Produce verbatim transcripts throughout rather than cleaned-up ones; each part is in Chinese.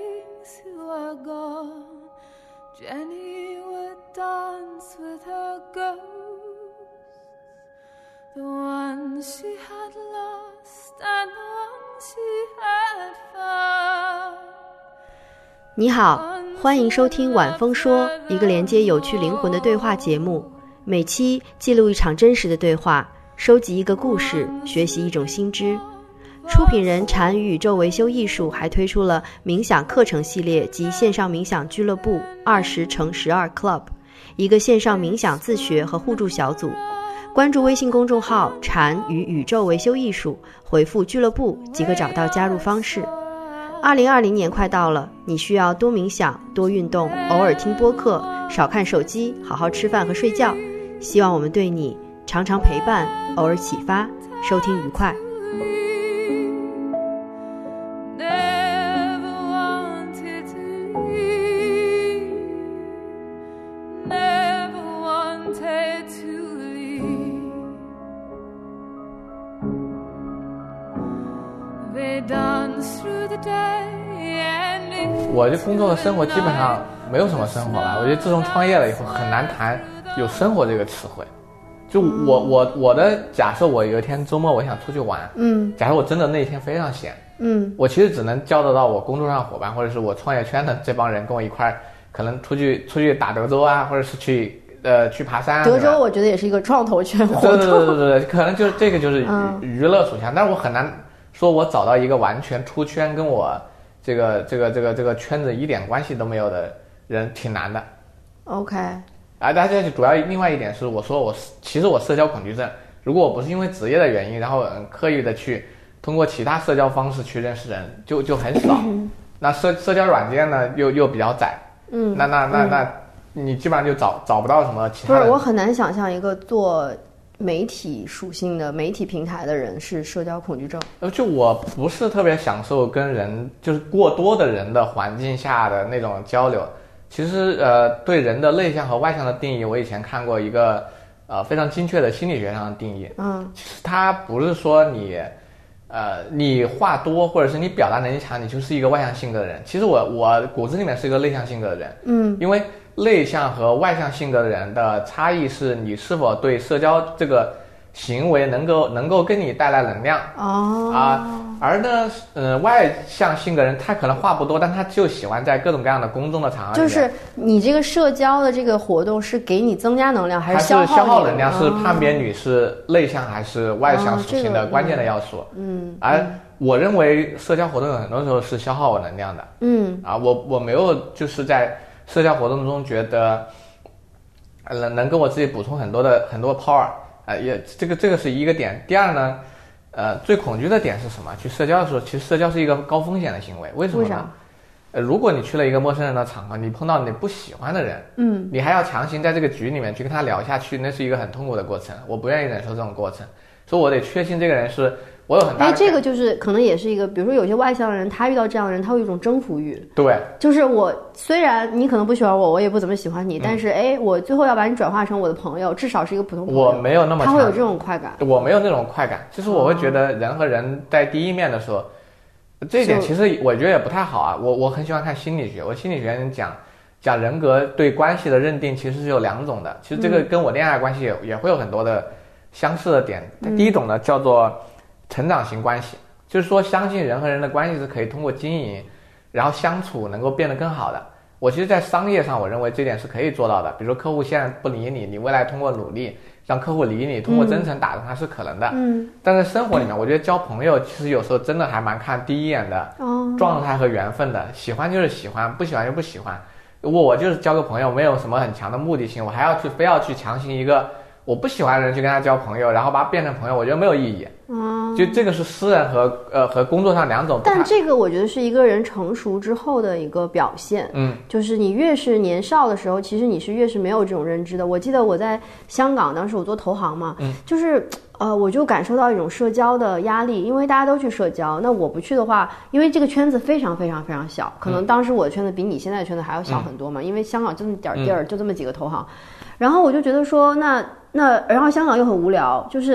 days who are gone, Jenny would dance with her ghosts, the ones she had lost and the ones she had found。 你好，欢迎收听晚风说，一个连接有趣灵魂的对话节目。每期记录一场真实的对话，收集一个故事，学习一种新知。出品人禅与宇宙维修艺术还推出了冥想课程系列及线上冥想俱乐部二十乘十二 Club， 一个线上冥想自学和互助小组。关注微信公众号禅与宇宙维修艺术，回复俱乐部即可找到加入方式。二零二零年快到了，你需要多冥想、多运动，偶尔听播客，少看手机，好好吃饭和睡觉。希望我们对你常常陪伴，偶尔启发，收听愉快。 我这工作和生活基本上没有什么生活了，我觉得自从创业了以后很难谈有生活这个词汇。就我我我的假设，我有一天周末我想出去玩，嗯，假如我真的那一天非常闲，嗯，我其实只能叫得到我工作上伙伴或者是我创业圈的这帮人跟我一块儿，可能出去出去打德州啊，或者是去呃去爬山。 德州我觉得也是一个创投圈活动， 对对对对对，可能就是这个就是娱乐属性，但是我很难说我找到一个完全出圈跟我这个这个这个这个圈子一点关系都没有的人，挺难的。 OK。 啊，大家主要另外一点是，我说我其实我社交恐惧症，如果我不是因为职业的原因，然后嗯刻意的去通过其他社交方式去认识人，就就很少。那社社交软件呢又又比较窄，嗯，那那那那你基本上就找找不到什么其他的。 不是，我很难想象一个做媒体属性的媒体平台的人是社交恐惧症。 呃，就我不是特别享受跟人就是过多的人的环境下的那种交流。其实呃，对人的内向和外向的定义，我以前看过一个呃非常精确的心理学上的定义。嗯，其实它不是说你呃你话多或者是你表达能力强，你就是一个外向性格的人。其实我我骨子里面是一个内向性格的人。嗯，因为内向和外向性格的人的差异是你是否对社交这个行为能够能够跟你带来能量。哦啊。而呢，呃，外向性格人他可能话不多，但他就喜欢在各种各样的公众的场合。 就是你这个社交的这个活动是给你增加能量还是消耗还是消耗能量？是判别你是内向还是外向属性的关键的要素。嗯，而我认为社交活动很多时候是消耗我能量的。嗯，啊，我我没有就是在社交活动中觉得，呃，能跟我自己补充很多的很多 power。啊，也这个这个是一个点。第二呢。呃，最恐惧的点是什么？去社交的时候，其实社交是一个高风险的行为。为什么呢？为啥？呃，如果你去了一个陌生人的场合，你碰到你不喜欢的人，嗯，你还要强行在这个局里面去跟他聊下去，那是一个很痛苦的过程。我不愿意忍受这种过程，所以我得确信这个人是我有很大的。 哎，这个就是可能也是一个，比如说有些外向的人，他遇到这样的人，他会有一种征服欲。 对， 就是我虽然你可能不喜欢我，我也不怎么喜欢你，嗯、但是哎，我最后要把你转化成我的朋友，至少是一个普通朋友。 我没有那么他会有这种快感。 我没有那种快感，就是我会觉得人和人在第一面的时候，哦、这一点其实我觉得也不太好啊。我我很喜欢看心理学，我心理学人讲讲人格对关系的认定其实是有两种的。其实这个跟我恋爱关系也、嗯、也会有很多的相似的点。第一种呢叫做成长型关系，就是说相信人和人的关系是可以通过经营然后相处能够变得更好的。我其实在商业上我认为这点是可以做到的，比如说客户现在不理你，你未来通过努力让客户理你，通过真诚打动他是可能的。嗯，但是生活里面我觉得交朋友其实有时候真的还蛮看第一眼的状态和缘分的。喜欢就是喜欢，不喜欢就不喜欢。如果我就是交个朋友没有什么很强的目的性，我还要去非要去强行一个我不喜欢的人去跟他交朋友，然后把他变成朋友，我觉得没有意义。嗯，就这个是私人和呃和工作上两种。 但这个我觉得是一个人成熟之后的一个表现。嗯，就是你越是年少的时候，其实你是越是没有这种认知的。我记得我在香港，当时我做投行嘛，嗯，就是呃我就感受到一种社交的压力，因为大家都去社交，那我不去的话，因为这个圈子非常非常非常小，可能当时我的圈子比你现在的圈子还要小很多嘛，嗯、因为香港就那么点地儿，嗯、就这么几个投行，然后我就觉得说那。那然后香港又很无聊，就是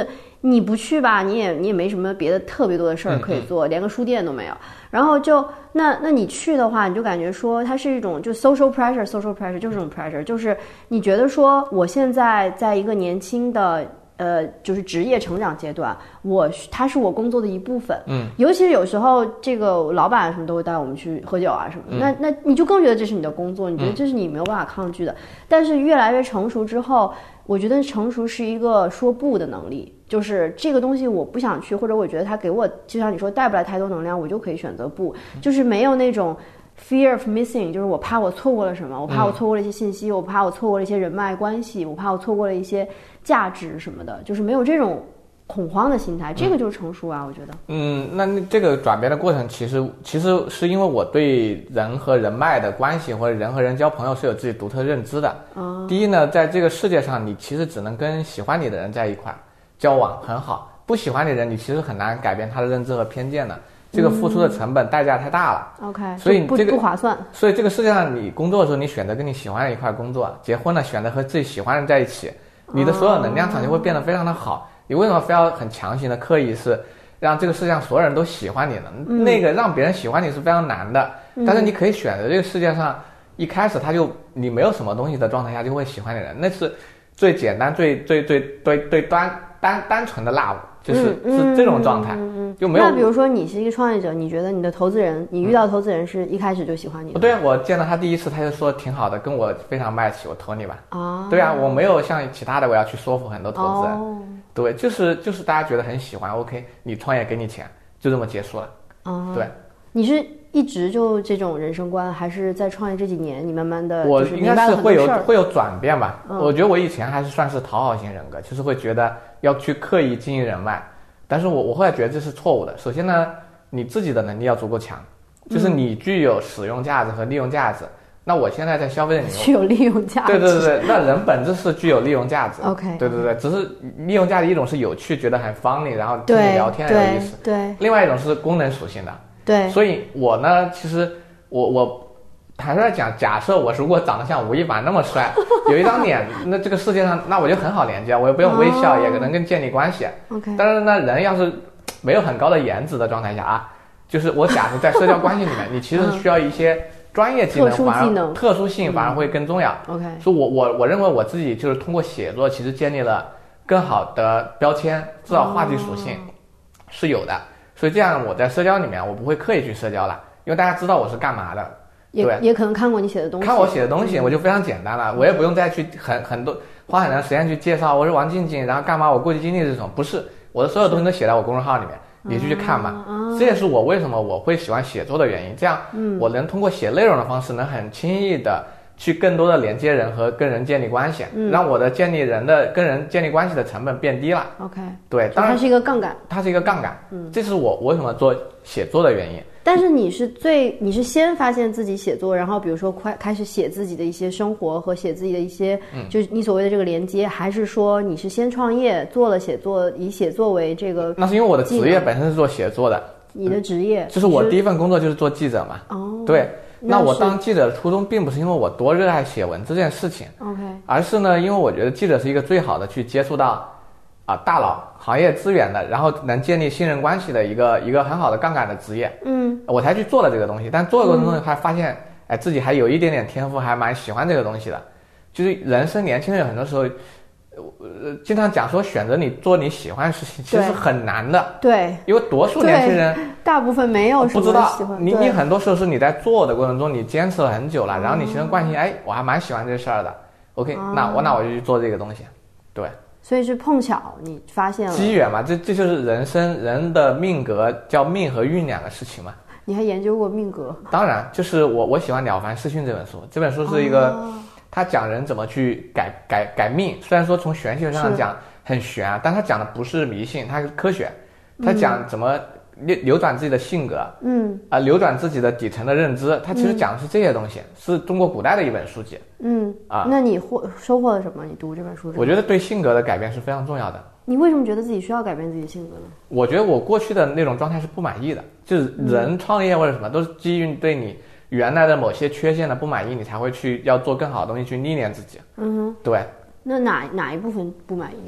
你不去吧，你也你也没什么别的特别多的事儿可以做，嗯嗯连个书店都没有。然后就那那你去的话，你就感觉说它是一种就 social pressure social pressure 就是这种 pressure， 就是你觉得说我现在在一个年轻的呃就是职业成长阶段，我它是我工作的一部分，嗯，尤其是有时候这个老板什么都会带我们去喝酒啊什么的，嗯、那那你就更觉得这是你的工作，你觉得这是你没有办法抗拒的。嗯、但是越来越成熟之后，我觉得成熟是一个说不的能力。就是这个东西我不想去，或者我觉得它给我就像你说带不来太多能量，我就可以选择不，就是没有那种 fear of missing， 就是我怕我错过了什么，我怕我错过了一些信息，我怕我错过了一些人脉关系，我怕我错过了一些价值什么的，就是没有这种恐慌的心态，这个就是成熟啊，我觉得。嗯， 那这个转变的过程，其实其实是因为我对人和人脉的关系，或者人和人交朋友是有自己独特认知的。嗯，第一呢，在这个世界上，你其实只能跟喜欢你的人在一块交往很好，不喜欢你的人，你其实很难改变他的认知和偏见的。这个付出的成本、嗯、代价太大了。OK， 所以这个不划算。 所以这个世界上，你工作的时候，你选择跟你喜欢的一块工作；结婚了，选择和自己喜欢的人在一起，你的所有能量场就会变得非常的好。你为什么非要很强行的刻意是让这个世界上所有人都喜欢你呢？嗯、那个让别人喜欢你是非常难的。嗯、但是你可以选择这个世界上一开始他就你没有什么东西的状态下就会喜欢你的人，那是最简单、最最最最最单。单单纯的 love 就是、嗯、是这种状态、嗯嗯、就没有。 那比如说你是一个创业者，你觉得你的投资人，你遇到投资人是一开始就喜欢你的？ 对啊，我见到他第一次他就说挺好的，跟我非常 match， 我投你吧。啊，对啊，我没有像其他的我要去说服很多投资人。哦，对，就是就是大家觉得很喜欢 OK， 你创业给你钱就这么结束了。哦，对。你是一直就这种人生观，还是在创业这几年你慢慢的我应该是会有会有转变吧、嗯、我觉得我以前还是算是讨好型人格，就是会觉得要去刻意经营人脉，但是我我后来觉得这是错误的。首先呢，你自己的能力要足够强，就是你具有使用价值和利用价值、嗯、那我现在在消费者里面具有利用价值， 对对对，那人本质是具有利用价值。 OK， 对对对，只是利用价值一种是有趣，觉得很 funny， 然后听你聊天很有意思， 对，对， 另外一种是功能属性的。 对， 所以我呢，其实我我坦率讲，假设我如果长得像吴亦凡那么帅，有一张脸，那这个世界上那我就很好连接，我也不用微笑，也能跟建立关系。 OK， 但是呢，人要是没有很高的颜值的状态下啊，就是我假设在社交关系里面，你其实需要一些专业技能， 特殊技能、 特殊性反而会更重要。 OK， 所以我我我认为我自己就是通过写作，其实建立了更好的标签，至少话题属性是有的。所以这样我在社交里面我不会刻意去社交了，因为大家知道我是干嘛的， 也对， 也可能看过你写的东西， 看我写的东西我就非常简单了，嗯、我也不用再去很很多花很长时间去介绍我是王静静，然后干嘛，我过去经历这种，不是，我的所有东西都写在我公众号里面，你就去看嘛、嗯。这也是我为什么我会喜欢写作的原因，这样我能通过写内容的方式能很轻易的去更多的连接人和跟人建立关系、嗯、让我的建立人的跟人建立关系的成本变低了。 OK， 对，当然它是一个杠杆， 它是一个杠杆，嗯，这是我为什么做写作的原因。 但是你是最你是先发现自己写作，然后比如说快开始写自己的一些生活和写自己的一些、嗯、就是你所谓的这个连接，还是说你是先创业做了写作，以写作为这个？ 那是因为我的职业本身是做写作的。 你的职业、 嗯、就是我第一份工作就是做记者嘛。哦，对，那我当记者的初衷并不是因为我多热爱写文字这件事情 ，OK， 而是呢，因为我觉得记者是一个最好的去接触到啊大佬、行业资源的，然后能建立信任关系的一个一个很好的杠杆的职业。嗯，我才去做了这个东西，但做的过程中还发现，哎，自己还有一点点天赋，还蛮喜欢这个东西的。就是人生年轻人有很多时候。呃，经常讲说选择你做你喜欢的事情其实很难的， 对， 因为多数年轻人大部分没有什么不知道喜欢， 你你很多时候是你在做的过程中你坚持了很久了，然后你形成惯性，哎，我还蛮喜欢这事儿的 ，OK，、嗯、那我那我就去做这个东西，对， 所以是碰巧你发现了机缘嘛，这这就是人生人的命格，叫命和运两个事情嘛。 你还研究过命格？ 当然，就是我我喜欢《了凡四训》这本书，这本书是一个。哦，他讲人怎么去改改改命，虽然说从玄学上讲很玄啊，但他讲的不是迷信，他是科学。他讲怎么扭扭转自己的性格，嗯啊、呃，扭转自己的底层的认知，他其实讲的是这些东西，嗯、是中国古代的一本书籍。嗯啊， 那你获收获了什么？你读这本书？ 我觉得对性格的改变是非常重要的。 你为什么觉得自己需要改变自己的性格呢？ 我觉得我过去的那种状态是不满意的，就是人创业或者什么、嗯、都是基于对你原来的某些缺陷的不满意，你才会去要做更好的东西去历练自己。嗯哼，对。 那哪哪一部分不满意？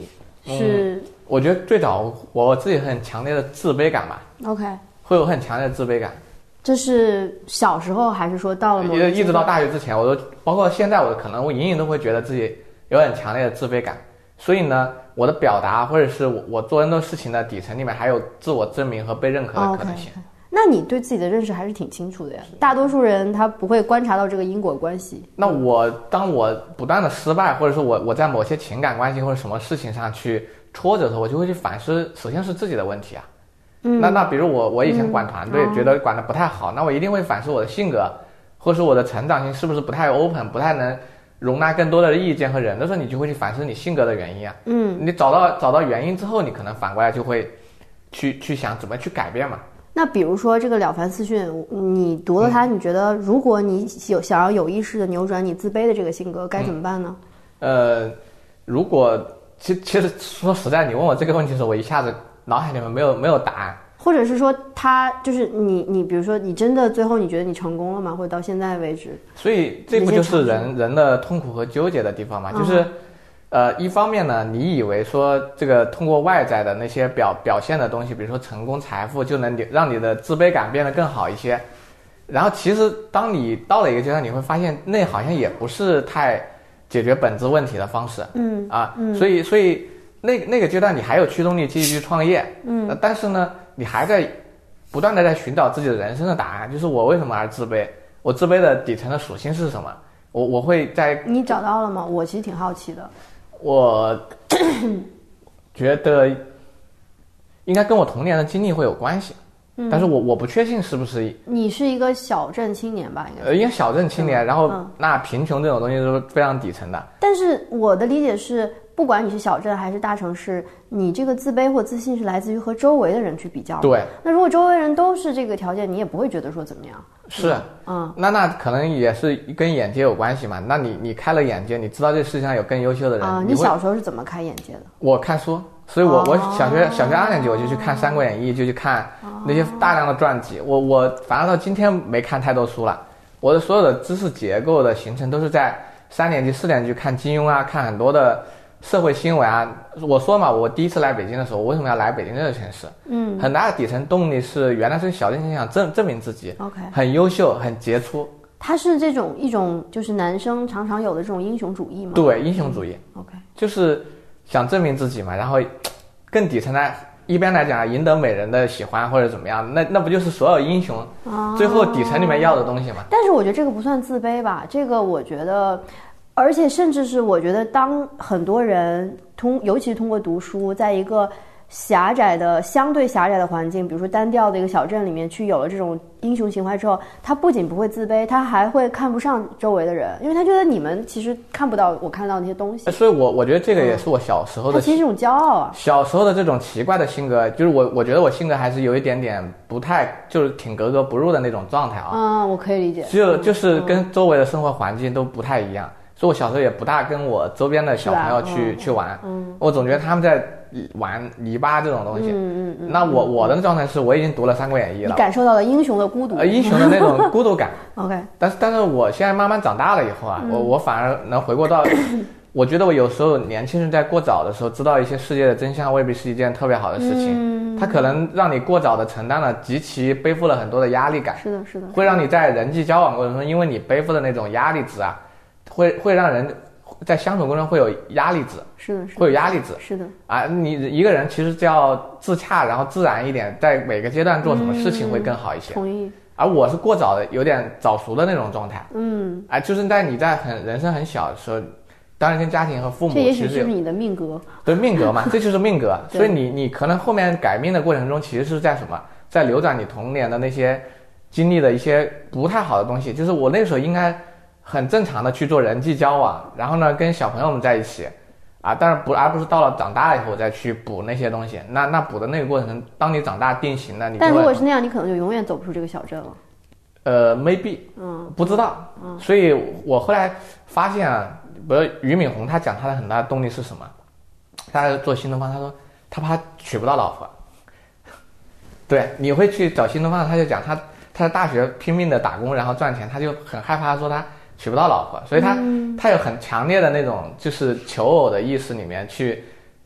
是、 嗯、我觉得最早我自己很强烈的自卑感吧。 OK， 会有很强烈的自卑感。 这是小时候还是说到了某一直到大学之前，我都包括现在，我可能我隐隐都会觉得自己有很强烈的自卑感。所以呢，我的表达或者是我我做很多事情的底层里面还有自我证明和被认可的可能性。 Oh, okay, okay. 那你对自己的认识还是挺清楚的呀。大多数人他不会观察到这个因果关系。 那我当我不断的失败，或者说我我在某些情感关系或者什么事情上去挫折的时候，我就会去反思，首先是自己的问题啊。嗯，那那比如我我以前管团队、嗯、觉得管得不太好、哦，那我一定会反思我的性格，或者是我的成长性是不是不太 open， 不太能容纳更多的意见和人的时候，你就会去反思你性格的原因啊。嗯，你找到找到原因之后，你可能反过来就会去去想怎么去改变嘛。 那比如说这个了凡四训，你读了它、嗯，你觉得如果你有想要有意识的扭转你自卑的这个性格，该怎么办呢？ 嗯、呃，如果其其实说实在，你问我这个问题的时候，我一下子脑海里面没有没有答案。 或者是说他就是你你比如说你真的最后你觉得你成功了吗？或者到现在为止？ 所以这不就是人人的痛苦和纠结的地方吗？就是、嗯、呃一方面呢，你以为说这个通过外在的那些表表现的东西，比如说成功财富，就能让你的自卑感变得更好一些。然后其实当你到了一个阶段，你会发现那好像也不是太解决本质问题的方式。嗯啊嗯，所以所以那那个阶段你还有驱动力继续去创业。嗯、呃，但是呢你还在不断的在寻找自己的人生的答案，就是我为什么而自卑，我自卑的底层的属性是什么，我我会在。 你找到了吗？我其实挺好奇的。 我觉得应该跟我童年的经历会有关系。嗯、但是我我不确信是不是。 你是一个小镇青年吧？应该呃，应该小镇青年，然后、嗯、那贫穷这种东西都是非常底层的。 但是我的理解是，不管你是小镇还是大城市，你这个自卑或自信是来自于和周围的人去比较。 对。 那如果周围人都是这个条件，你也不会觉得说怎么样。 是。嗯。那那可能也是跟眼界有关系嘛？那你你开了眼界，你知道这世界上有更优秀的人。 啊，你小时候是怎么开眼界的？ 我看书。所以我，我我小学小学二年级我就去看《三国演义》，就去看那些大量的传记。我我反正到今天没看太多书了。我的所有的知识结构的形成都是在三年级、四年级看金庸啊，看很多的社会新闻啊。我说嘛，我第一次来北京的时候，我为什么要来北京这个城市？嗯，很大的底层动力是原来是小镇青年想证证明自己 ，OK， 很优秀、很杰出。 它是这种一种就是男生常常有的这种英雄主义吗？ 对，英雄主义。 嗯、OK， 就是想证明自己嘛，然后更底层的，一般来讲赢得美人的喜欢或者怎么样，那那不就是所有英雄最后底层里面要的东西吗？ 但是我觉得这个不算自卑吧，这个我觉得，而且甚至是我觉得当很多人通，尤其是通过读书，在一个狭窄的相对狭窄的环境，比如说单调的一个小镇里面去有了这种英雄情怀之后，他不仅不会自卑，他还会看不上周围的人，因为他觉得你们其实看不到我看到那些东西。 所以我我觉得这个也是我小时候的、嗯、 他其实是一种骄傲啊， 小时候的这种奇怪的性格，就是我我觉得我性格还是有一点点不太，就是挺格格不入的那种状态啊。 嗯，我可以理解， 就就是跟周围的生活环境都不太一样，所以我小时候也不大跟我周边的小朋友去、嗯、去玩、嗯，我总觉得他们在玩泥巴这种东西。嗯嗯嗯。那我我的状态是我已经读了《三国演义》了， 你感受到了英雄的孤独， 呃，英雄的那种孤独感。 OK。 但是但是我现在慢慢长大了以后啊，嗯、我我反而能回过到，我觉得我有时候年轻人在过早的时候知道一些世界的真相，未必是一件特别好的事情。嗯。它可能让你过早的承担了极其背负了很多的压力感。 是的，是的。 会让你在人际交往过程中，因为你背负的那种压力值啊，会会让人在相处过程中会有压力值。 是的，是的， 会有压力值。 是的啊，你一个人其实只要自洽，然后自然一点，在每个阶段做什么事情会更好一些。 嗯、同意。 而我是过早的，有点早熟的那种状态。嗯，啊，就是在你在很人生很小的时候，当然跟家庭和父母， 这也许是你的命格。 对，命格嘛，这就是命格。所以你你可能后面改命的过程中，其实是在什么，在流转你童年的那些经历的一些不太好的东西。就是我那时候应该很正常的去做人际交往，然后呢跟小朋友们在一起。啊，当然不，而不是到了长大以后再去补那些东西。那那补的那个过程，当你长大定型了，你就但如果是那样，你可能就永远走不出这个小镇了。 呃 ，maybe， 嗯，不知道。嗯，所以我后来发现啊，比如俞敏洪他讲他的很大的动力是什么？他做新东方，他说他怕娶不到老婆。对，你会去找新东方，他就讲他他在大学拼命的打工，然后赚钱，他就很害怕说他娶不到老婆，所以他、嗯、他有很强烈的那种就是求偶的意识里面去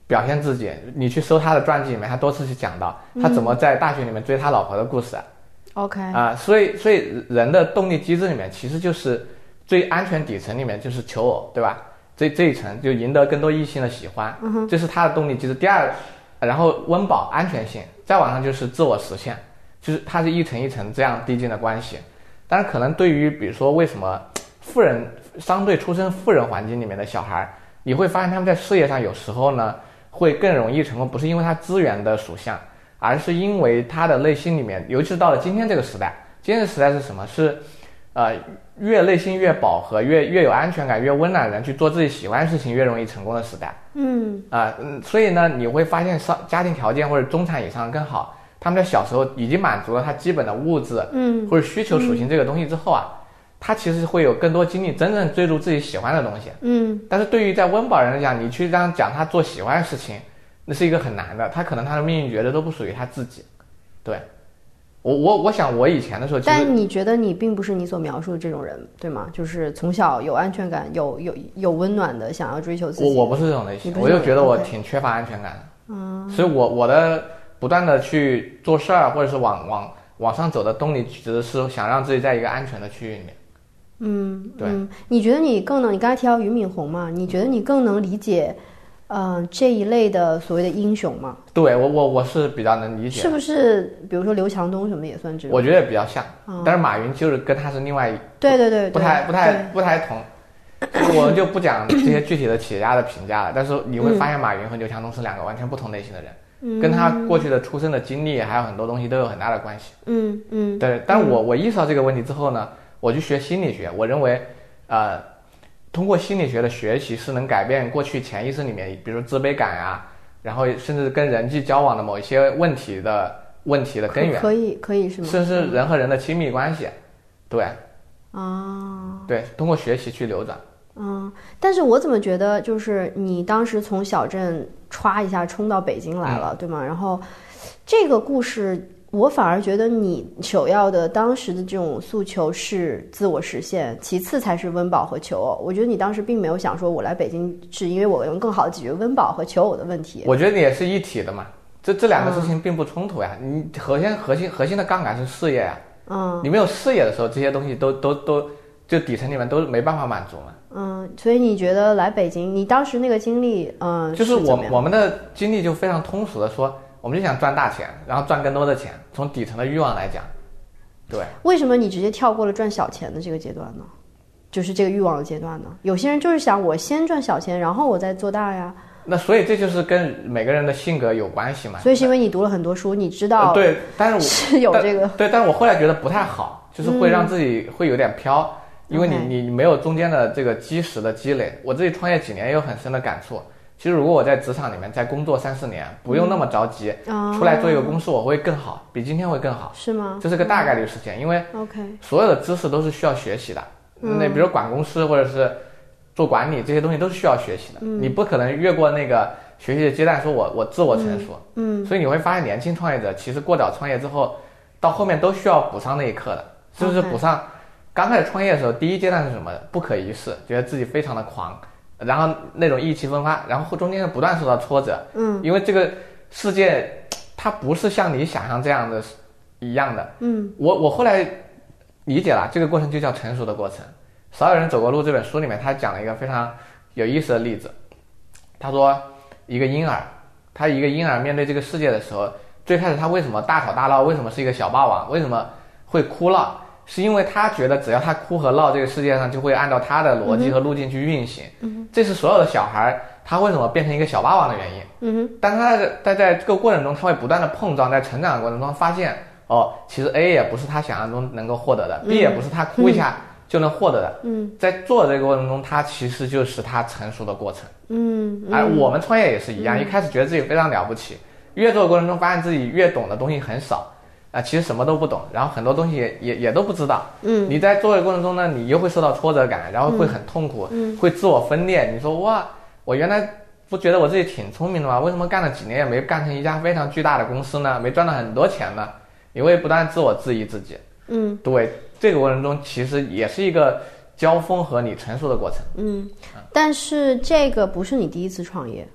表现自己。你去搜他的传记里面，他多次去讲到他怎么在大学里面追他老婆的故事。 OK 啊、呃，所以所以人的动力机制里面，其实就是最安全底层里面就是求偶，对吧？这这一层就赢得更多异性的喜欢， 嗯、 这是他的动力机制。第二，然后温饱安全性，再往上就是自我实现，就是它是一层一层这样递进的关系。但是可能对于比如说为什么富人相对出身富人环境里面的小孩，你会发现他们在事业上有时候呢会更容易成功，不是因为他资源的属相，而是因为他的内心里面，尤其是到了今天这个时代，今天的时代是什么？是呃越内心越饱和，越越有安全感，越温暖的人去做自己喜欢的事情，越容易成功的时代。 嗯啊、呃，所以呢，你会发现上家庭条件或者中产以上更好，他们在小时候已经满足了他基本的物质， 嗯， 或者需求属性这个东西之后啊，嗯、他其实会有更多精力真正追逐自己喜欢的东西。 嗯， 但是对于在温饱人来讲，你去让讲他做喜欢的事情，那是一个很难的，他可能他的命运觉得都不属于他自己。对。我我我想我以前的时候， 但你觉得你并不是你所描述的这种人，对吗？就是从小有安全感，有有有温暖的，想要追求自己。 我我不是这种类型，我就觉得我挺缺乏安全感的。 嗯， 所以我我的不断的去做事儿，或者是往往往上走的动力，只是想让自己在一个安全的区域里面。 嗯， 对。 嗯，你觉得你更能？你刚才提到俞敏洪嘛？你觉得你更能理解？嗯、呃，这一类的所谓的英雄嘛， 对我我我是比较能理解， 是不是？比如说刘强东什么也算这种， 我觉得也比较像， 嗯、 但是马云就是跟他是另外一， 对对对， 不太不太不太同，我就不讲这些具体的企业家的评价了。但是你会发现，马云和刘强东是两个完全不同类型的人，嗯、跟他过去的出生的经历还有很多东西都有很大的关系。 嗯嗯， 对。但我我意识到这个问题之后呢，我去学心理学，我认为，呃。通过心理学的学习是能改变过去潜意识里面，比如说自卑感啊，然后甚至跟人际交往的某一些问题的问题的根源， 可以可以是吗？ 甚至人和人的亲密关系，对， 啊， 对，通过学习去流转。 嗯，但是我怎么觉得就是你当时从小镇歘一下冲到北京来了，嗯、对吗？然后这个故事。我反而觉得你首要的当时的这种诉求是自我实现，其次才是温饱和求偶。我觉得你当时并没有想说我来北京是因为我能更好的解决温饱和求偶的问题。 我觉得你也是一体的嘛，这这两个事情并不冲突呀。嗯、你核心核心核心的杠杆是事业呀。嗯，你没有事业的时候，这些东西都都都就底层里面都没办法满足嘛。 嗯，所以你觉得来北京，你当时那个经历，嗯， 就是我我们的经历就非常通俗的说。我们就想赚大钱，然后赚更多的钱。从底层的欲望来讲，对。 为什么你直接跳过了赚小钱的这个阶段呢？就是这个欲望的阶段呢？有些人就是想我先赚小钱，然后我再做大呀。 那所以这就是跟每个人的性格有关系嘛。 所以是因为你读了很多书，你知道、呃、 对，但是我是有这个对，但是我后来觉得不太好，就是会让自己会有点飘，嗯、因为你、okay. 你没有中间的这个基石的积累。我自己创业几年也有很深的感触。其实如果我在职场里面再工作三四年，不用那么着急，嗯、出来做一个公司我会更好，比今天会更好。 是吗？ 这是个大概率事件，因为 OK 所有的知识都是需要学习的。嗯、那比如管公司或者是做管理这些东西都是需要学习的，嗯、你不可能越过那个学习的阶段说我我自我成熟。嗯，所以你会发现年轻创业者其实过早创业之后，到后面都需要补上那一课的，是不是补上？刚开始创业的时候，第一阶段是什么？不可一世，觉得自己非常的狂。然后那种意气风发，然后中间不断受到挫折，嗯，因为这个世界它不是像你想象这样的一样的，嗯，我我后来理解了，这个过程就叫成熟的过程。少有人走过路这本书里面，他讲了一个非常有意思的例子。他说，一个婴儿，他一个婴儿面对这个世界的时候，最开始他为什么大吵大闹？为什么是一个小霸王？为什么会哭闹？是因为他觉得只要他哭和闹，这个世界上就会按照他的逻辑和路径去运行。嗯，这是所有的小孩他为什么变成一个小霸王的原因。嗯，但他在在在这个过程中，他会不断的碰撞，在成长的过程中发现，哦，其实 A 也不是他想象中能够获得的，嗯、B 也不是他哭一下就能获得的。嗯，在做的这个过程中，他其实就是他成熟的过程。嗯，而我们创业也是一样，嗯、一开始觉得自己非常了不起，越做的过程中发现自己越懂的东西很少。啊，其实什么都不懂，然后很多东西也也也都不知道。嗯，你在做的过程中呢，你又会受到挫折感，然后会很痛苦，嗯，会自我分裂。你说哇，我原来不觉得我自己挺聪明的吗？为什么干了几年也没干成一家非常巨大的公司呢？没赚到很多钱呢？你会不断自我质疑自己。嗯，对，这个过程中其实也是一个交锋和你成熟的过程。 嗯，但是这个不是你第一次创业。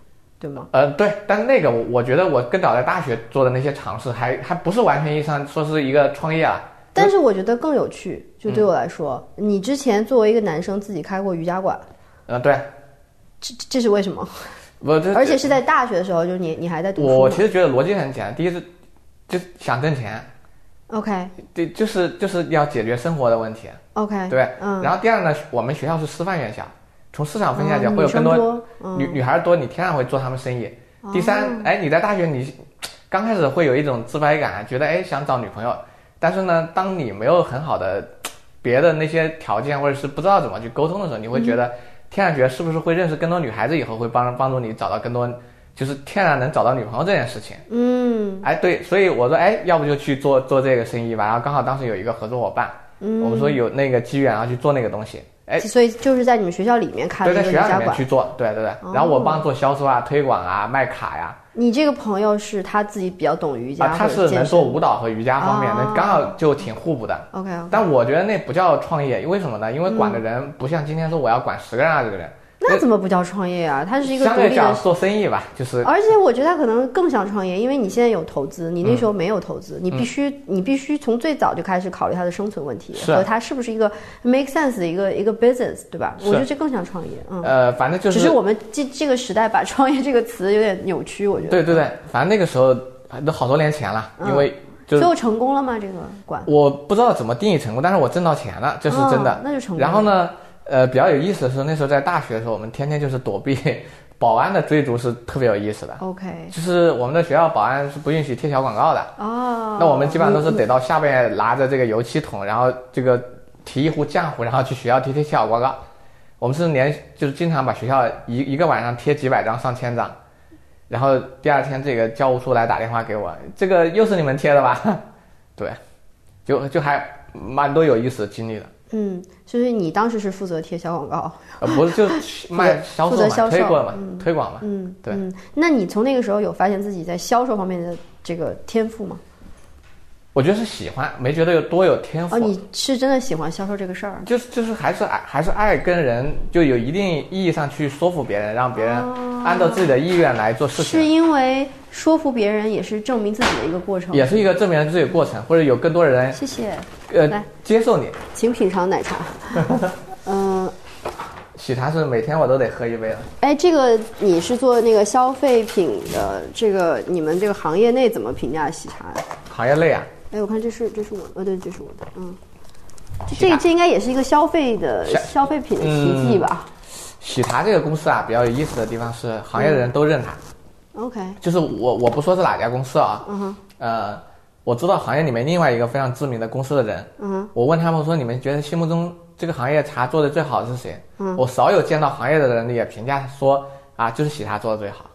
对吗？ 呃，对，但是那个我我觉得我更早在大学做的那些尝试还还不是完全意义上说是一个创业啊。 但是我觉得更有趣，就对我来说，嗯、你之前作为一个男生自己开过瑜伽馆， 呃，对， 这这是为什么？ 不，这而且是在大学的时候，就是你你还在读书。 我其实觉得逻辑很简单，第一是就是想挣钱 ，OK， 对，就是就是要解决生活的问题 ，OK， 对， 嗯。 然后第二呢，我们学校是师范院校，从市场分析来讲， 哦、 会有更多女多、嗯、 女女孩多，你天然会做他们生意。 哦、 第三，哎，你在大学你刚开始会有一种自卑感，觉得哎想找女朋友，但是呢，当你没有很好的别的那些条件，或者是不知道怎么去沟通的时候，你会觉得、嗯、天然觉得是不是会认识更多女孩子，以后会帮帮助你找到更多，就是天然能找到女朋友这件事情。 嗯， 哎，对，所以我说，哎，要不就去做做这个生意吧。然后刚好当时有一个合作伙伴，嗯，我们说有那个机缘，然后去做那个东西。哎， 所以就是在你们学校里面开了一个瑜伽馆， 对，在学校里面去做，对对对。哦、然后我帮做销售啊、推广啊、卖卡呀。 你这个朋友是他自己比较懂瑜伽， 啊，他是能做舞蹈和瑜伽方面，那、哦、刚好就挺互补的。 OK，, okay. 但我觉得那不叫创业，为什么呢？因为管的人不像今天说我要管十个人啊，这个人。 那怎么不叫创业啊？他是一个相对讲做生意吧，就是。 而且我觉得他可能更像创业，因为你现在有投资，你那时候没有投资，嗯、你必须、嗯、你必须从最早就开始考虑他的生存问题和他是不是一个 make sense 的一个一个 business， 对吧？我觉得这更像创业。嗯。 呃，反正就是。 只是我们这这个时代把创业这个词有点扭曲，我觉得。 对对对，反正那个时候都好多年前了，嗯、因为。就最后成功了吗？这个馆？ 我不知道怎么定义成功，但是我挣到钱了，这是真的。 哦、那就成功了。 然后呢？呃，比较有意思的是，那时候在大学的时候，我们天天就是躲避保安的追逐，是特别有意思的。 OK， 就是我们的学校保安是不允许贴小广告的。哦，那我们基本上都是得到下边拿着这个油漆桶，然后这个提一壶浆糊，然后去学校贴贴小广告。我们是连就是经常把学校一一个晚上贴几百张、上千张，然后第二天这个教务处来打电话给我，这个又是你们贴的吧？对，就就还蛮多有意思的经历的。 嗯，所以你当时是负责贴小广告， 呃，不是就卖销售嘛，销售推广嘛、嗯，推广嘛， 嗯， 对。 嗯，那你从那个时候有发现自己在销售方面的这个天赋吗？ 我觉得是喜欢，没觉得有多有天赋。 哦，你是真的喜欢销售这个事儿？ 就是就是还是爱还是爱跟人就有一定意义上去说服别人，让别人按照自己的意愿来做事情。 是因为说服别人也是证明自己的一个过程， 也是一个证明自己的过程，或者有更多的人谢谢呃来接受你， 请品尝奶茶。嗯、呃， 喜茶是每天我都得喝一杯的。 哎，这个你是做那个消费品的，这个你们这个行业内怎么评价喜茶呀？ 行业内啊？ 哎，我看这是这是我，呃，对，这是我的，嗯，这个这应该也是一个消费的消费品的奇迹吧？ 嗯、喜茶这个公司啊，比较有意思的地方是，行业的人都认它。 嗯、OK， 就是我我不说是哪家公司啊， 嗯哼， 呃，我知道行业里面另外一个非常知名的公司的人， 嗯哼， 我问他们说，你们觉得心目中这个行业茶做的最好的是谁？ 嗯， 我少有见到行业的人也评价说啊，就是喜茶做的最好。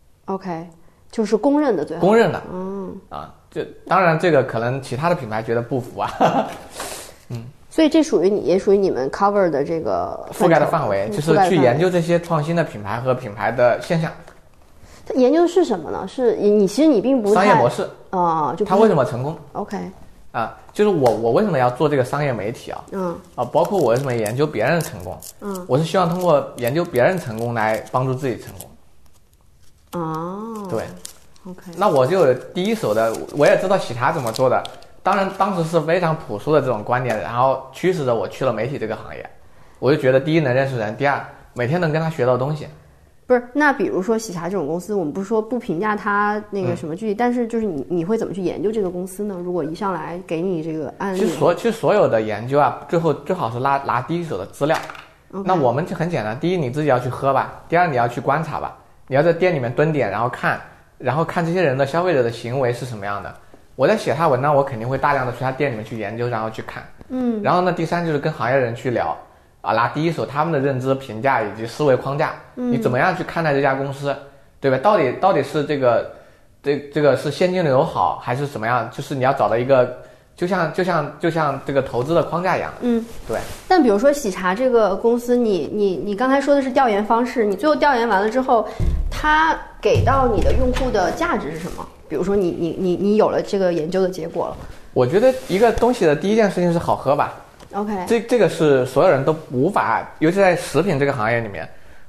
OK， 就是公认的最好， 公认的， 嗯， 啊。就当然，这个可能其他的品牌觉得不服啊，嗯， 所以这属于你，也属于你们 cover 的这个覆盖的范围，就是去研究这些创新的品牌和品牌的现象。 它研究的是什么呢？是你其实你并不商业模式啊、呃，就它为什么成功 ？OK， 啊，就是我我为什么要做这个商业媒体啊？ 嗯啊，包括我为什么研究别人的成功？ 嗯， 我是希望通过研究别人成功来帮助自己成功。 哦， 对。 OK， 那我就有第一手的，我也知道喜茶怎么做的。当然，当时是非常朴素的这种观点，然后驱使着我去了媒体这个行业。我就觉得，第一能认识人，第二每天能跟他学到东西。 不是，那比如说喜茶这种公司，我们不是说不评价它那个什么具体，嗯、但是就是你你会怎么去研究这个公司呢？如果一上来给你这个案例， 其实所其实所有的研究啊，最后最好是拉拿第一手的资料。 Okay. 那我们就很简单，第一你自己要去喝吧，第二你要去观察吧，你要在店里面蹲点，然后看。然后看这些人的消费者的行为是什么样的。我在写他文章，我肯定会大量的去他店里面去研究，然后去看。 嗯。 然后呢，第三就是跟行业人去聊，啊，拿第一手他们的认知、评价以及思维框架， 嗯、 你怎么样去看待这家公司，对吧？到底到底是这个，这这个是现金流好还是怎么样？就是你要找到一个，就像就像就像这个投资的框架一样。 嗯， 对。 但比如说喜茶这个公司，你你你刚才说的是调研方式，你最后调研完了之后，它给到你的用户的价值是什么？比如说你你你你有了这个研究的结果了， 我觉得一个东西的第一件事情是好喝吧。 OK， 这这个是所有人都无法，尤其在食品这个行业里面，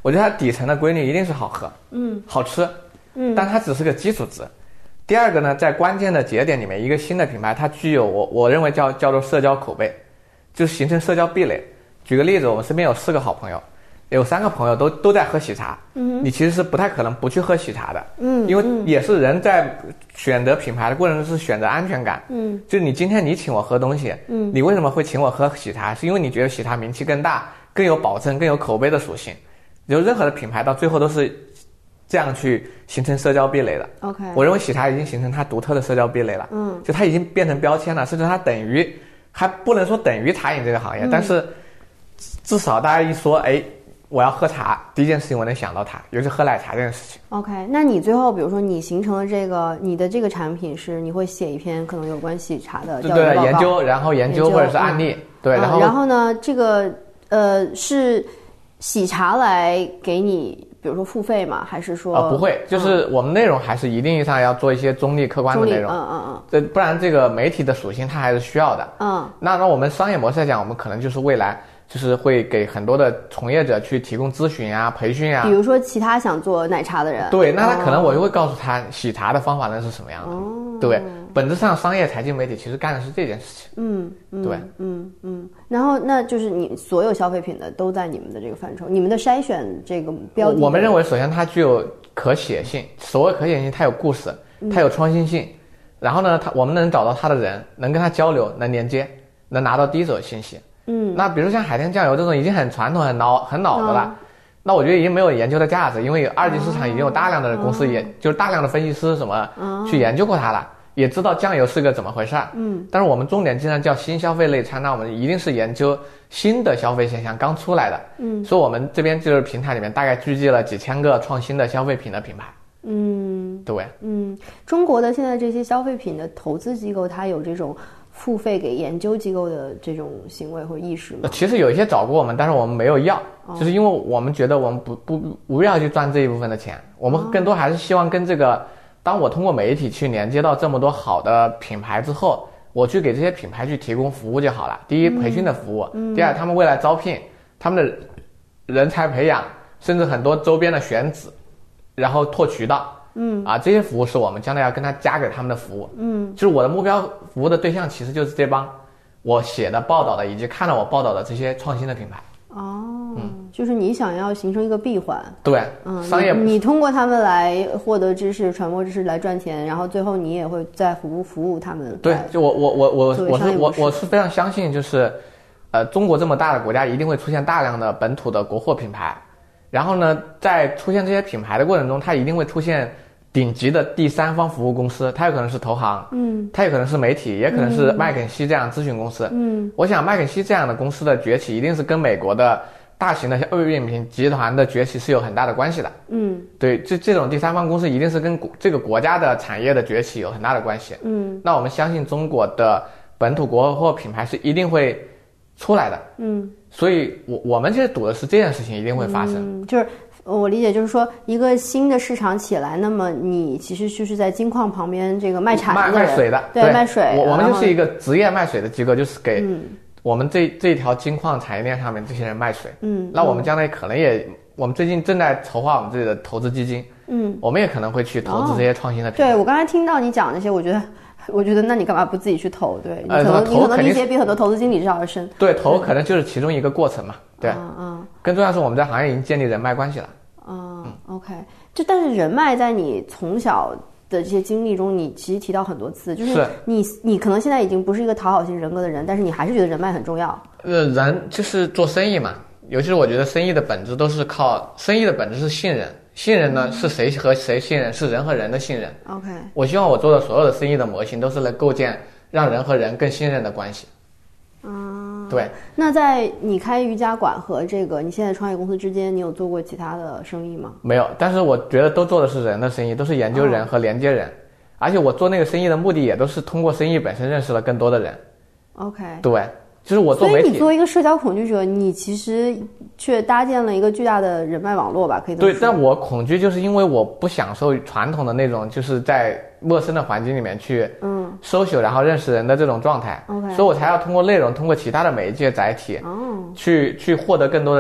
我觉得它底层的规律一定是好喝， 嗯， 好吃， 嗯， 但它只是个基础值。第二个呢，在关键的节点里面，一个新的品牌它具有我我认为叫叫做社交口碑，就是形成社交壁垒。举个例子，我们身边有四个好朋友，有三个朋友都都在喝喜茶，嗯，你其实是不太可能不去喝喜茶的， 嗯， 因为也是人在选择品牌的过程中是选择安全感，嗯，就是你今天你请我喝东西，嗯，你为什么会请我喝喜茶？是因为你觉得喜茶名气更大，更有保证，更有口碑的属性。就任何的品牌到最后都是这样去形成社交壁垒的。 OK， 我认为喜茶已经形成它独特的社交壁垒了，嗯，就它已经变成标签了，甚至它等于还不能说等于茶饮这个行业，嗯，但是至少大家一说，哎，我要喝茶，第一件事情我能想到它，尤其喝奶茶这件事情。 OK， 那你最后比如说你形成了这个你的这个产品是你会写一篇可能有关喜茶的调研报告， 对研究，然后研究或者是案例，嗯，对，然后， 嗯，然后呢，这个呃是喜茶来给你比如说付费吗？还是说？ 啊，不会，就是我们内容还是一定意义上要做一些中立客观的内容， 嗯嗯嗯， 这不然这个媒体的属性它还是需要的， 嗯， 那那我们商业模式来讲，我们可能就是未来就是会给很多的从业者去提供咨询啊、培训啊， 比如说其他想做奶茶的人， 对，那他可能我就会告诉他喜茶的方法论是什么样的，哦，对，本质上商业财经媒体其实干的是这件事情， 嗯，嗯对， 嗯嗯，然后那就是你所有消费品的都在你们的这个范畴，你们的筛选这个标的， 我们认为首先它具有可写性，所谓可写性，它有故事，它有创新性，嗯，然后呢，它我们能找到它的人，能跟他交流，能连接，能拿到第一手信息。嗯，那比如像海天酱油这种已经很传统、很老、很老的了，嗯，那我觉得已经没有研究的价值，因为二级市场已经有大量的公司也，也、嗯、就是大量的分析师什么、嗯、去研究过它了，也知道酱油是个怎么回事。嗯，但是我们重点既然叫新消费类餐，那我们一定是研究新的消费现象刚出来的。嗯，所以我们这边就是平台里面大概聚集了几千个创新的消费品的品牌。嗯，对， 嗯，中国的现在这些消费品的投资机构，它有这种付费给研究机构的这种行为或意识吗？ 其实有一些找过我们，但是我们没有要，哦，就是因为我们觉得我们不不无必要去赚这一部分的钱，我们更多还是希望跟这个，当我通过媒体去连接到这么多好的品牌之后，我去给这些品牌去提供服务就好了。第一，培训的服务；嗯，第二，他们未来招聘，他们的人才培养，甚至很多周边的选址，然后拓渠道。嗯啊，这些服务是我们将来要跟他加给他们的服务。嗯，就是我的目标服务的对象其实就是这帮我写的报道的以及看到我报道的这些创新的品牌。 哦，嗯，就是你想要形成一个闭环。 对，嗯，商业你, 你通过他们来获得知识、传播知识来赚钱，然后最后你也会在服务服务他们。 对，就我我我我我是我我是非常相信，就是呃，中国这么大的国家一定会出现大量的本土的国货品牌。然后呢，在出现这些品牌的过程中，它一定会出现顶级的第三方服务公司，它有可能是投行，嗯，它有可能是媒体，也可能是麦肯锡这样咨询公司，嗯，我想麦肯锡这样的公司的崛起，一定是跟美国的大型的消费品集团的崛起是有很大的关系的，嗯，对，这这种第三方公司一定是跟这个国家的产业的崛起有很大的关系，嗯，那我们相信中国的本土国货品牌是一定会出来的，嗯。所以我我们其实赌的是这件事情一定会发生， 嗯，就是我理解就是说一个新的市场起来，那么你其实就是在金矿旁边这个卖铲子的人，卖卖水的， 对， 对卖水， 我我们就是一个职业卖水的机构，就是给我们这、嗯、这条金矿产业链上面这些人卖水，嗯，那我们将来可能也，我们最近正在筹划我们自己的投资基金，嗯，我们也可能会去投资这些创新的品牌。 对，我刚才听到你讲那些，我觉得。我觉得那你干嘛不自己去投？对，你可能、呃、你可能理解比很多投资经理至少要深。 对，投可能就是其中一个过程嘛。对，嗯嗯。更重要是我们在行业已经建立人脉关系了。 嗯, 嗯 ，OK。就但是人脉在你从小的这些经历中，你其实提到很多次，就是你是你可能现在已经不是一个讨好型人格的人，但是你还是觉得人脉很重要。 呃，人就是做生意嘛，尤其是我觉得生意的本质都是靠生意的本质是信任。信任呢，是谁和谁信任，是人和人的信任。 OK， 我希望我做的所有的生意的模型都是来构建让人和人更信任的关系。嗯，对。 那在你开瑜伽馆和这个你现在创业公司之间，你有做过其他的生意吗？ 没有，但是我觉得都做的是人的生意，都是研究人和连接人，哦，而且我做那个生意的目的也都是通过生意本身认识了更多的人。 OK， 对。就是我做媒体， 所以你作为一个社交恐惧者，你其实却搭建了一个巨大的人脉网络吧？可以这么说。 对，但我恐惧就是因为我不享受传统的那种，就是在陌生的环境里面去嗯 social，然后认识人的这种状态。OK， 所以我才要通过内容，通过其他的媒介载体，哦，去去获得更多的人。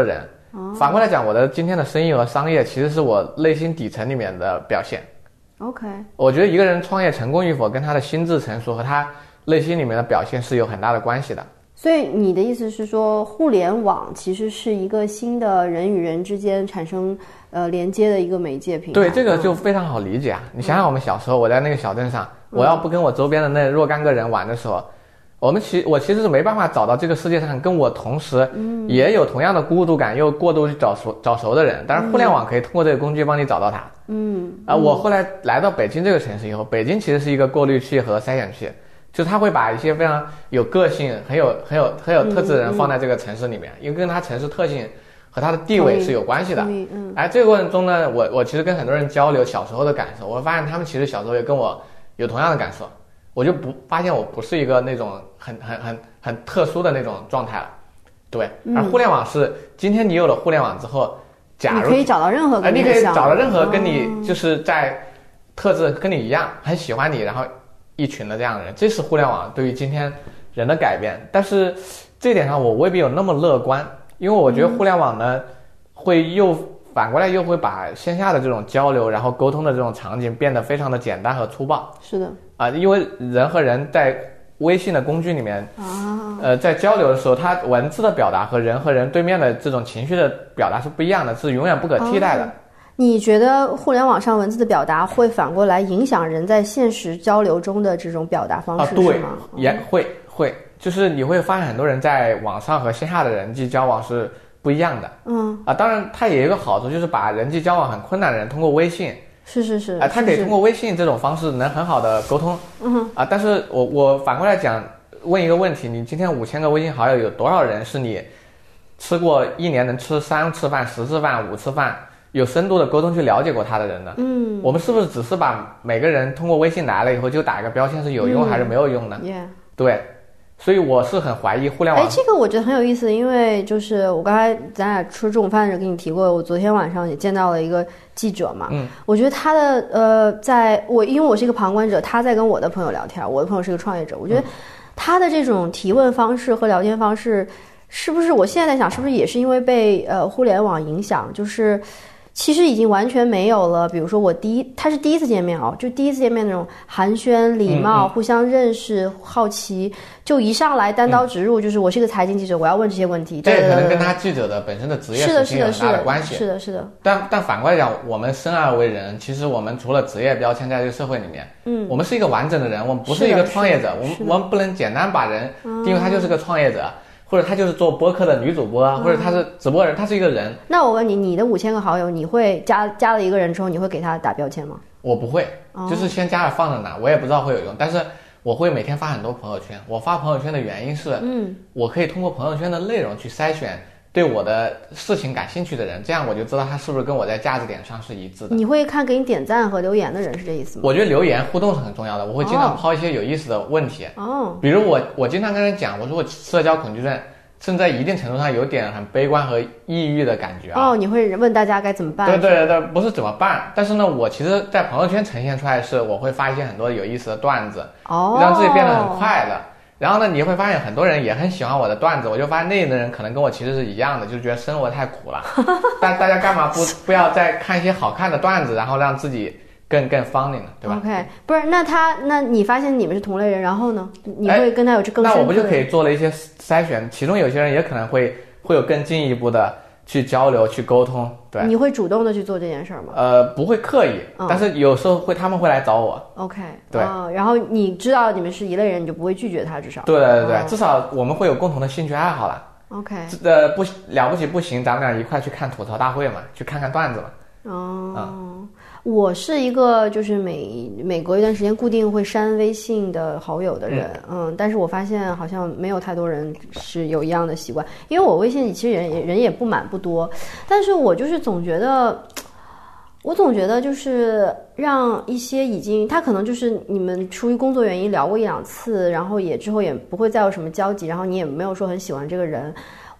哦、反过来讲，我的今天的生意和商业其实是我内心底层里面的表现。 OK， 我觉得一个人创业成功与否跟他的心智成熟和他内心里面的表现是有很大的关系的。 所以你的意思是说，互联网其实是一个新的人与人之间产生呃连接的一个媒介平台？ 对，这个就非常好理解啊。嗯、你想想我们小时候，我在那个小镇上，嗯、我要不跟我周边的那若干个人玩的时候，我们其我其实是没办法找到这个世界上跟我同时也有同样的孤独感又过度去找熟找熟的人。当然，互联网可以通过这个工具帮你找到他。嗯，啊，我后来来到北京这个城市以后，北京其实是一个过滤器和筛选器。就他会把一些非常有个性、很有很有很有特质的人放在这个城市里面，嗯嗯、因为跟他城市特性和他的地位是有关系的。嗯，哎，这个过程中呢，我我其实跟很多人交流小时候的感受，我发现他们其实小时候也跟我有同样的感受，我就不发现我不是一个那种很很很很特殊的那种状态了。对，而互联网是今天你有了互联网之后，假如你可以找到任何跟你、呃、你可以找到任何跟你就是在特质跟你一样，很喜欢你，然后。一群的这样的人，这是互联网对于今天人的改变。但是这一点上我未必有那么乐观，因为我觉得互联网呢，嗯、会又反过来又会把线下的这种交流然后沟通的这种场景变得非常的简单和粗暴。 是的啊、呃，因为人和人在微信的工具里面啊，呃，在交流的时候，它文字的表达和人和人对面的这种情绪的表达是不一样的，是永远不可替代的。 哦，你觉得互联网上文字的表达会反过来影响人在现实交流中的这种表达方式， 啊、对是吗？ 也会会，就是你会发现很多人在网上和线下的人际交往是不一样的。嗯啊，当然它也有一个好处，就是把人际交往很困难的人通过微信， 是是是， 啊，他可以通过微信这种方式能很好的沟通。嗯啊，但是我我反过来讲，问一个问题，你今天五千个微信好友，有多少人是你吃过一年能吃三次饭、十次饭、五次饭？有深度的沟通去了解过他的人呢？嗯，我们是不是只是把每个人通过微信来了以后就打一个标签是有用还是没有用呢？ 嗯 yeah. 对，所以我是很怀疑互联网。 哎，这个我觉得很有意思，因为就是我刚才咱俩吃中午饭的时候跟你提过，我昨天晚上也见到了一个记者嘛。嗯，我觉得他的呃，在我因为我是一个旁观者，他在跟我的朋友聊天，我的朋友是个创业者，我觉得他的这种提问方式和聊天方式，是不是我现在在想，是不是也是因为被呃互联网影响，就是。其实已经完全没有了，比如说我第一，他是第一次见面哦，就第一次见面那种寒暄、礼貌、嗯嗯、互相认识、好奇，就一上来单刀直入，嗯、就是我是个财经记者，我要问这些问题。 这也可能跟他记者的本身的职业属性有很大的关系。 是的，是的。是的但但反过来讲，我们生而为人，其实我们除了职业标签在这个社会里面，嗯，我们是一个完整的人，我们不是一个创业者，我们我们不能简单把人定为他就是个创业者。嗯或者他就是做播客的女主播，嗯、或者他是直播人，他是一个人。 那我问你，你的五千个好友，你会加加了一个人之后，你会给他打标签吗？ 我不会，哦、就是先加了放着呢，我也不知道会有用。但是我会每天发很多朋友圈。我发朋友圈的原因是，嗯，我可以通过朋友圈的内容去筛选对我的事情感兴趣的人，这样我就知道他是不是跟我在价值点上是一致的。 你会看给你点赞和留言的人是这意思吗？ 我觉得留言互动是很重要的，我会经常抛一些有意思的问题。哦，比如我我经常跟人讲，我说我社交恐惧症。甚至在一定程度上有点很悲观和抑郁的感觉啊！ 哦，你会问大家该怎么办？ 对对对，不是怎么办，但是呢，我其实，在朋友圈呈现出来的是，我会发一些很多有意思的段子，哦，让自己变得很快乐。然后呢，你会发现很多人也很喜欢我的段子，我就发现那的人可能跟我其实是一样的，就是觉得生活太苦了。但大家干嘛不不要再看一些好看的段子，然后让自己更更方便呢，对吧 ？OK， 不是，那他那你发现你们是同类人，然后呢，你会跟他有这更深的？ 那我不就可以做了一些筛选？其中有些人也可能会会有更进一步的去交流、去沟通。对， 你会主动的去做这件事吗？ 呃，不会刻意，嗯、但是有时候会，他们会来找我。 OK， 对、 哦，然后你知道你们是一类人，你就不会拒绝他，至少。 对对对对，哦、至少我们会有共同的兴趣爱好了。 OK， 呃，不了不起不行，咱们俩一块去看吐槽大会嘛，去看看段子嘛。 哦。嗯我是一个就是每每隔一段时间固定会删微信的好友的人，嗯, 嗯，但是我发现好像没有太多人是有一样的习惯，因为我微信里其实人也人也不满不多，但是我就是总觉得，我总觉得就是让一些已经他可能就是你们出于工作原因聊过一两次，然后也之后也不会再有什么交集，然后你也没有说很喜欢这个人。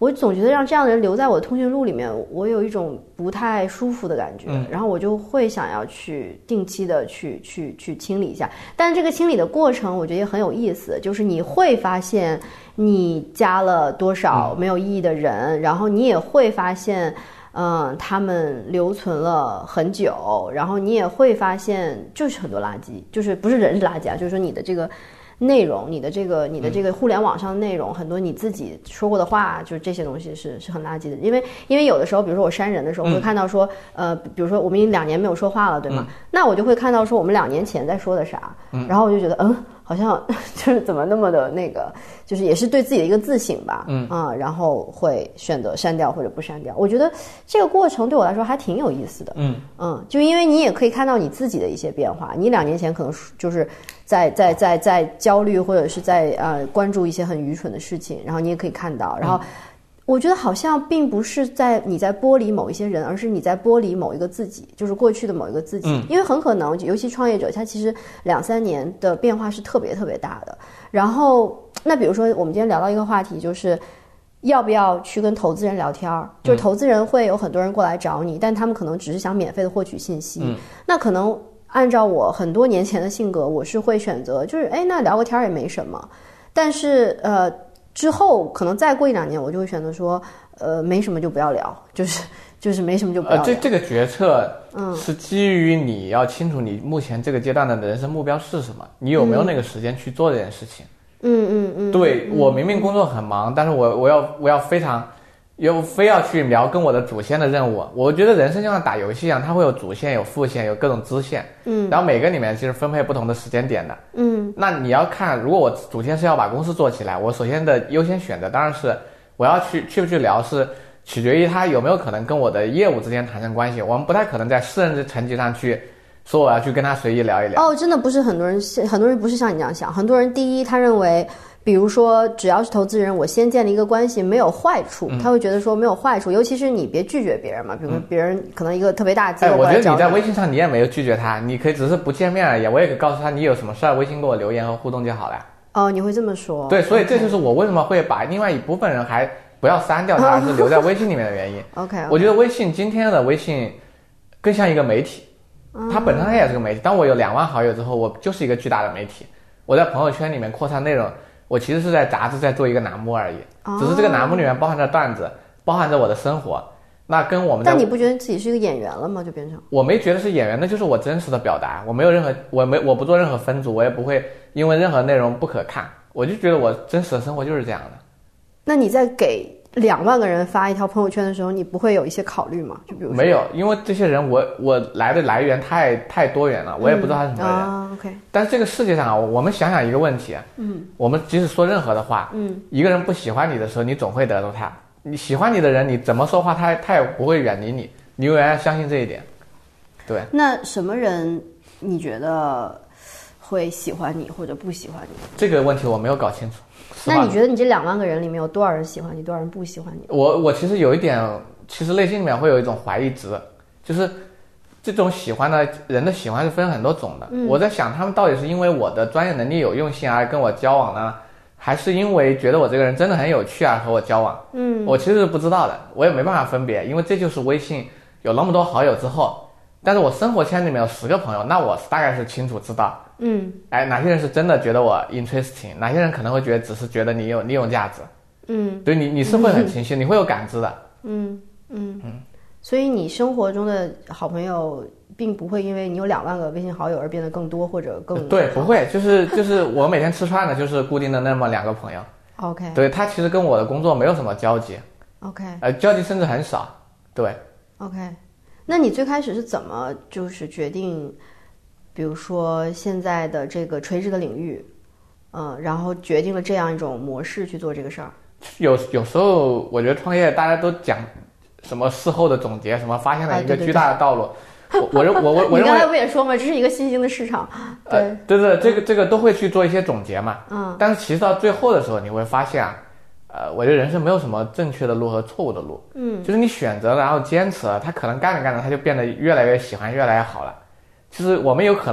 我总觉得让这样的人留在我的通讯录里面，我有一种不太舒服的感觉， 嗯、 然后我就会想要去定期的去去去清理一下。但是这个清理的过程，我觉得也很有意思，就是你会发现你加了多少没有意义的人，嗯、然后你也会发现。嗯，他们留存了很久，然后你也会发现就是很多垃圾，就是不是人是垃圾啊，就是说你的这个内容，你的这个你的这个互联网上的内容，嗯、很多你自己说过的话，就是这些东西是是很垃圾的。因为因为有的时候，比如说我删人的时候，会看到说，嗯、呃，比如说我们已经两年没有说话了，对吗？嗯、那我就会看到说我们两年前在说的啥，嗯、然后我就觉得，嗯。好像就是怎么那么的那个，就是也是对自己的一个自省吧，嗯啊，然后会选择删掉或者不删掉。我觉得这个过程对我来说还挺有意思的，嗯嗯，就因为你也可以看到你自己的一些变化。你两年前可能就是在在在在焦虑或者是在呃关注一些很愚蠢的事情，然后你也可以看到，然后。嗯我觉得好像并不是在你在剥离某一些人，而是你在剥离某一个自己，就是过去的某一个自己。嗯、因为很可能，尤其创业者，他其实两三年的变化是特别特别大的。然后，那比如说我们今天聊到一个话题，就是要不要去跟投资人聊天？就是投资人会有很多人过来找你，嗯、但他们可能只是想免费的获取信息。嗯、那可能按照我很多年前的性格，我是会选择，就是哎，那聊个天也没什么。但是呃。之后可能再过一两年，我就会选择说，呃，没什么就不要聊，就是就是没什么就不要聊。 呃，这这个决策，嗯，是基于你要清楚你目前这个阶段的人生目标是什么，你有没有那个时间去做这件事情。嗯嗯嗯。对嗯我明明工作很忙，嗯、但是我我要我要非常，又非要去聊跟我的主线的任务。我觉得人生就像打游戏一样，它会有主线、有副线、有各种支线。嗯。然后每个里面其实分配不同的时间点的。嗯。那你要看，如果我主线是要把公司做起来，我首先的优先选择当然是我要去去不去聊，是取决于他有没有可能跟我的业务之间产生关系。我们不太可能在私人的层级上去说我要去跟他随意聊一聊。 哦，真的不是很多人，很多人不是像你这样想。很多人第一，他认为。比如说只要是投资人，我先建立一个关系没有坏处，嗯、他会觉得说没有坏处，尤其是你别拒绝别人嘛，比如说别人可能一个特别大的机构过来找你， 哎，我觉得你在微信上你也没有拒绝他，你可以只是不见面而已，我也可以告诉他你有什么事儿微信给我留言和互动就好了。 哦，你会这么说？ 对，所以这就是我为什么会把另外一部分人还不要删掉他，而是留在微信里面的原因。 OK， 我觉得微信今天的微信更像一个媒体，它本身它也是个媒体。当我有两万好友之后，我就是一个巨大的媒体，我在朋友圈里面扩散内容。我其实是在杂志在做一个栏目而已，只是这个栏目里面包含着段子，包含着我的生活。那跟我们但你不觉得自己是一个演员了吗？就变成我没觉得是演员，那就是我真实的表达。我没有任何，我没我不做任何分组，我也不会因为任何内容不可看，我就觉得我真实的生活就是这样的。 那你在给两万个人发一条朋友圈的时候，你不会有一些考虑吗？就比如说没有，因为这些人我我来的来源太太多元了，我也不知道他是什么人。 嗯啊 OK。 但是这个世界上啊，我们想想一个问题，嗯，我们即使说任何的话，嗯，一个人不喜欢你的时候，你总会得罪他。你喜欢你的人，你怎么说话，他他也不会远离你，你永远要相信这一点。对。 那什么人你觉得会喜欢你或者不喜欢你？ 这个问题我没有搞清楚。 那你觉得你这两万个人里面有多少人喜欢你，多少人不喜欢你？ 我我其实有一点，其实内心里面会有一种怀疑值，就是这种喜欢的人的喜欢是分很多种的。嗯、我在想，他们到底是因为我的专业能力有用性而跟我交往呢，还是因为觉得我这个人真的很有趣而和我交往？嗯，我其实是不知道的，我也没办法分别，因为这就是微信有那么多好友之后，但是我生活圈里面有十个朋友，那我大概是清楚知道。嗯，哎，哪些人是真的觉得我 interesting， 哪些人可能会觉得只是觉得你有利用价值。嗯，对你你是会很清晰，嗯、你会有感知的。 嗯嗯嗯，所以你生活中的好朋友并不会因为你有两万个微信好友而变得更多或者更对，不会，就是就是我每天吃饭的就是固定的那么两个朋友。 OK， 对，他其实跟我的工作没有什么交集。 OK， 呃，交集甚至很少。对。 OK， 那你最开始是怎么就是决定？比如说现在的这个垂直的领域，嗯，然后决定了这样一种模式去做这个事儿。 有有时候我觉得创业大家都讲什么事后的总结，什么发现了一个巨大的道路。啊、我我我我我你刚才不也说吗？这是一个新兴的市场。对、 呃、对对，这个这个都会去做一些总结嘛。嗯。但是其实到最后的时候，你会发现啊，呃，我觉得人生没有什么正确的路和错误的路。嗯。就是你选择了，然后坚持了，他可能干着干着他就变得越来越喜欢，越来越好了。就是我们有可能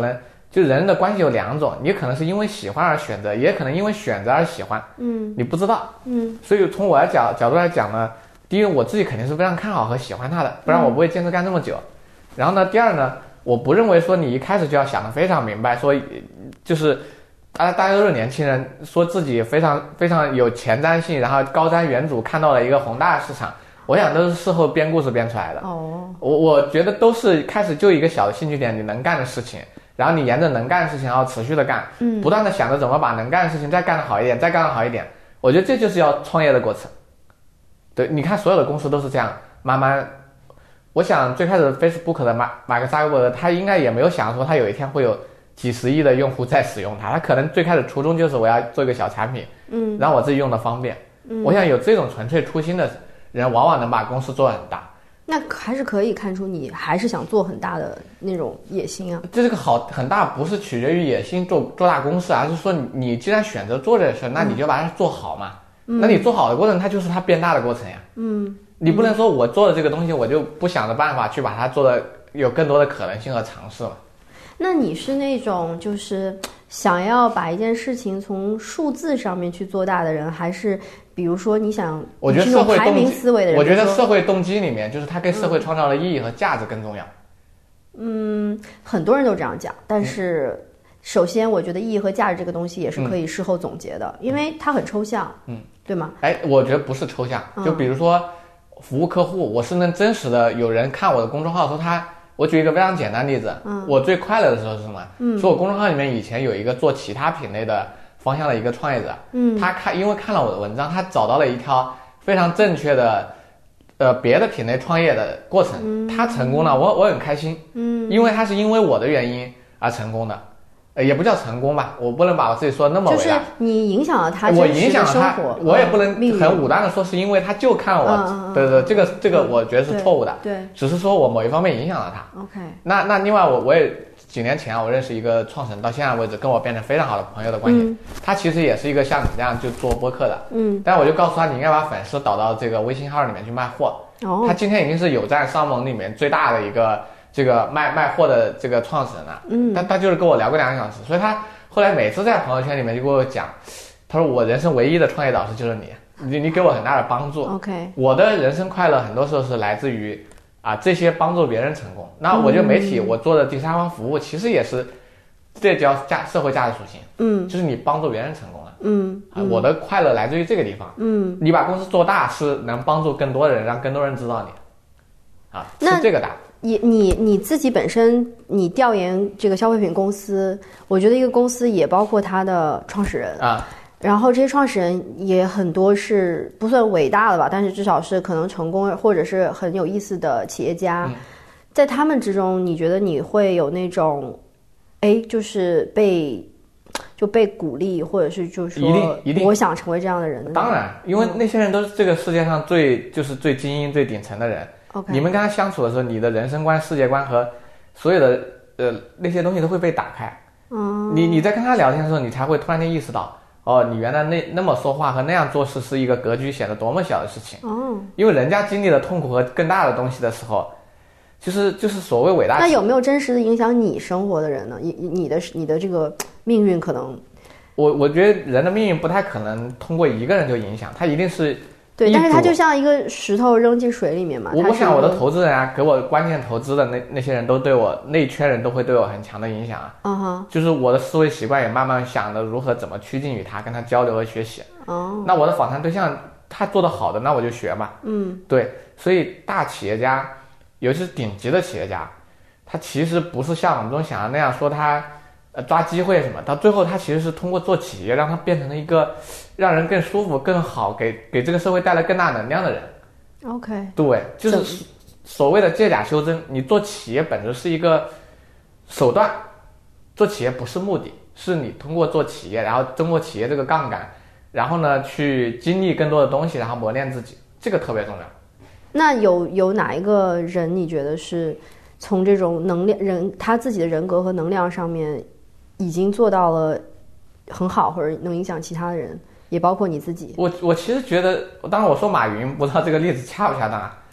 就人的关系有两种，你可能是因为喜欢而选择，也可能因为选择而喜欢。 嗯， 你不知道。 嗯， 所以从我的角角度来讲呢，第一，我自己肯定是非常看好和喜欢它的，不然我不会坚持干这么久。嗯、然后呢，第二呢，我不认为说你一开始就要想得非常明白，说就是大家大家都是年轻人，说自己非常非常有前瞻性，然后高瞻远瞩，看到了一个宏大的市场。我想都是事后编故事编出来的。 哦， 我我觉得都是开始就一个小的兴趣点，你能干的事情。然后你沿着能干的事情，然后持续的干，嗯，不断的想着怎么把能干的事情再干得好一点，再干得好一点。我觉得这就是要创业的过程。对，你看所有的公司都是这样，慢慢。我想最开始 Facebook 的马马克扎克伯格，他应该也没有想说他有一天会有几十亿的用户在使用它，他可能最开始初衷就是我要做一个小产品，嗯，让我自己用的方便。嗯，我想有这种纯粹初心的人，往往能把公司做得很大。 那还是可以看出你还是想做很大的那种野心啊。 这个好很大不是取决于野心做做大公司，而是说你你既然选择做这事，那你就把它做好嘛。嗯、那你做好的过程，它就是它变大的过程呀。嗯，你不能说我做的这个东西，我就不想着办法去把它做的有更多的可能性和尝试嘛。 那你是那种就是想要把一件事情从数字上面去做大的人，还是比如说你想我觉得社会排名思维的人？ 我觉得社会动机里面就是他给社会创造的意义和价值更重要。 嗯，很多人都这样讲，但是首先我觉得意义和价值这个东西也是可以事后总结的，嗯、因为它很抽象，嗯，对吗？ 哎，我觉得不是抽象，就比如说服务客户，我是能真实的有人看我的公众号说他。我举一个非常简单的例子，嗯，我最快乐的时候是什么？嗯，说我公众号里面以前有一个做其他品类的方向的一个创业者，嗯，他看因为看了我的文章，他找到了一条非常正确的，呃，别的品类创业的过程，嗯、他成功了，我我很开心，嗯，因为他是因为我的原因而成功的，呃，也不叫成功吧，我不能把我自己说那么伟大， 就是你影响了他， 我影响了他，我也不能很武断的说是因为他就看了我，嗯、对对，这个这个我觉得是错误的， 对，对只是说我某一方面影响了他。 OK， 那那另外我我也几年前啊，我认识一个创始人，到现在为止跟我变成非常好的朋友的关系。嗯、他其实也是一个像你这样就做播客的，嗯，但我就告诉他，你应该把粉丝导到这个微信号里面去卖货。哦，他今天已经是有赞商盟里面最大的一个这个卖卖货的这个创始人了。嗯，但他就是跟我聊过两个小时，所以他后来每次在朋友圈里面就跟我讲，他说我人生唯一的创业导师就是你，你你给我很大的帮助。 OK， 我的人生快乐很多时候是来自于。啊，这些帮助别人成功，那我觉得媒体、嗯、我做的第三方服务其实也是，这叫价社会价值属性，嗯，就是你帮助别人成功了，嗯，啊，我的快乐来自于这个地方，嗯，你把公司做大是能帮助更多人，让更多人知道你，啊，是这个大。 你你你自己本身，你调研这个消费品公司，我觉得一个公司也包括它的创始人啊。然后这些创始人也很多是不算伟大的吧，但是至少是可能成功或者是很有意思的企业家。嗯、在他们之中，你觉得你会有那种，哎，就是被就被鼓励，或者是就是说， 一定一定， 我想成为这样的人。 当然，因为那些人都是这个世界上最、嗯、就是最精英、最顶层的人。 OK， 你们跟他相处的时候，你的人生观、世界观和所有的呃那些东西都会被打开。嗯，你你在跟他聊天的时候，你才会突然间意识到。哦，你原来那那么说话和那样做事是一个格局显得多么小的事情哦，因为人家经历了痛苦和更大的东西的时候，就是就是所谓伟大。 那有没有真实的影响你生活的人呢？你你的你的这个命运可能， 我我觉得人的命运不太可能通过一个人就影响，他一定是对，但是他就像一个石头扔进水里面嘛。 我我想我的投资人啊，给我关键投资的那那些人都对我那一圈人都会对我很强的影响啊。嗯哼，就是我的思维习惯也慢慢想的如何怎么趋近于他，跟他交流和学习。哦，那我的访谈对象他做得好的，那我就学嘛。嗯，对，所以大企业家，尤其是顶级的企业家，他其实不是像我们中想的那样说他呃抓机会什么，到最后他其实是通过做企业让他变成了一个。让人更舒服、更好，给给这个社会带来更大能量的人。 OK， 对，就是所谓的借假修真。你做企业本质是一个手段，做企业不是目的，是你通过做企业，然后通过企业这个杠杆，然后呢去经历更多的东西，然后磨练自己，这个特别重要。 那有有哪一个人你觉得是从这种能量人他自己的人格和能量上面已经做到了很好，或者能影响其他的人？也包括你自己。 我我其实觉得，当然我说马云，不知道这个例子恰不恰当啊？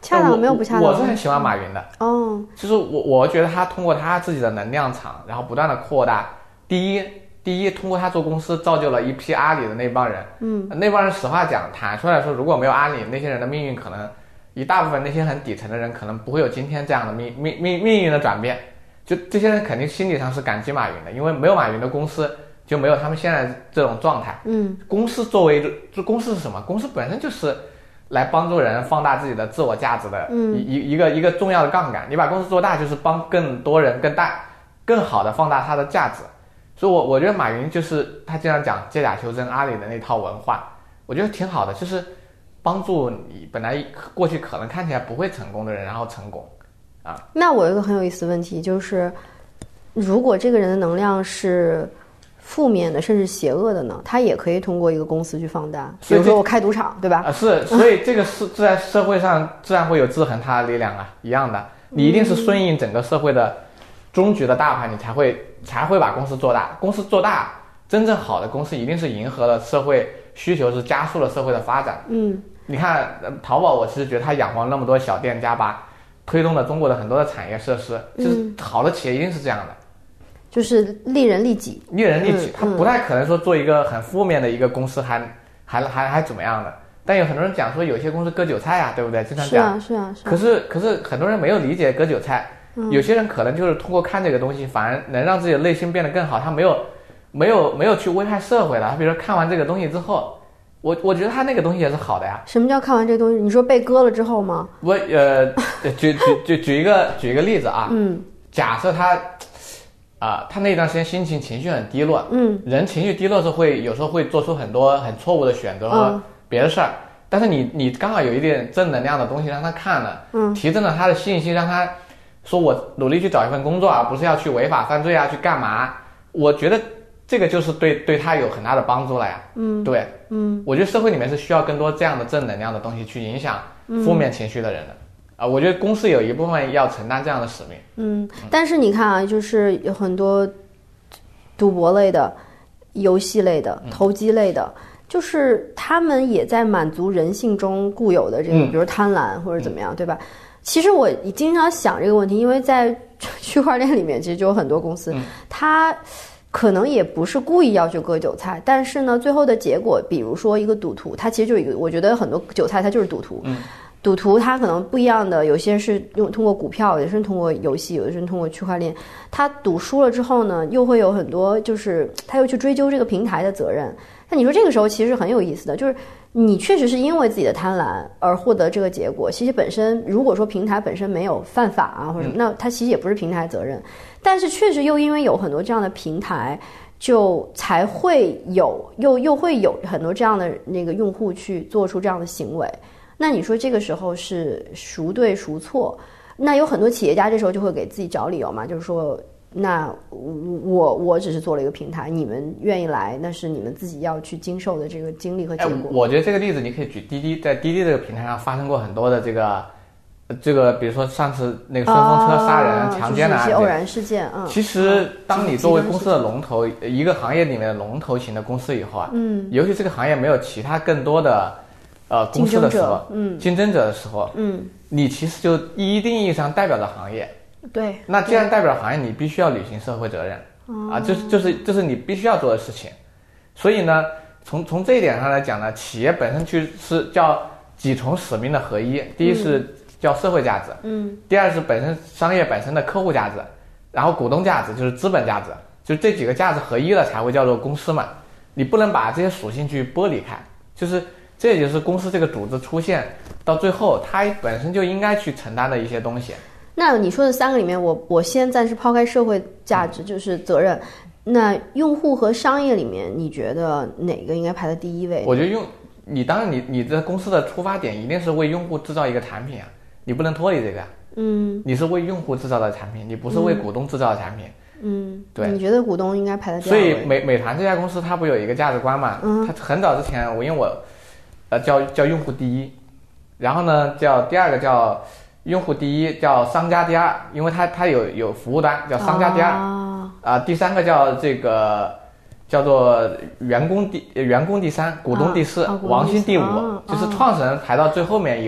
恰当没有不恰当。 我是很喜欢马云的。 哦， 就是我我觉得他通过他自己的能量场，然后不断的扩大。第一，第一，通过他做公司造就了一批阿里的那帮人。嗯，那帮人实话讲，坦率来说，如果没有阿里，那些人的命运可能一大部分那些很底层的人可能不会有今天这样的命命命命运的转变。就这些人肯定心理上是感激马云的，因为没有马云的公司就没有他们现在这种状态。嗯，公司作为就公司是什么？公司本身就是来帮助人放大自己的自我价值的一一一个一个重要的杠杆。你把公司做大，就是帮更多人更大、更好的放大它的价值。所以我，我我觉得马云就是他经常讲借假修真，阿里的那套文化，我觉得挺好的，就是帮助你本来过去可能看起来不会成功的人，然后成功啊。 那我有一个很有意思的问题，就是如果这个人的能量是负面的，甚至邪恶的呢，他也可以通过一个公司去放大。比如说我开赌场，对吧？ 啊，是，所以这个是在社会上自然会有制衡它的力量啊，一样的。你一定是顺应整个社会的终局的大盘，你才会才会把公司做大。公司做大，真正好的公司一定是迎合了社会需求，是加速了社会的发展。嗯，你看淘宝，我其实觉得它养活那么多小店家吧，推动了中国的很多的产业设施，就是好的企业一定是这样的。 就是利人利己， 利人利己，他不太可能说做一个很负面的一个公司还还还还怎么样的。但有很多人讲说有些公司割韭菜啊，对不对？经常讲。 是啊，是啊，是啊。 可是可是很多人没有理解割韭菜，嗯、有些人可能就是通过看这个东西，反而能让自己的内心变得更好。他没有没有没有去危害社会了。他比如说看完这个东西之后，我我觉得他那个东西也是好的呀。 什么叫看完这个东西？你说被割了之后吗？ 我呃，举举举举一个举一个例子啊，嗯，假设他。啊、呃，他那段时间心情情绪很低落，嗯，人情绪低落是会有时候会做出很多很错误的选择和别的事儿，嗯、但是你你刚好有一点正能量的东西让他看了，嗯，提振了他的信心，让他说我努力去找一份工作啊，不是要去违法犯罪啊，去干嘛？我觉得这个就是对对他有很大的帮助了呀，嗯，对，嗯，我觉得社会里面是需要更多这样的正能量的东西去影响负面情绪的人的。嗯啊，我觉得公司有一部分要承担这样的使命。 嗯，但是你看啊，就是有很多赌博类的、游戏类的、投机类的，嗯、就是他们也在满足人性中固有的这个，嗯、比如贪婪或者怎么样，嗯、对吧？其实我经常想这个问题，因为在区块链里面，其实就有很多公司，嗯、它可能也不是故意要去割韭菜，但是呢，最后的结果，比如说一个赌徒，他其实就是一个，我觉得很多韭菜他就是赌徒。嗯，赌徒他可能不一样的，有些是用通过股票，有些是通过游戏，有的是通过区块链。他赌输了之后呢，又会有很多，就是他又去追究这个平台的责任。那你说这个时候其实很有意思的，就是你确实是因为自己的贪婪而获得这个结果。其实本身如果说平台本身没有犯法啊或者什么，那它其实也不是平台责任。但是确实又因为有很多这样的平台，就才会有又又会有很多这样的那个用户去做出这样的行为。那你说这个时候是孰对孰错？那有很多企业家这时候就会给自己找理由嘛，就是说，那我我只是做了一个平台，你们愿意来，那是你们自己要去经受的这个经历和结果。 哎，我觉得这个例子你可以举滴滴，在滴滴这个平台上发生过很多的这个，这个比如说上次那个顺风车杀人、哦、强奸的案件， 就是一些偶然事件。嗯， 其实当你作为公司的龙头，一个行业里面的龙头型的公司以后啊，嗯，尤其这个行业没有其他更多的。呃，公司的时候，嗯，竞争者的时候，嗯，你其实就一定意义上代表着行业， 对。 那既然代表行业，你必须要履行社会责任，哦、啊，这就是这是你必须要做的事情。所以呢，从从这一点上来讲呢，企业本身就是叫几重使命的合一。第一是叫社会价值，嗯，第二是本身商业本身的客户价值，然后股东价值就是资本价值，就这几个价值合一了才会叫做公司嘛。你不能把这些属性去剥离开，就是。这也就是公司这个组织出现到最后，它本身就应该去承担的一些东西。 那你说的三个里面，我我先暂时抛开社会价值，就是责任。那用户和商业里面，你觉得哪个应该排在第一位？ 我觉得用你当然你你的公司的出发点一定是为用户制造一个产品啊，你不能脱离这个。嗯，你是为用户制造的产品，你不是为股东制造的产品。嗯，对。 你觉得股东应该排在第二位？ 所以美美团这家公司它不有一个价值观嘛？嗯，它很早之前我因为我。呃，叫叫用户第一，然后呢，叫第二个叫用户第一，叫商家第二，因为它它有有服务端叫商家第二，啊、呃，第三个叫这个叫做员工第员工第三，股东第四，啊、王兴第五，啊、就是创始人排到最后面一位，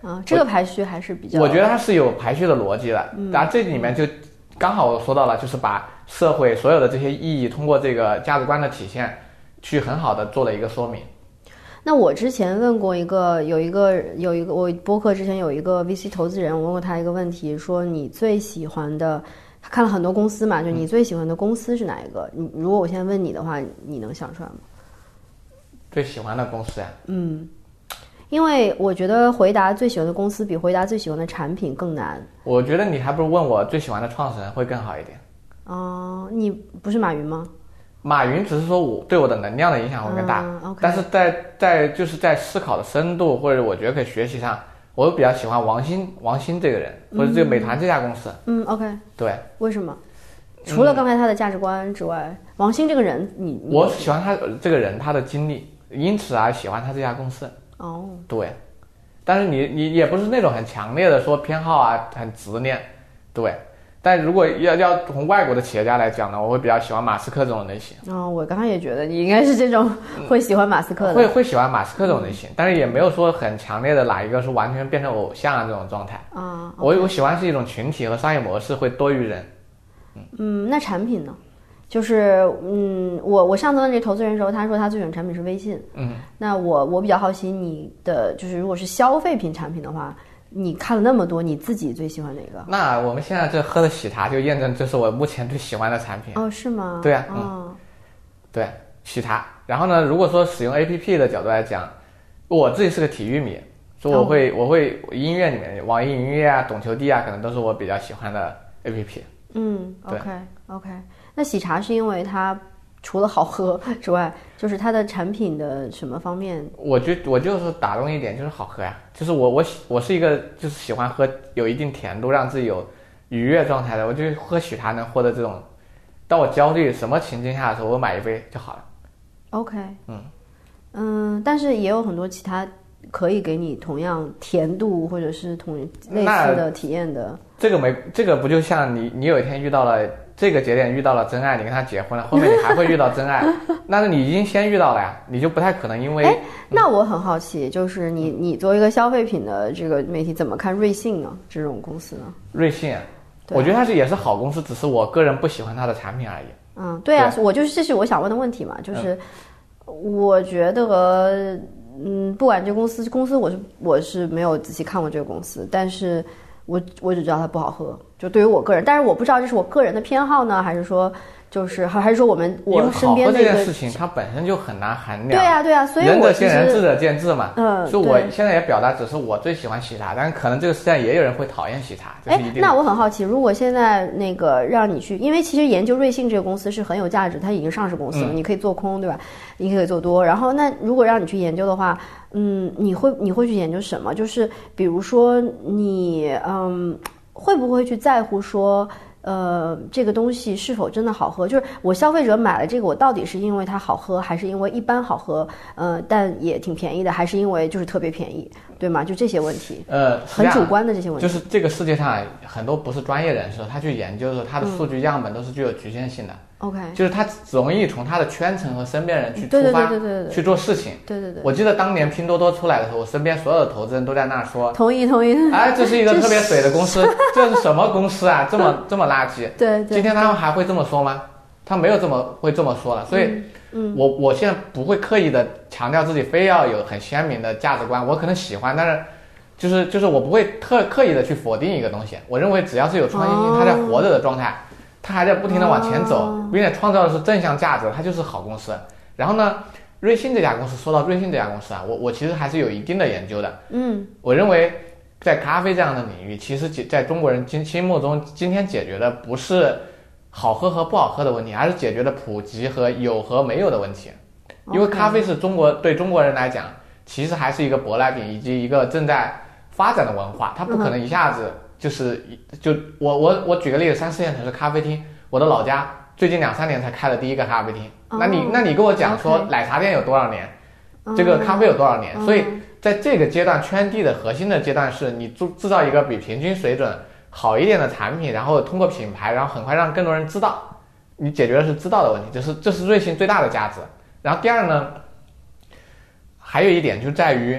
啊，这个排序还是比较， 我觉得它是有排序的逻辑的。嗯，然后这里面就刚好我说到了，就是把社会所有的这些意义通过这个价值观的体现，去很好的做了一个说明。 那我之前问过一个，有一个有一个我播客之前有一个 V C 投资人，我问过他一个问题，说你最喜欢的，他看了很多公司嘛，就你最喜欢的公司是哪一个？你如果我现在问你的话，你能想出来吗？ 最喜欢的公司呀？ 嗯，因为我觉得回答最喜欢的公司比回答最喜欢的产品更难。 我觉得你还不如问我最喜欢的创始人会更好一点。 哦，你不是马云吗？ 马云只是说我对我的能量的影响会更大， 嗯 okay、 但是在在就是在思考的深度或者我觉得可以学习上，我比较喜欢王兴王兴这个人，或者这个美团这家公司。 嗯 ，OK， 对， 为什么？除了刚才他的价值观之外，嗯、王兴这个人你，你我喜欢他这个人他的经历，因此而喜欢他这家公司。 哦， 对，但是你你也不是那种很强烈的说偏好啊，很执念，对。但如果要要从外国的企业家来讲呢，我会比较喜欢马斯克这种类型。 哦，我刚刚也觉得你应该是这种会喜欢马斯克的， 嗯、会会喜欢马斯克这种类型，嗯、但是也没有说很强烈的哪一个是完全变成偶像啊这种状态。 啊， 我我喜欢是一种群体和商业模式会多于人。 嗯, 嗯那产品呢？就是嗯，我我上次问这投资人的时候，他说他最喜欢产品是微信。 嗯， 那我我比较好奇你的，就是如果是消费品产品的话。你看了那么多，你自己最喜欢哪个？ 那我们现在这喝的喜茶就验证这是我目前最喜欢的产品。 哦，是吗？ 对啊， 嗯， 哦、对，喜茶。然后呢，如果说使用 A P P 的角度来讲，我自己是个体育迷，所以我会、哦、我会音乐里面网易云音乐啊、懂球帝啊，可能都是我比较喜欢的 A P P。 嗯 ，OK OK， 那喜茶是因为它除了好喝之外，就是它的产品的什么方面？ 我觉我就是打动一点，就是好喝呀。就是我我我是一个就是喜欢喝有一定甜度，让自己有愉悦状态的。我就喝喜茶能获得这种，当我焦虑什么情境下的时候，我买一杯就好了。 OK， 嗯嗯，但是也有很多其他可以给你同样甜度或者是同类似的体验的。 这个没这个不就像你你有一天遇到了。这个节点遇到了真爱，你跟他结婚了，后面你还会遇到真爱，那是你已经先遇到了呀，你就不太可能因为。 哎，那我很好奇，就是你你作为一个消费品的这个媒体，怎么看瑞幸呢？这种公司呢？ 瑞幸啊，我觉得它是也是好公司，只是我个人不喜欢它的产品而已。 嗯，对啊，对我就是这是我想问的问题嘛，就是我觉得，嗯，不管这公司公司我是我是没有仔细看过这个公司，但是。我我只知道它不好喝，就对于我个人，但是我不知道这是我个人的偏好呢，还是说就是还是说我们我身边的这件事情它本身就很难衡量。 对啊对啊，所以仁者见仁，智者见智嘛。 嗯， 所以我现在也表达只是我最喜欢喜茶，但是可能这个世界上也有人会讨厌喜茶。哎、就是， 那我很好奇，如果现在那个让你去，因为其实研究瑞幸这个公司是很有价值，它已经上市公司了，嗯、你可以做空，对吧？你可以做多。然后那如果让你去研究的话。嗯，你会你会去研究什么？就是比如说你嗯，会不会去在乎说，呃，这个东西是否真的好喝？就是我消费者买了这个，我到底是因为它好喝，还是因为一般好喝？呃，但也挺便宜的，还是因为就是特别便宜，对吗？就这些问题， 呃， 很主观的这些问题。 就是这个世界上很多不是专业人士，他去研究的时候，他的数据样本都是具有局限性的。嗯 OK， 就是他容易从他的圈层和身边人去出发， 对对对对对， 去做事情。 对对对。 我记得当年拼多多出来的时候，我身边所有的投资人都在那说， 同意同意。 哎，这是一个特别水的公司，这是什么公司啊？这么这么垃圾。 对对。 今天他们还会这么说吗？他没有这么会这么说了，所以， 嗯， 我我现在不会刻意的强调自己非要有很鲜明的价值观，我可能喜欢，但是。就是就是我不会特刻意的去否定一个东西，我认为只要是有创新性，它在活着的状态，它还在不停的往前走，并且创造的是正向价值，它就是好公司。然后呢，瑞幸这家公司，说到瑞幸这家公司啊，我我其实还是有一定的研究的。 嗯， 我认为在咖啡这样的领域，其实在中国人心心目中，今天解决的不是好喝和不好喝的问题，而是解决了普及和有和没有的问题。因为咖啡是中国对中国人来讲，其实还是一个舶来品以及一个正在发展的文化，它不可能一下子就是就我我我举个例子，三四线城市咖啡厅，我的老家最近两三年才开了第一个咖啡厅。 哦、 那你那你跟我讲说 okay. 奶茶店有多少年，这个咖啡有多少年？ 哦、 所以在这个阶段，圈地的核心的阶段是你制制造一个比平均水准好一点的产品，然后通过品牌，然后很快让更多人知道，你解决的是知道的问题，这是这是瑞幸最大的价值。然后第二呢，还有一点就在于。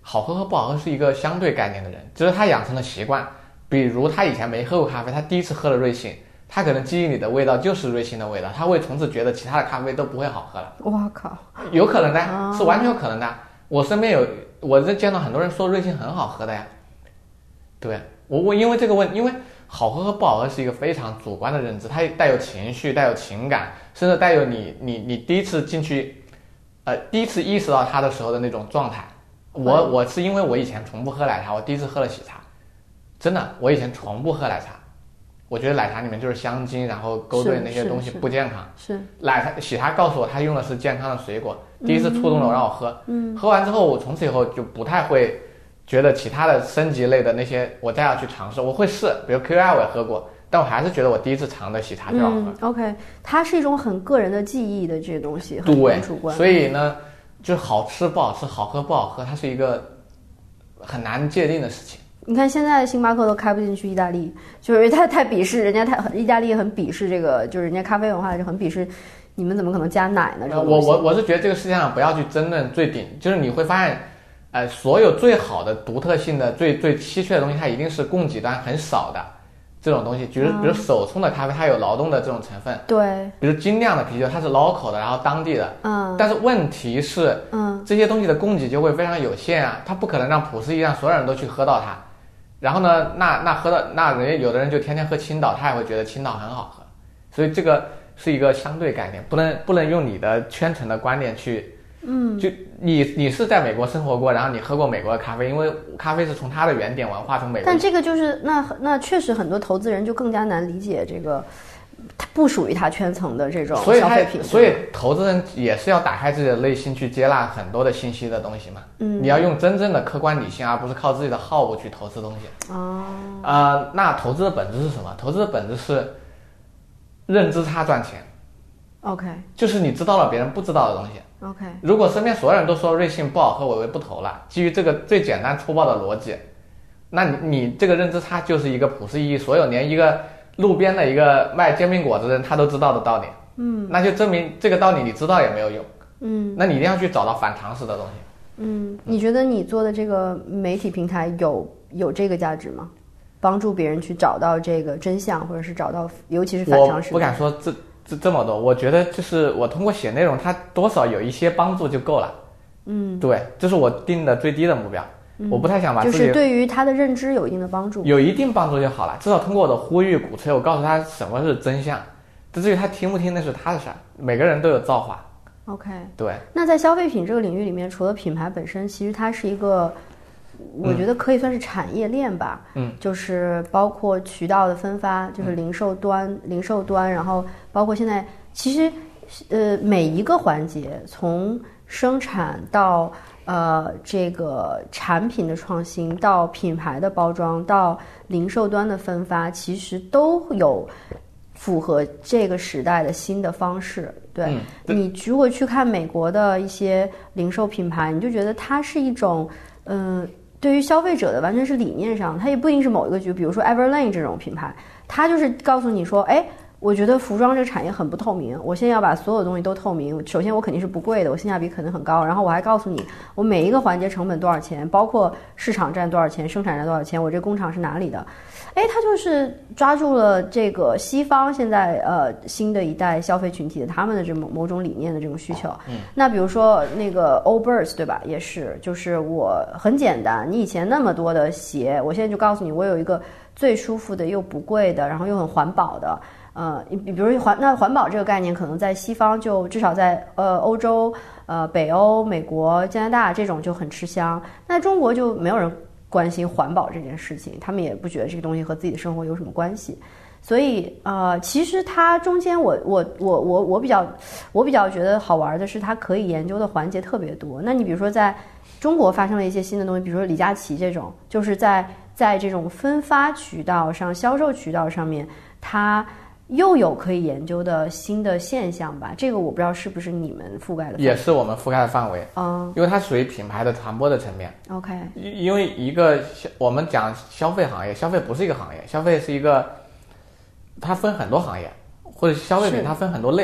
好喝和不好喝是一个相对概念的人，就是他养成了习惯，比如他以前没喝过咖啡，他第一次喝了瑞幸，他可能记忆里的味道就是瑞幸的味道，他会从此觉得其他的咖啡都不会好喝了。 哇靠， 有可能的，哦、是完全有可能的。我身边有，我这见到很多人说瑞幸很好喝的呀。对，我我因为这个问，因为好喝和不好喝是一个非常主观的认知，它带有情绪，带有情感，甚至带有你你你第一次进去，呃，第一次意识到它的时候的那种状态。我我是因为我以前从不喝奶茶，我第一次喝了喜茶，真的，我以前从不喝奶茶，我觉得奶茶里面就是香精，然后勾兑那些东西不健康。 是, 是, 是奶茶喜茶告诉我，它用的是健康的水果，第一次触动了我让我喝。 嗯， 喝完之后，我从此以后就不太会觉得其他的升级类的那些我再要去尝试，我会试，比如 Q I 我也喝过，但我还是觉得我第一次尝的喜茶最好喝。 嗯 OK， 它是一种很个人的记忆的这些东西，很对， 主观。 所以呢。就是好吃不好吃，好喝不好喝，它是一个很难界定的事情。 你看现在的星巴克都开不进去意大利，就是太太鄙视人家，太意大利很鄙视这个，就是人家咖啡文化就很鄙视，你们怎么可能加奶呢？ 我我我是觉得这个世界上不要去争论最顶，就是你会发现，呃，所有最好的、独特性的、最最稀缺的东西，它一定是供给端很少的。这种东西，比如比如手冲的咖啡，它有劳动的这种成分， 对。 比如精酿的啤酒，它是 local 的，然后当地的， 嗯。 但是问题是， 嗯， 这些东西的供给就会非常有限啊，它不可能让普世意义上所有人都去喝到它。然后呢，那那喝到那人有的人就天天喝青岛，他也会觉得青岛很好喝，所以这个是一个相对概念，不能不能用你的圈层的观点去。 嗯， 就你你是在美国生活过，然后你喝过美国的咖啡，因为咖啡是从它的原点文化从美国。 但这个就是那那确实很多投资人就更加难理解这个，它不属于他圈层的这种消费品。 所以投资人也是要打开自己的内心去接纳很多的信息的东西嘛。 嗯， 你要用真正的客观理性，而不是靠自己的好恶去投资东西。 哦， 啊、呃，那投资的本质是什么？投资的本质是认知差赚钱。 OK， 就是你知道了别人不知道的东西。 OK， 如果身边所有人都说瑞幸不好喝，我就不投了。基于这个最简单粗暴的逻辑，那你你这个认知差就是一个普世意义，所有连一个路边的一个卖煎饼果子的人他都知道的道理。 嗯， 那就证明这个道理你知道也没有用。 嗯， 那你一定要去找到反常识的东西。 嗯，你觉得你做的这个媒体平台有有这个价值吗？帮助别人去找到这个真相，或者是找到尤其是反常识。 我不敢说这。这这么多，我觉得就是我通过写内容，它多少有一些帮助就够了。 嗯， 对，这是我定的最低的目标。嗯、我不太想把自己就是对于他的认知有一定的帮助， 有一定帮助就好了。至少通过我的呼吁、鼓吹，我告诉他什么是真相。至于他听不听，那是他的事儿。每个人都有造化。 OK， 对。 那在消费品这个领域里面，除了品牌本身，其实它是一个。我觉得可以算是产业链吧， 嗯， 就是包括渠道的分发，就是零售端、嗯、零售端，然后包括现在其实，呃，每一个环节，从生产到呃这个产品的创新，到品牌的包装，到零售端的分发，其实都有符合这个时代的新的方式。对、嗯、你如果去看美国的一些零售品牌，你就觉得它是一种，嗯、呃。对于消费者的完全是理念上，它也不一定是某一个局，比如说 Everlane 这种品牌，它就是告诉你说，哎，我觉得服装这个产业很不透明，我现在要把所有东西都透明。首先我肯定是不贵的，我性价比肯定很高，然后我还告诉你我每一个环节成本多少钱，包括市场占多少钱，生产占多少钱，我这工厂是哪里的。哎，它就是抓住了这个西方现在呃新的一代消费群体的他们的这某某种理念的这种需求。 嗯， 那比如说那个 Allbirds 对吧，也是，就是我很简单，你以前那么多的鞋，我现在就告诉你，我有一个最舒服的又不贵的，然后又很环保的。呃，比如环那环保这个概念，可能在西方就至少在呃欧洲、呃北欧、美国、加拿大这种就很吃香，那中国就没有人关心环保这件事情，他们也不觉得这个东西和自己的生活有什么关系。所以呃，其实它中间我我我我我比较我比较觉得好玩的是，它可以研究的环节特别多。那你比如说在中国发生了一些新的东西，比如说李佳琦这种，就是在在这种分发渠道上、销售渠道上面，它又有可以研究的新的现象吧？这个我不知道是不是你们覆盖的范围， 也是我们覆盖的范围啊、嗯， 因为它属于品牌的传播的层面。 OK， 因为一个我们讲消费行业，消费不是一个行业，消费是一个，它分很多行业，或者消费品它分很多类，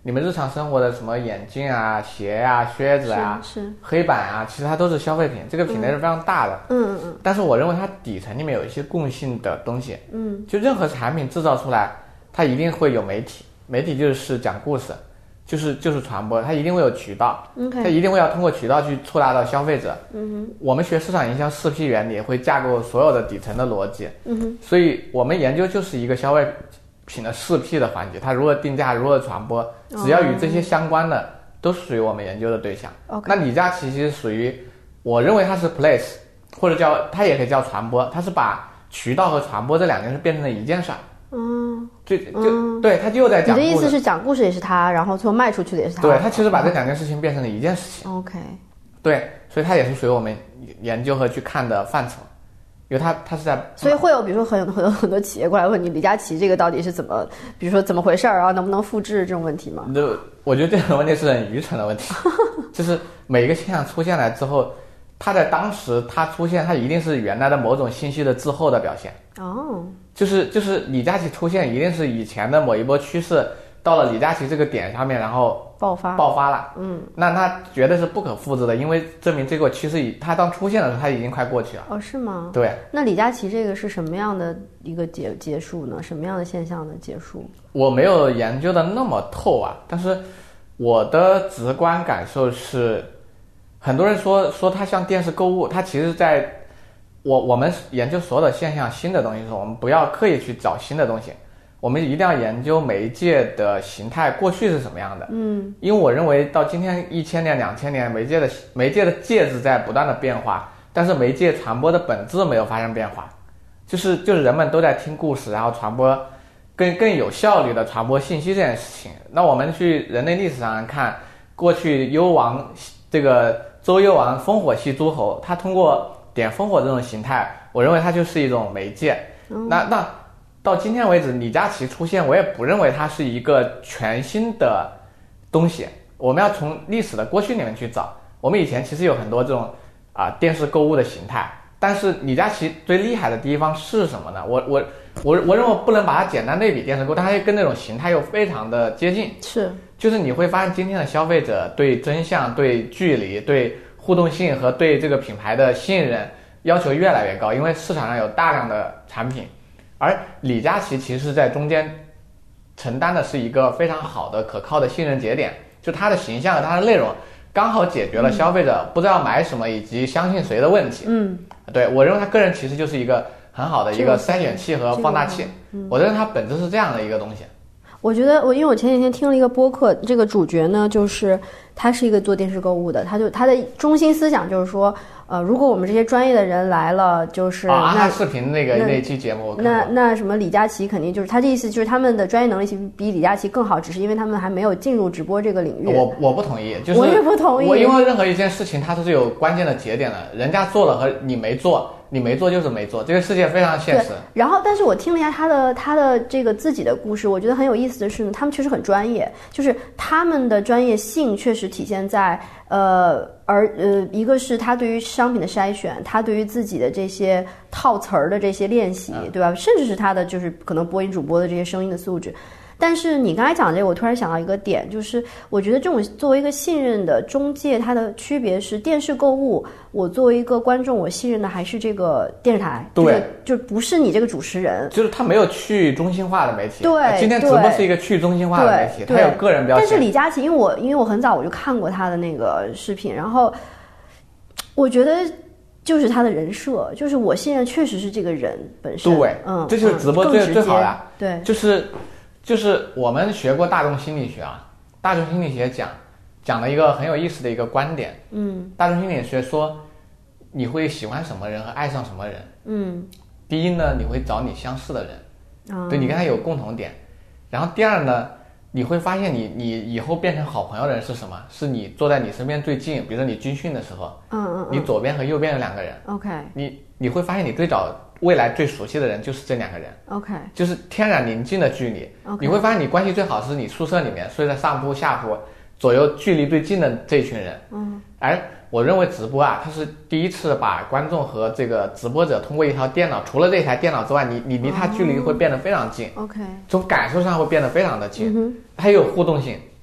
你们日常生活的什么眼镜啊、鞋啊、靴子啊、 是是黑板啊，其实它都是消费品，这个品类是非常大的。 嗯嗯。 但是我认为它底层里面有一些共性的东西。 嗯。 就任何产品制造出来，它一定会有媒体，媒体就是讲故事，就是就是传播，它一定会有渠道。 Okay. 它一定会要通过渠道去触达到消费者。 嗯哼。 我们学市场营销四 P 原理会架构所有的底层的逻辑。 嗯哼。 所以我们研究就是一个消费品的四 P 的环节，它如何定价，如何传播，只要与这些相关的，都属于我们研究的对象。 Okay. 那李佳琦其实属于，我认为它是 place， 或者叫它也可以叫传播，它是把渠道和传播这两件事变成了一件事儿。 嗯， 就就、嗯、对，他就在讲故事。 你的意思是讲故事也是他，然后最后卖出去的也是他。 对，他其实把这两件事情变成了一件事情。 OK。 对，所以它也是属于我们研究和去看的范畴。因为他他是在， 所以会有比如说很很多很多企业过来问你李佳琦这个到底是怎么，比如说怎么回事儿啊，能不能复制这种问题吗？ 就我觉得这种问题是很愚蠢的问题，就是每一个现象出现来之后，它在当时它出现，它一定是原来的某种信息的滞后的表现。 哦， 就是就是李佳琦出现，一定是以前的某一波趋势到了李佳琦这个点上面，然后爆发爆发了。 嗯， 那它绝对是不可复制的，因为证明这个趋势已它当出现的时候，它已经快过去了。 哦，是吗？ 对。 那李佳琦这个是什么样的一个结结束呢？什么样的现象的结束？ 我没有研究的那么透啊，但是我的直观感受是，很多人说说它像电视购物，它其实在我我们研究所有的现象、新的东西的时候，我们不要刻意去找新的东西。我们一定要研究媒介的形态过去是什么样的。 嗯， 因为我认为到今天一千年、两千年，媒介的媒介的介质在不断的变化，但是媒介传播的本质没有发生变化，就是就是人们都在听故事，然后传播更更有效率的传播信息这件事情。那我们去人类历史上看，过去幽王这个周幽王烽火戏诸侯，他通过点烽火这种形态，我认为它就是一种媒介。嗯、那那。到今天为止，李佳琦出现，我也不认为它是一个全新的东西。我们要从历史的过去里面去找。我们以前其实有很多这种啊、呃、电视购物的形态，但是李佳琦最厉害的地方是什么呢？我我我我认为不能把它简单类比电视购物，但它跟那种形态又非常的接近。 是， 就是你会发现今天的消费者对真相、对距离、对互动性和对这个品牌的信任要求越来越高，因为市场上有大量的产品。而李佳琦其实在中间承担的是一个非常好的可靠的信任节点，就他的形象和他的内容刚好解决了消费者不知道买什么以及相信谁的问题。 嗯， 对，我认为他个人其实就是一个很好的一个筛选器和放大器。 嗯、 我认为它本质是这样的一个东西。 我觉得我因为我前几天听了一个播客，这个主角呢就是他是一个做电视购物的，他就他的中心思想就是说，呃，如果我们这些专业的人来了，就是啊， 那视频那个那期节目我看过， 那那什么李佳琦肯定就是他的意思，就是他们的专业能力其实比李佳琦更好，只是因为他们还没有进入直播这个领域。 我我不同意，就是我也不同意。 我因为任何一件事情它都是有关键的节点的，人家做了和你没做。你没做就是没做，这个世界非常现实。 然后，但是我听了一下他的他的这个自己的故事，我觉得很有意思的是呢，他们确实很专业，就是他们的专业性确实体现在呃，而呃，一个是他对于商品的筛选，他对于自己的这些套词儿的这些练习， 嗯、 对吧？甚至是他的就是可能播音主播的这些声音的素质。但是你刚才讲的这个，我突然想到一个点，就是我觉得这种作为一个信任的中介，它的区别是电视购物，我作为一个观众，我信任的还是这个电视台， 对， 就不是你这个主持人， 就是他没有去中心化的媒体。 对， 今天直播是一个去中心化的媒体，他有个人标签。 但是李佳琦，因为我因为我很早我就看过他的那个视频，然后我觉得。就是他的人设，就是我信任确实是这个人本身。 对， 嗯， 这就是直播最、 嗯、 最好的。 对， 就是就是我们学过大众心理学啊，大众心理学讲讲了一个很有意思的一个观点。 嗯， 大众心理学说你会喜欢什么人和爱上什么人。 嗯， 第一呢，你会找你相似的人， 嗯、 对你跟他有共同点。然后第二呢，你会发现你你以后变成好朋友的人是什么？是你坐在你身边最近，比如说你军训的时候， 嗯嗯， 你左边和右边有两个人 ，OK， 你你会发现你最早未来最熟悉的人就是这两个人 ，OK， 就是天然临近的距离。 Okay. 你会发现你关系最好是你宿舍里面睡在上铺下铺左右距离最近的这一群人。 嗯， 而我认为直播啊，它是第一次把观众和这个直播者通过一条电脑，除了这台电脑之外，你你离他距离会变得非常近。 OK， 从感受上会变得非常的近。 嗯、 它有互动性，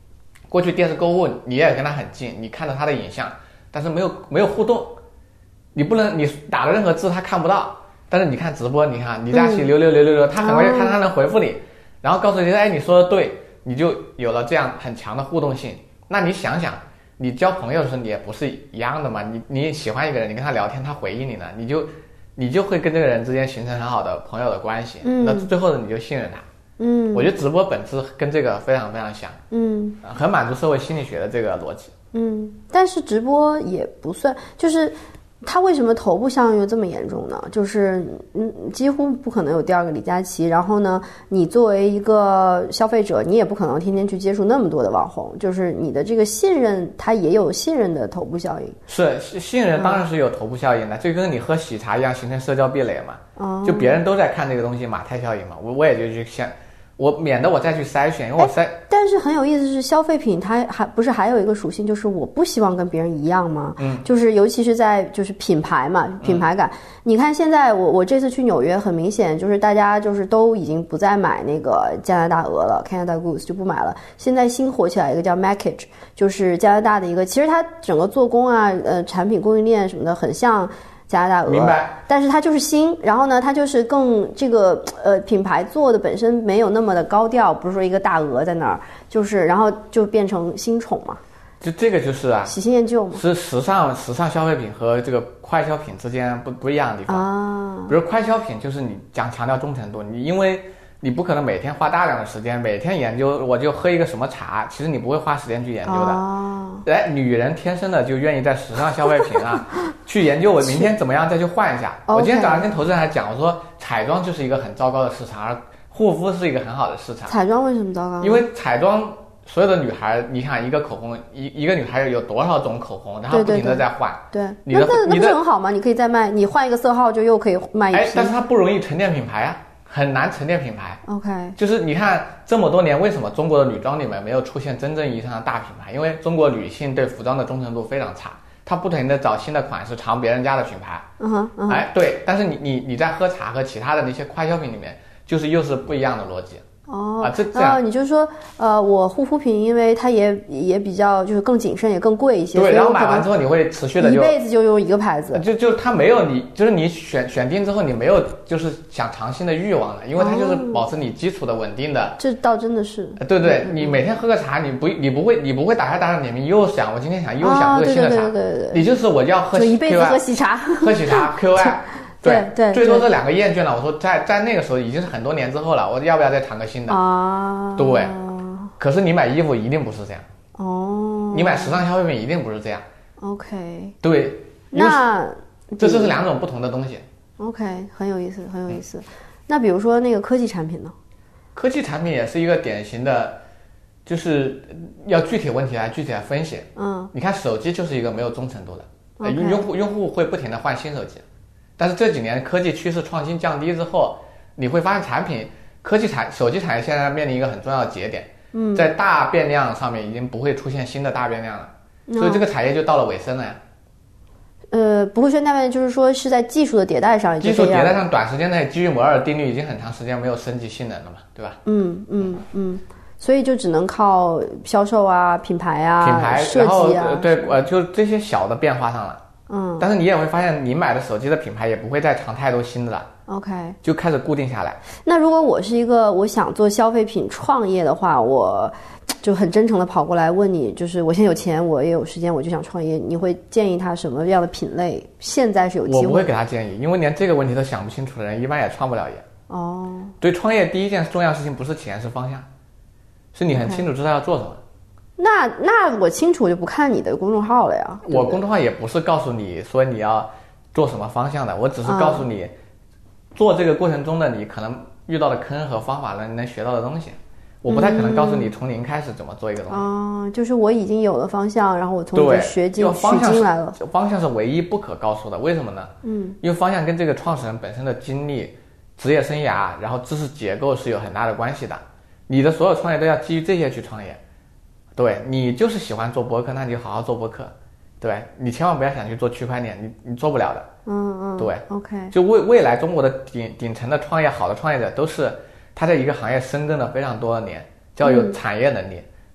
过去电视购物你也跟他很近，你看到他的影像，但是没有没有互动，你不能你打的任何字他看不到。但是你看直播，你看李佳琦留留留留留，他很快就看他能回复你，然后告诉你，哎，你说的对，你就有了这样很强的互动性。那你想想，你交朋友的时候你也不是一样的嘛？你你喜欢一个人，你跟他聊天，他回应你呢，你就你就会跟这个人之间形成很好的朋友的关系。嗯，那最后你就信任他。嗯，我觉得直播本质跟这个非常非常像。嗯，很满足社会心理学的这个逻辑。 嗯，但是直播也不算，就是他为什么头部效应又这么严重呢？就是嗯，几乎不可能有第二个李佳琦。然后呢，你作为一个消费者，你也不可能天天去接触那么多的网红。就是你的这个信任，它也有信任的头部效应。 是信任当然是有头部效应的，就跟你喝喜茶一样，形成社交壁垒嘛。哦，就别人都在看这个东西，马太效应嘛。我我也就去想。我免得我再去筛选，因为我筛。 但是很有意思是，消费品它还不是还有一个属性，就是我不希望跟别人一样吗？嗯，就是尤其是在就是品牌嘛，品牌感。嗯、你看现在我我这次去纽约，很明显就是大家就是都已经不再买那个加拿大鹅了 ，Canada Goose 就不买了。现在新火起来一个叫 Mackage， 就是加拿大的一个，其实它整个做工啊，呃，产品供应链什么的很像。加拿大鹅， 明白。 但是它就是新，然后呢，它就是更这个呃品牌做的本身没有那么的高调，不是说一个大鹅在那儿，就是然后就变成新宠嘛。 就这个就是啊， 喜新厌旧嘛。 是时尚时尚消费品和这个快消品之间不不一样的地方啊。比如快消品就是你讲强调忠诚度，你因为你不可能每天花大量的时间，每天研究我就喝一个什么茶，其实你不会花时间去研究的。哦，哎，女人天生的就愿意在时尚消费品啊去研究，我明天怎么样再去换一下。我今天早上跟投资人还讲，我说彩妆就是一个很糟糕的市场，而护肤是一个很好的市场。 彩妆为什么糟糕？ 因为彩妆所有的女孩，你看一个口红，一一个女孩有多少种口红，然后不停的在换。 对，对对你的那那不是很好吗？你可以再卖，你换一个色号就又可以卖一批。 哎，但是它不容易沉淀品牌啊。很难沉淀品牌。 OK， 就是你看这么多年，为什么中国的女装里面没有出现真正意义上的大品牌？因为中国女性对服装的忠诚度非常差，她不停的找新的款式尝别人家的品牌。嗯哼，嗯哎对，但是你你你在喝茶和其他的那些快消品里面，就是又是不一样的逻辑。 哦，啊，这这样，你就说，呃，我护肤品，因为它也也比较就是更谨慎，也更贵一些。 对，然后买完之后你会持续的一辈子就用一个牌子， 就就它没有你，就是你选选定之后，你没有就是想尝新的欲望了，因为它就是保持你基础的稳定的。 哦、这倒真的是。 对对，你每天喝个茶，你不你不会你不会打开大众点评又想我今天想又想喝新的茶， 哦、对对对对对， 你就是我要喝就一辈子喝喜茶， 喝喜茶 Q I。 对对， 最多这两个厌倦了。我说在在那个时候已经是很多年之后了，我要不要再尝个新的啊？对，可是你买衣服一定不是这样哦，你买时尚消费品一定不是这样。 OK， 对， 那这是两种不同的东西。 OK， 很有意思，很有意思。嗯、那比如说那个科技产品呢？ 科技产品也是一个典型的，就是要具体问题来具体来分析。嗯，你看手机就是一个没有忠诚度的， okay. 用户用户会不停的换新手机。但是这几年科技趋势创新降低之后，你会发现产品科技产手机产业现在面临一个很重要的节点，嗯，在大变量上面已经不会出现新的大变量了，嗯、所以这个产业就到了尾声了呀。 呃，不会说大变量，就是说是在技术的迭代上， 技术迭代上短时间内基于摩尔定律已经很长时间没有升级性能了嘛，对吧？ 嗯嗯嗯，所以就只能靠销售啊、品牌啊、 品牌设计啊， 对，呃，就这些小的变化上了。嗯，但是你也会发现，你买的手机的品牌也不会再尝太多新的了。 OK， 就开始固定下来。 那如果我是一个我想做消费品创业的话，我就很真诚的跑过来问你，就是我现在有钱，我也有时间，我就想创业，你会建议他什么样的品类？现在是有机会。 我不会给他建议，因为连这个问题都想不清楚的人，一般也创不了业。哦，对，创业第一件重要事情不是钱，是方向，是你很清楚知道要做什么。Okay. 那那我清楚，我就不看你的公众号了呀。 我公众号也不是告诉你说你要做什么方向的，我只是告诉你，嗯、做这个过程中的你可能遇到的坑和方法能能学到的东西。我不太可能告诉你从零开始怎么做一个东西。啊、 嗯嗯，就是我已经有了方向，然后我从这学进取经来了。 方向是唯一不可告诉的，为什么呢？嗯，因为方向跟这个创始人本身的经历、职业生涯，然后知识结构是有很大的关系的。你的所有创业都要基于这些去创业。对，你就是喜欢做播客，那你就好好做播客。对，你千万不要想去做区块链，你你做不了的。嗯嗯。对 ，OK。 就未未来中国的顶顶层的创业，好的创业者都是他在一个行业深耕了非常多的年，叫有产业能力。嗯、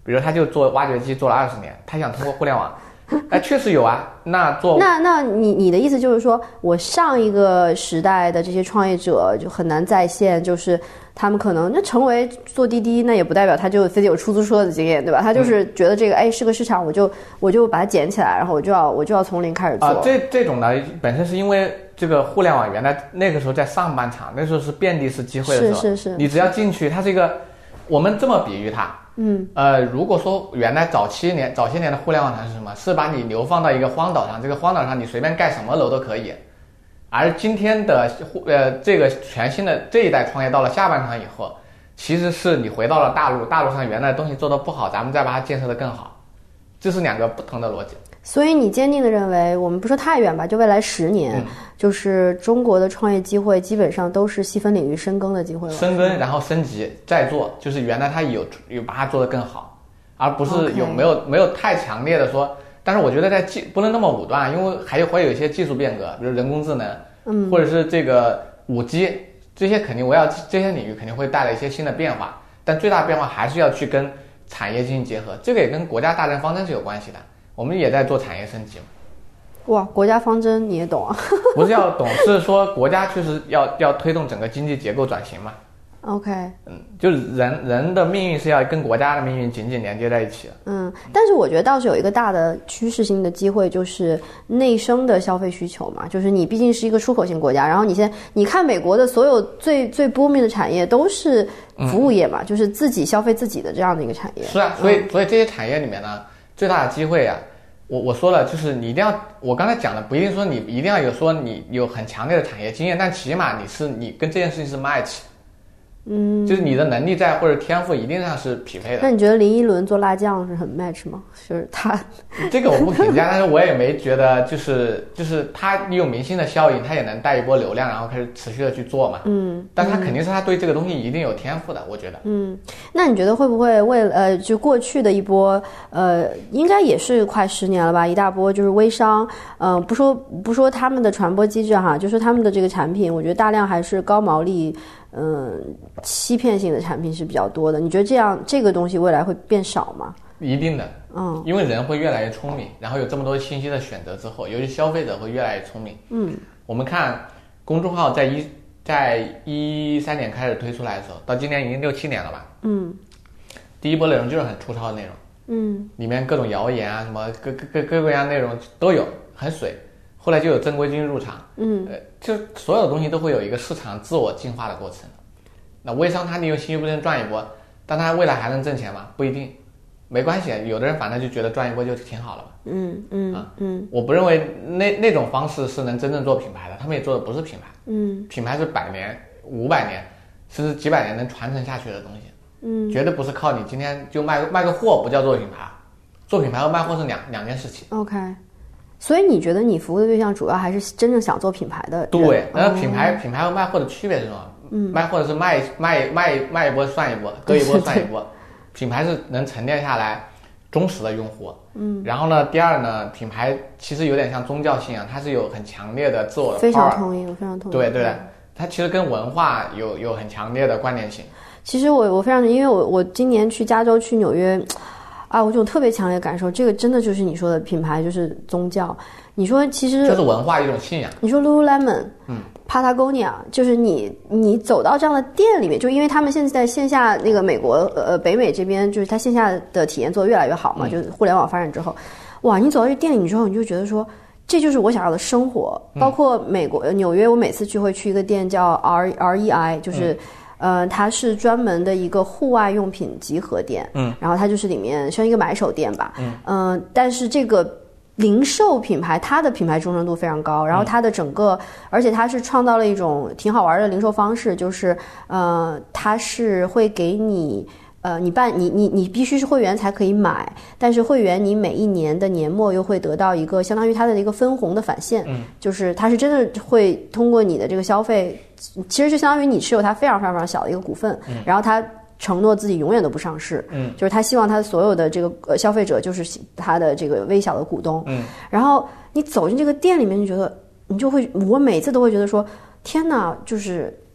比如他就做挖掘机做了二十年，他想通过互联网，哎，确实有啊。那做那那你你的意思就是说，我上一个时代的这些创业者就很难再现，就是他们可能那成为做滴滴，那也不代表他就非得有出租车的经验，对吧？他就是觉得这个、嗯、哎是个市场，我就我就把它捡起来，然后我就要我就要从零开始做。 啊、呃，这这种呢，本身是因为这个互联网原来那个时候在上半场，那时候是遍地是机会的时候， 是是是， 你只要进去，它是一个，我们这么比喻它。 嗯， 呃，如果说原来早期年早些年的互联网厂是什么？是把你流放到一个荒岛上，这个荒岛上你随便盖什么楼都可以。而今天的呃这个全新的这一代创业到了下半场以后，其实是你回到了大陆，大陆上原来的东西做得不好，咱们再把它建设得更好，这是两个不同的逻辑。 所以你坚定的认为，我们不说太远吧，就未来十年、嗯，就是中国的创业机会基本上都是细分领域深耕的机会了。 深耕，然后升级再做，就是原来它有有把它做得更好，而不是有没有、okay. 没有太强烈的说。但是我觉得在技不能那么武断，因为还有会有一些技术变革，比如人工智能， 嗯， 或者是这个五 G， 这些肯定我要这些领域肯定会带来一些新的变化，但最大的变化还是要去跟产业进行结合，这个也跟国家大政方针是有关系的。我们也在做产业升级嘛。 哇，国家方针你也懂啊？ 不是要懂，是说国家确实要要推动整个经济结构转型嘛。 OK， 嗯，就是人人的命运是要跟国家的命运紧紧连接在一起的。 嗯，但是我觉得倒是有一个大的趋势性的机会，就是内生的消费需求嘛，就是你毕竟是一个出口型国家，然后你现在你看美国的所有最最 booming 的产业都是服务业嘛、嗯，就是自己消费自己的这样的一个产业。 是啊，所以、嗯、所以这些产业里面呢，最大的机会啊，我我说了，就是你一定要，我刚才讲的不一定说你一定要有说你有很强烈的产业经验，但起码你是你跟这件事情是 match。嗯，就是你的能力在或者天赋一定上是匹配的。 那你觉得林依轮做辣酱是很 match 吗？就是他， 这个我不评价，但是我也没觉得就是就是他有明星的效应，他也能带一波流量，然后开始持续的去做嘛。嗯，但他肯定是他对这个东西一定有天赋的，我觉得。 嗯，那你觉得会不会为了呃，就过去的一波呃，应该也是快十年了吧，一大波就是微商，嗯、呃，不说不说他们的传播机制哈，就说他们的这个产品，我觉得大量还是高毛利。嗯，欺骗性的产品是比较多的。你觉得这样这个东西未来会变少吗？ 一定的，嗯，因为人会越来越聪明，然后有这么多信息的选择之后，尤其消费者会越来越聪明。嗯，我们看公众号在一在一三年开始推出来的时候，到今年已经六七年了吧？嗯，第一波内容就是很粗糙的内容，嗯，里面各种谣言啊，什么各各各各各样内容都有，很水。后来就有正规军入场，嗯，呃，就所有东西都会有一个市场自我进化的过程。那微商它利用信息不能赚一波，但它未来还能挣钱吗？不一定，没关系。有的人反正就觉得赚一波就挺好了吧。嗯嗯啊嗯，我不认为那那种方式是能真正做品牌的，他们也做的不是品牌。嗯，品牌是百年、五百年，甚至几百年能传承下去的东西。嗯，绝对不是靠你今天就卖卖个货不叫做品牌，做品牌和卖货是两两件事情。 OK。所以你觉得你服务的对象主要还是真正想做品牌的人？ 对，那品牌、哦、品牌和卖货的区别是什么？嗯，卖货的是卖卖卖卖一波算一波，割一波算一波，品牌是能沉淀下来忠实的用户。嗯，然后呢，第二呢，品牌其实有点像宗教信仰，它是有很强烈的自我的 power。 非常同意，我非常同意。 对对，它其实跟文化有有很强烈的关联性。 其实我我非常，因为我我今年去加州去纽约。啊，我这种特别强烈的感受，这个真的就是你说的品牌，就是宗教。你说其实就是文化一种信仰。 你说 Lululemon， 嗯 ，Patagonia， 就是你你走到这样的店里面，就因为他们现在在线下那个美国呃北美这边，就是它线下的体验做得越来越好嘛，嗯、就是互联网发展之后，哇，你走到这店里面之后，你就觉得说这就是我想要的生活。包括美国纽约，我每次去会去一个店叫 R R E I， 就是。嗯呃，它是专门的一个户外用品集合店，嗯，然后它就是里面像一个买手店吧，嗯，呃，但是这个零售品牌它的品牌忠诚度非常高，然后它的整个，而且它是创造了一种挺好玩的零售方式，就是呃，它是会给你。呃，你办你你你必须是会员才可以买，但是会员你每一年的年末又会得到一个相当于它的一个分红的返现，嗯，就是它是真的会通过你的这个消费，其实就相当于你持有它非常非常非常小的一个股份，嗯，然后它承诺自己永远都不上市，嗯，就是他希望他所有的这个呃消费者就是他的这个微小的股东，嗯，然后你走进这个店里面，你觉得你就会，我每次都会觉得说，天哪，就是。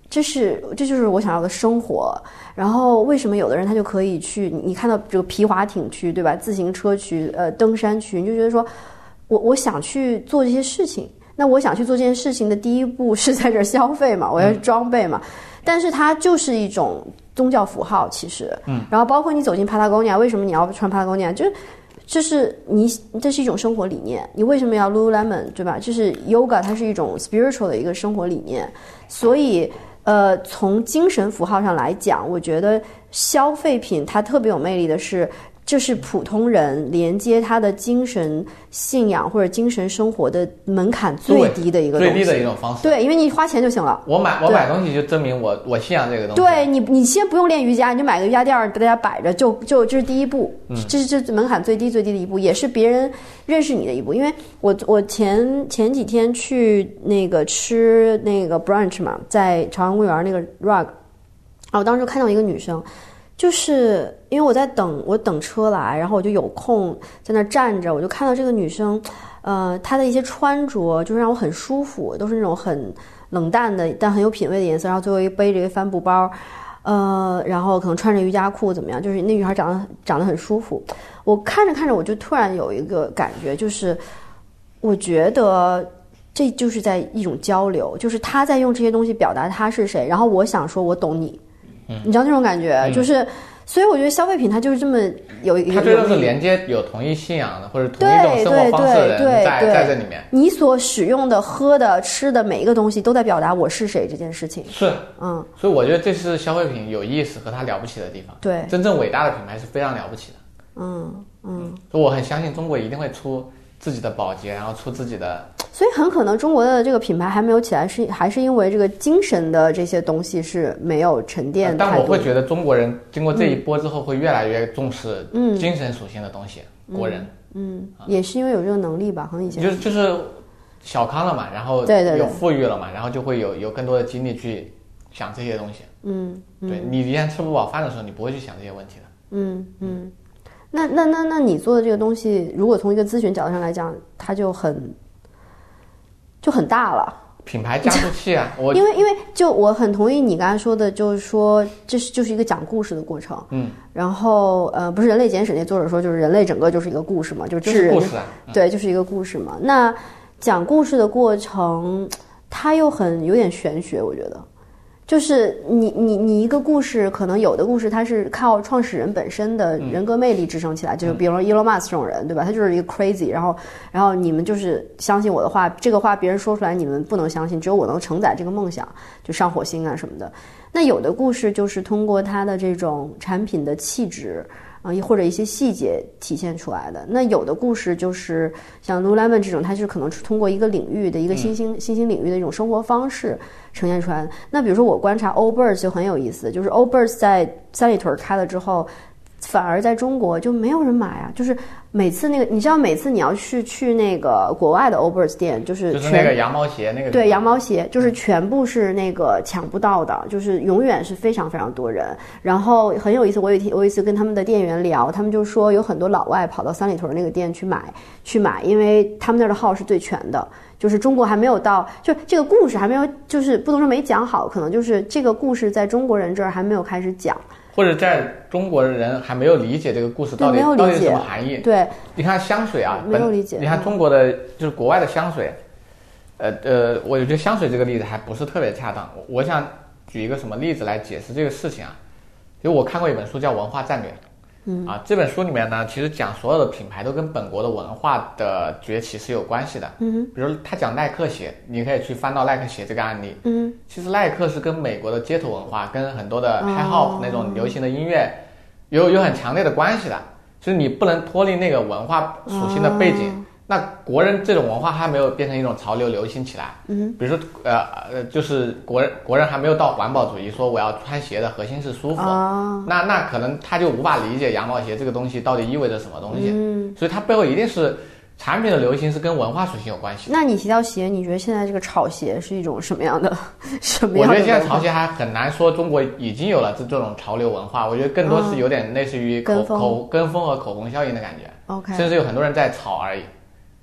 这是这就是我想要的生活。然后为什么有的人他就可以去，你看到这个皮划艇去，对吧？自行车去，呃，登山去，你就觉得说，我我想去做这些事情。那我想去做这件事情的第一步是在这儿消费嘛，我要装备嘛。嗯、但是它就是一种宗教符号，其实。嗯。然后包括你走进 Patagonia， 为什么你要穿 Patagonia？ 就是这是你这是一种生活理念。你为什么要 Lululemon， 对吧？这是 Yoga， 它是一种 spiritual 的一个生活理念。所以。呃，从精神符号上来讲，我觉得消费品它特别有魅力的是，这是普通人连接他的精神信仰或者精神生活的门槛最低的一个东西， 最低的一种方式。 对，因为你花钱就行了。 我买我买东西就证明我我信仰这个东西。 对你，你先不用练瑜伽，你就买个瑜伽垫儿在家摆着，就就这是第一步，嗯、这是这门槛最低最低的一步，也是别人认识你的一步。因为我我前前几天去那个吃那个 brunch 嘛，在朝阳公园那个 rug， 啊，我当时看到一个女生。就是因为我在等我等车来，然后我就有空在那站着，我就看到这个女生，呃，她的一些穿着就是让我很舒服，都是那种很冷淡的但很有品味的颜色，然后最后一背着一个帆布包，呃，然后可能穿着瑜伽裤怎么样，就是那女孩长得长得很舒服。我看着看着，我就突然有一个感觉，就是我觉得这就是在一种交流，就是她在用这些东西表达她是谁，然后我想说我懂你。你知道那种感觉、嗯、就是，所以我觉得消费品它就是这么有一个， 它最多是连接有同一信仰的或者同一种生活方式的人在在这里面。 你所使用的、喝的、吃的每一个东西都在表达我是谁这件事情。 是， 嗯， 所以我觉得这是消费品有意思和它了不起的地方。 对， 真正伟大的品牌是非常了不起的。 嗯嗯， 所以我很相信中国一定会出自己的宝洁，然后出自己的。 所以很可能中国的这个品牌还没有起来，是还是因为这个精神的这些东西是没有沉淀、呃。 但我会觉得中国人经过这一波之后，会越来越重视精神属性的东西。嗯、国人， 嗯，嗯也是因为有这个能力吧，可能以前就是就是小康了嘛，然后有富裕了嘛，然后就会有有更多的精力去想这些东西。 嗯，嗯对你一旦吃不饱饭的时候，你不会去想这些问题的。 嗯嗯，那那那那你做的这个东西，如果从一个咨询角度上来讲，它就很。就很大了， 品牌加速器啊！我因为因为就我很同意你刚才说的，就是说这是就是一个讲故事的过程。嗯，然后呃，不是《人类简史》那作者说，就是人类整个就是一个故事嘛，就是就是故事啊， 嗯、对，就是一个故事嘛。那讲故事的过程，它又很有点玄学，我觉得。就是你你你一个故事，可能有的故事它是靠创始人本身的人格魅力支撑起来，嗯、就是比如说 Elon Musk 这种人，对吧？他就是一个 crazy， 然后然后你们就是相信我的话，这个话别人说出来你们不能相信，只有我能承载这个梦想，就上火星啊什么的。那有的故事就是通过它的这种产品的气质。啊、呃，或者一些细节体现出来的。那有的故事就是像 Lululemon 这种，它是可能是通过一个领域的一个新兴、嗯、新兴领域的一种生活方式呈现出来的。那比如说我观察 Allbirds 就很有意思，就是 Allbirds 在三里屯开了之后，反而在中国就没有人买啊。就是每次那个，你知道，每次你要去去那个国外的 Allbirds 店，就是就是那个羊毛鞋那个， 对，羊毛鞋就是全部是那个抢不到的，就是永远是非常非常多人。然后很有意思，我有一我有一次跟他们的店员聊，他们就说有很多老外跑到三里屯那个店去买去买，因为他们那儿的号是最全的。就是中国还没有到，就这个故事还没有，就是不能说没讲好，可能就是这个故事在中国人这儿还没有开始讲。或者在中国人还没有理解这个故事到底到底是什么含义。 对， 你看香水啊， 没有理解。 你看中国的就是国外的香水，呃呃，我觉得香水这个例子还不是特别恰当。我想举一个什么例子来解释这个事情啊？因为我看过一本书叫《文化战略》，嗯啊，这本书里面呢，其实讲所有的品牌都跟本国的文化的崛起是有关系的。嗯，比如他讲耐克鞋，你可以去翻到耐克鞋这个案例。嗯，其实耐克是跟美国的街头文化，跟很多的 hip hop 那种流行的音乐有有很强烈的关系的。就是你不能脱离那个文化属性的背景。哦，那国人这种文化还没有变成一种潮流流行起来。嗯，比如说呃呃，就是国人国人还没有到环保主义，说我要穿鞋的核心是舒服。哦，那那可能他就无法理解羊毛鞋这个东西到底意味着什么东西。嗯，所以它背后一定是产品的流行是跟文化属性有关系。 那你提到鞋，你觉得现在这个潮鞋是一种什么样的什么样的？ 我觉得现在潮鞋还很难说中国已经有了这这种潮流文化，我觉得更多是有点类似于口、嗯、口跟风和口红效应的感觉。 OK， 甚至有很多人在炒而已。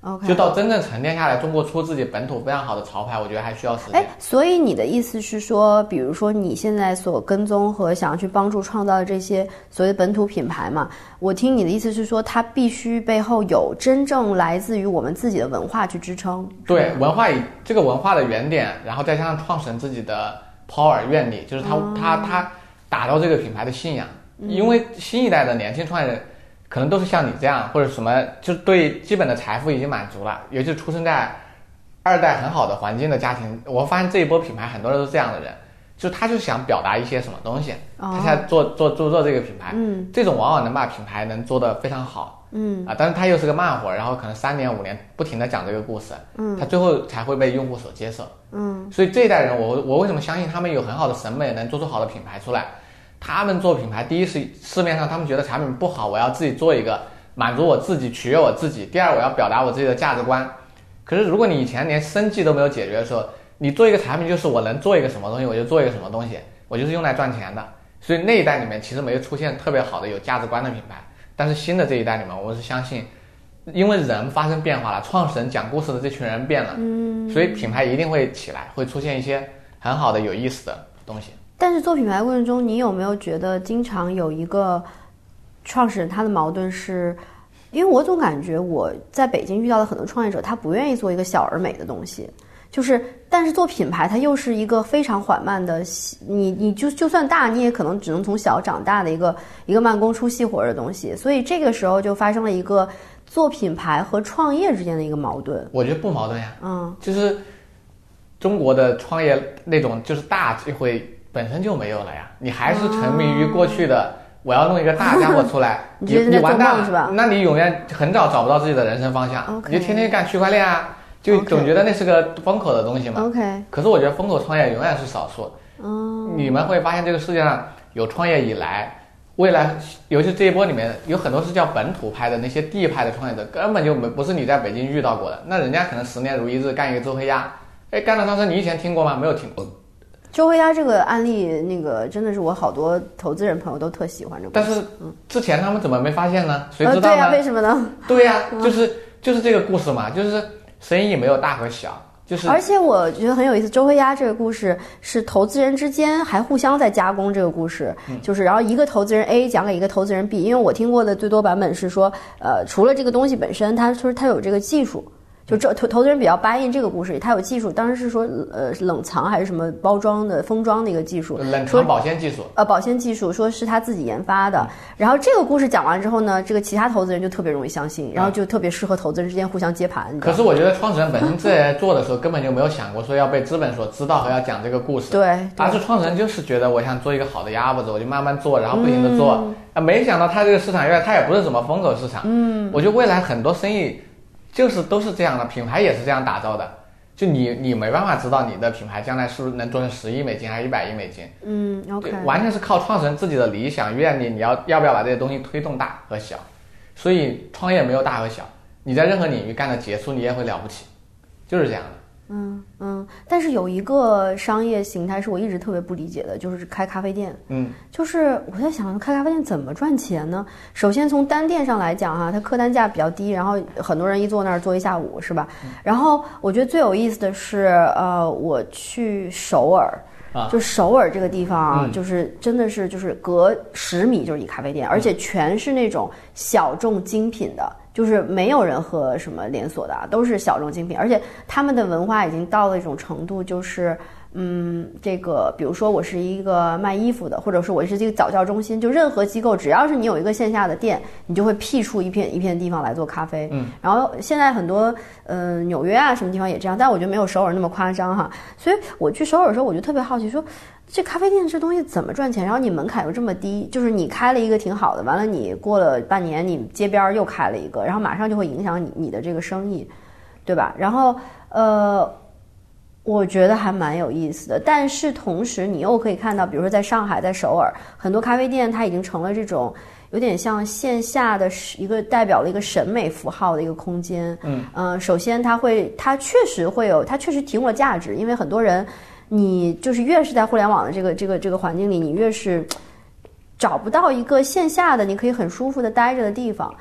OK， 就到真正沉淀下来，中国出自己本土非常好的潮牌，我觉得还需要时间。 哎，所以你的意思是说，比如说你现在所跟踪和想要去帮助创造的这些所谓的本土品牌嘛，我听你的意思是说，它必须背后有真正来自于我们自己的文化去支撑。 对，文化以这个文化的原点，然后再加上创始人自己的 power 愿力，就是他、哦、他他打造这个品牌的信仰。嗯、因为新一代的年轻创业人。可能都是像你这样，或者什么，就是对基本的财富已经满足了，尤其是出生在二代很好的环境的家庭。我发现这一波品牌很多人都是这样的人，就他就想表达一些什么东西，哦、他现在做做做做这个品牌，嗯，这种往往能把品牌能做得非常好，嗯啊，但是他又是个慢活，然后可能三年五年不停地讲这个故事，嗯，他最后才会被用户所接受，嗯，所以这一代人，我我为什么相信他们有很好的审美，能做出好的品牌出来？他们做品牌，第一是市面上他们觉得产品不好，我要自己做一个满足我自己、取悦我自己。第二，我要表达我自己的价值观。可是如果你以前连生计都没有解决的时候，你做一个产品就是我能做一个什么东西我就做一个什么东西，我就是用来赚钱的。所以那一代里面其实没有出现特别好的有价值观的品牌。但是新的这一代里面，我是相信，因为人发生变化了，创始人讲故事的这群人变了，嗯，所以品牌一定会起来，会出现一些很好的有意思的东西。 但是做品牌过程中，你有没有觉得经常有一个创始人他的矛盾是，因为我总感觉我在北京遇到的很多创业者，他不愿意做一个小而美的东西，就是但是做品牌它又是一个非常缓慢的，你你就就算大你也可能只能从小长大的一个一个慢工出细活的东西，所以这个时候就发生了一个做品牌和创业之间的一个矛盾。 我觉得不矛盾呀，嗯，就是中国的创业那种就是大机会本身就没有了呀，你还是沉迷于过去的、哦、我要弄一个大家伙出来你你完蛋了是吧？ 那你永远很早找不到自己的人生方向、okay. 你就天天干区块链啊，就总觉得那是个风口的东西嘛。 OK， 可是我觉得风口创业永远是少数、哦、你们会发现这个世界上有创业以来，未来尤其这一波里面有很多是叫本土派的那些地派的创业者，根本就不是你在北京遇到过的，那人家可能十年如一日干一个周黑鸭，哎，干了上车你以前听过吗？没有听过。 周黑鸭这个案例，那个真的是我好多投资人朋友都特喜欢这个。 但是之前他们怎么没发现呢？谁知道呢？ 呃、对呀、啊，为什么呢？ 对呀、啊，就是就是这个故事嘛，就是生意没有大和小，就是。 而且我觉得很有意思，周黑鸭这个故事是投资人之间还互相在加工这个故事，嗯、就是然后一个投资人 A 讲给一个投资人 B， 因为我听过的最多版本是说，呃，除了这个东西本身，它说它有这个技术。就这投投资人比较 buy in 这个故事，他有技术，当时是说呃冷藏还是什么包装的封装的一个技术， 冷藏保鲜技术， 呃保鲜技术，说是他自己研发的。嗯、然后这个故事讲完之后呢，这个其他投资人就特别容易相信，然后就特别适合投资人之间互相接盘。 可是我觉得创始人本身在做的时候根本就没有想过说要被资本所知道和要讲这个故事， 对， 而是创始人就是觉得我想做一个好的鸭脖子，我就慢慢做，然后不停的做，啊、嗯，没想到他这个市场原来他也不是什么风口市场，嗯，我觉得未来很多生意。就是都是这样的，品牌也是这样打造的。就你你没办法知道你的品牌将来是不是能做成十亿美金还是一百亿美金。 嗯 ，OK， 完全是靠创始人自己的理想愿力，你要要不要把这些东西推动大和小。所以创业没有大和小，你在任何领域干的杰出，你也会了不起，就是这样的。 嗯嗯，但是有一个商业形态是我一直特别不理解的，就是开咖啡店。嗯，就是我在想，开咖啡店怎么赚钱呢？首先从单店上来讲哈，它客单价比较低，然后很多人一坐那儿坐一下午，是吧？嗯、然后我觉得最有意思的是，呃，我去首尔。啊、就首尔这个地方啊、嗯，就是真的是就是隔十米就是一咖啡店，而且全是那种小众精品的，就是没有人喝什么连锁的，都是小众精品，而且他们的文化已经到了一种程度，就是嗯，这个比如说我是一个卖衣服的，或者说我是这个早教中心，就任何机构只要是你有一个线下的店，你就会辟出一片一片地方来做咖啡。嗯，然后现在很多呃纽约啊什么地方也这样，但我觉得没有首尔那么夸张哈。所以我去首尔的时候，我就特别好奇说，这咖啡店这东西怎么赚钱？然后你门槛又这么低，就是你开了一个挺好的，完了你过了半年，你街边又开了一个，然后马上就会影响你你的这个生意，对吧？然后呃。我觉得还蛮有意思的，但是同时你又可以看到，比如说在上海、在首尔，很多咖啡店它已经成了这种有点像线下的一个代表了一个审美符号的一个空间。嗯，呃、首先它会，它确实会有，它确实提供了价值，因为很多人，你就是越是在互联网的这个这个这个环境里，你越是找不到一个线下的你可以很舒服的待着的地方。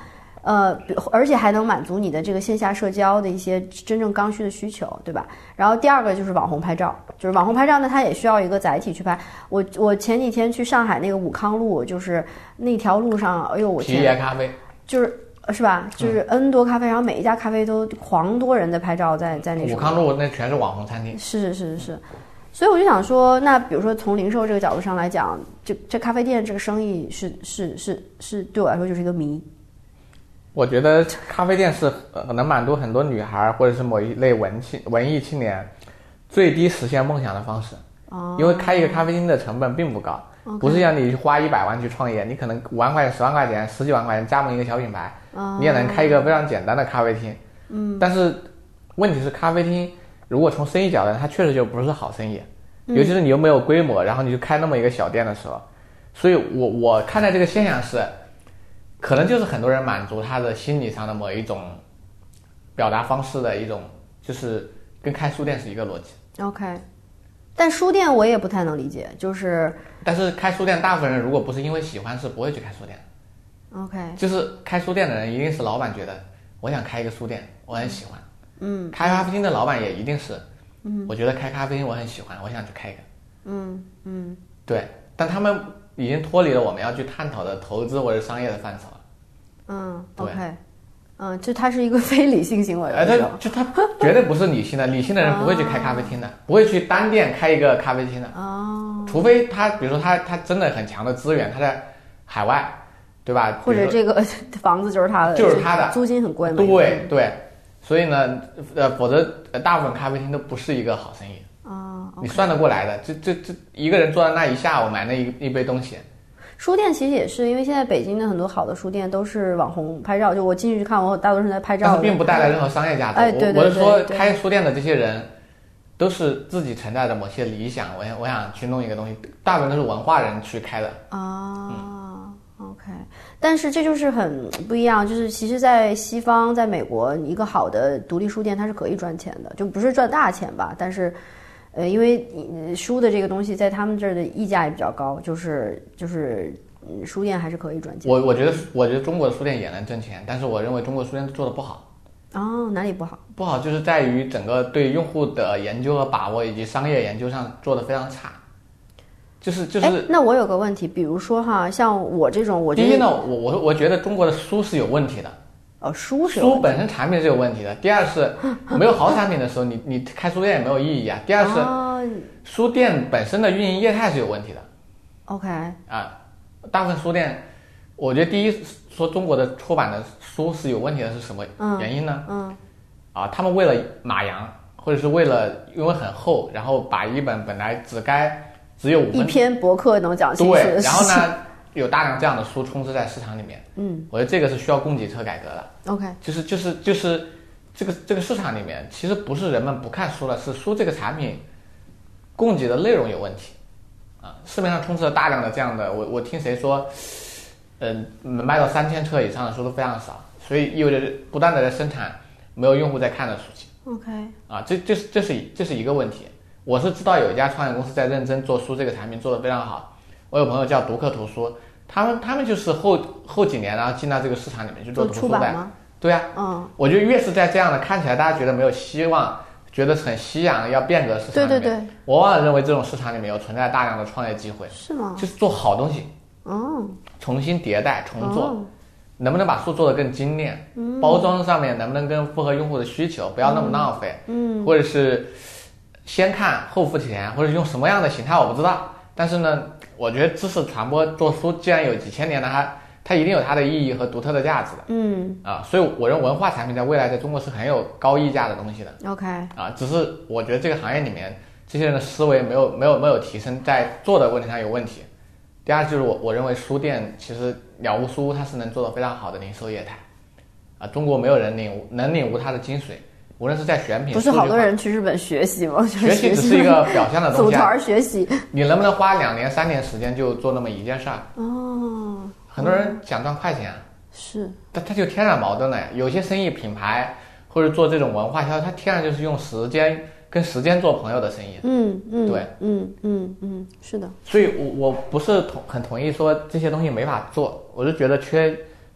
呃，而且还能满足你的这个线下社交的一些真正刚需的需求，对吧？然后第二个就是网红拍照，就是网红拍照呢，它也需要一个载体去拍。我我前几天去上海那个武康路，就是那条路上，哎呦我天， 皮爷咖啡， 就是是吧？就是 N 多咖啡，然后每一家咖啡都狂多人在拍照，在在那武康路那全是网红餐厅， 是是是是。所以我就想说，那比如说从零售这个角度上来讲，这这咖啡店这个生意是是是是对我来说就是一个谜。 我觉得咖啡店是能满足很多女孩或者是某一类文青文艺青年最低实现梦想的方式。哦。因为开一个咖啡厅的成本并不高， okay. 不是像你花一百万去创业，你可能五万块钱、十万块钱、十几万块钱加盟一个小品牌，哦，你也能开一个非常简单的咖啡厅。嗯。但是问题是，咖啡厅如果从生意角度，它确实就不是好生意，尤其是你又没有规模，然后你就开那么一个小店的时候，所以我我看待这个现象是，可能就是很多人满足他的心理上的某一种表达方式的一种，就是跟开书店是一个逻辑。 OK， 但书店我也不太能理解，就是但是开书店大部分人如果不是因为喜欢是不会去开书店。 OK， 就是开书店的人一定是老板觉得我想开一个书店，我很喜欢。 嗯， 开咖啡厅的老板也一定是，嗯，我觉得开咖啡厅我很喜欢，我想去开一个。 嗯嗯， 对，但他们已经脱离了我们要去探讨的投资或者商业的范畴了。 嗯 ，OK， 嗯，就它是一个非理性行为。 哎，他就他绝对不是理性的，理性的人不会去开咖啡厅的，不会去单店开一个咖啡厅的。哦，除非他，比如说他他真的很强的资源，他在海外，对吧？ 或者这个房子就是他的， 就是他的， 租金很贵嘛。 对对，所以呢，呃，否则大部分咖啡厅都不是一个好生意。 哦， okay， 你算得过来的，这这这一个人坐在那一下午买那一一杯东西。 书店其实也是，因为现在北京的很多好的书店都是网红拍照，就我进去看，我大多数人在拍照， 但是并不带来任何商业价值。 哎，对对对， 我是说，开书店的这些人都是自己存在着某些理想，我想我想去弄一个东西，大部分都是文化人去开的。 哦，嗯，OK， 但是这就是很不一样，就是其实，在西方，在美国，一个好的独立书店它是可以赚钱的，就不是赚大钱吧，但是。呃，因为书的这个东西在他们这儿的溢价也比较高，就是就是书店还是可以赚钱。 我我觉得我觉得中国的书店也能挣钱，但是我认为中国书店做的不好。 哦，哪里不好？ 不好就是在于整个对用户的研究和把握以及商业研究上做的非常差。就是就是， 那我有个问题，比如说哈，像我这种，我觉得第一呢，我我我觉得中国的书是有问题的。 哦，书是书本身产品是有问题的。第二是没有好产品的时候，你你开书店也没有意义啊。第二是、哦、书店本身的运营业态是有问题的。 OK 啊，大部分书店，我觉得第一说中国的出版的书是有问题的是什么原因呢？嗯，嗯啊，他们为了码洋，或者是为了因为很厚，然后把一本本来只该只有五一篇博客能讲清楚对，然后呢？有大量这样的书充斥在市场里面， 嗯， 我觉得这个是需要供给侧改革的。 OK， 就是就是就是这个这个市场里面，其实不是人们不看书了，是书这个产品供给的内容有问题啊。市面上充斥了大量的这样的，我我听谁说，嗯、呃，卖到三千册以上的书都非常少，所以意味着不断的在生产没有用户在看的书籍。 OK， 啊，这这是这是这是一个问题。我是知道有一家创业公司在认真做书这个产品，做得非常好。我有朋友叫读客图书，他们他们就是后后几年然后进到这个市场里面去做图书的。对啊， 嗯， 我觉得越是在这样的看起来大家觉得没有希望，觉得很夕阳要变革市场里面， 对对对， 我往往认为这种市场里面有存在大量的创业机会。 是吗？ 就是做好东西， 哦， 重新迭代重做， 哦、 能不能把书做得更精炼？嗯，包装上面能不能更符合用户的需求，不要那么浪费？ 嗯， 或者是先看后付钱，或者用什么样的形态我不知道。但是呢，我觉得知识传播做书既然有几千年了，它它一定有它的意义和独特的价值的。 嗯啊，所以我认为文化产品在未来在中国是很有高溢价的东西的。 OK 啊，只是我觉得这个行业里面这些人的思维没有没有没有提升，在做的问题上有问题。第二就是我我认为书店其实了无书它是能做得非常好的零售业态。啊，中国没有人领悟能领悟它的精髓。无论是在选品， 不是好多人去日本学习吗？ 学习只是一个表象的东西、啊。 组团学习， 你能不能花两年、三年时间就做那么一件事儿？ 哦， 很多人想赚快钱， 是， 他他就天然矛盾了呀。有些生意品牌或者做这种文化销售，他天然就是用时间跟时间做朋友的生意。 嗯嗯， 对， 嗯嗯嗯，是的。 所以我我不是同很同意说这些东西没法做，我是觉得缺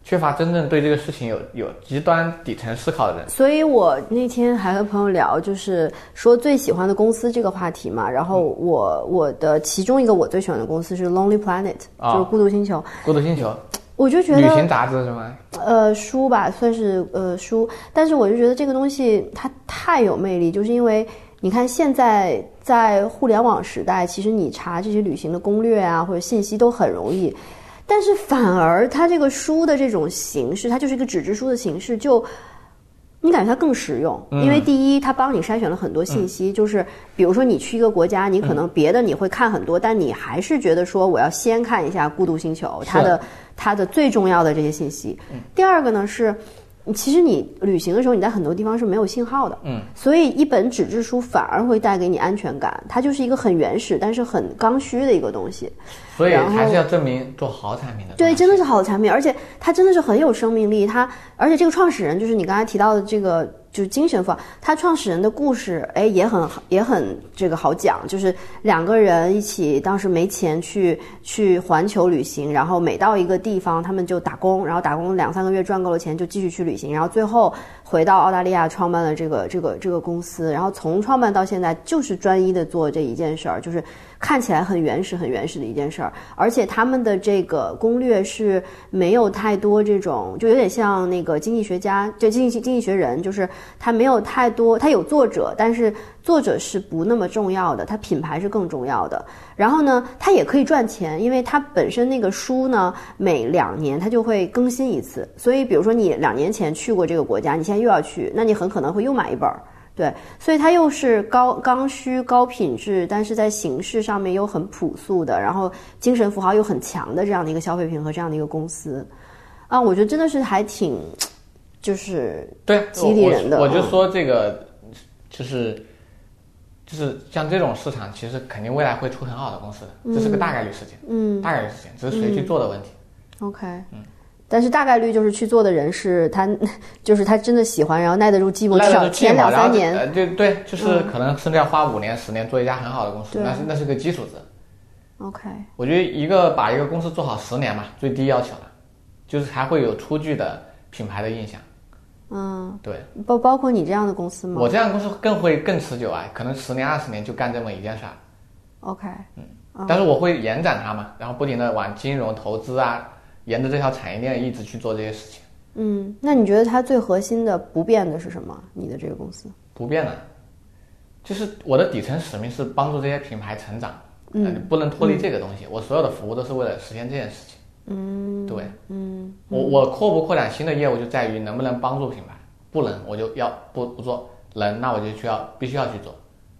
缺乏真正对这个事情有有极端底层思考的人。 所以我那天还和朋友聊，就是说最喜欢的公司这个话题嘛。然后我我的其中一个我最喜欢的公司是 Lonely Planet，、哦、就是孤独星球。 孤独星球， 我就觉得旅行杂志是吗？ 呃，书吧，算是呃书。但是我就觉得这个东西它太有魅力，就是因为你看现在在互联网时代，其实你查这些旅行的攻略啊或者信息都很容易。但是反而它这个书的这种形式，它就是一个纸质书的形式，就你感觉它更实用。因为第一，它帮你筛选了很多信息，嗯、就是比如说你去一个国家，你可能别的你会看很多，嗯、但你还是觉得说我要先看一下孤独星球它的它的最重要的这些信息。嗯、第二个呢是。其实你旅行的时候，你在很多地方是没有信号的，嗯，所以一本纸质书反而会带给你安全感。它就是一个很原始，但是很刚需的一个东西。 所以还是要证明做好产品的。 对，真的是好产品，而且它真的是很有生命力。它而且这个创始人就是你刚才提到的这个，就是精神富豪，他创始人的故事，哎，也很也很这个好讲，就是两个人一起当时没钱去去环球旅行，然后每到一个地方他们就打工，然后打工两三个月赚够了钱就继续去旅行，然后最后回到澳大利亚创办了这个这个这个公司，然后从创办到现在就是专一的做这一件事儿，就是看起来很原始很原始的一件事儿，而且他们的这个攻略是没有太多这种，就有点像那个经济学家，就经济经济学人，就是他没有太多，他有作者，但是作者是不那么重要的，他品牌是更重要的。然后呢，他也可以赚钱，因为他本身那个书呢，每两年他就会更新一次，所以比如说你两年前去过这个国家，你现在又要去，那你很可能会又买一本。对，所以它又是高刚需高品质，但是在形式上面又很朴素的，然后精神符号又很强的这样的一个消费品和这样的一个公司啊，我觉得真的是还挺就是对激励人的。 我, 我, 我就说这个就是就是像这种市场，其实肯定未来会出很好的公司的，嗯、这是个大概率事件，嗯，大概率事件，只是谁去做的问题。 嗯、OK， 嗯。但是大概率就是去做的人是他，就是他真的喜欢，然后耐得住寂寞，至少前两三年。 呃，对对，就是可能甚至要花五年、十年做一家很好的公司，那是那是个基础值。 OK， 我觉得一个把一个公司做好十年嘛，最低要求了，就是还会有初具的品牌的印象。 嗯， 对， 包包括你这样的公司吗？ 我这样的公司更会更持久啊，可能十年、二十年就干这么一件事儿。 OK， 嗯，但是我会延展它嘛，然后不停的往金融投资啊。沿着这条产业链一直去做这些事情。 嗯，那你觉得它最核心的不变的是什么？你的这个公司不变的，就是我的底层使命是帮助这些品牌成长，嗯，呃、不能脱离这个东西。嗯、我所有的服务都是为了实现这件事情。嗯，对，嗯，我我扩不扩展新的业务就在于能不能帮助品牌，不能我就要不不做，能那我就需要必须要去做。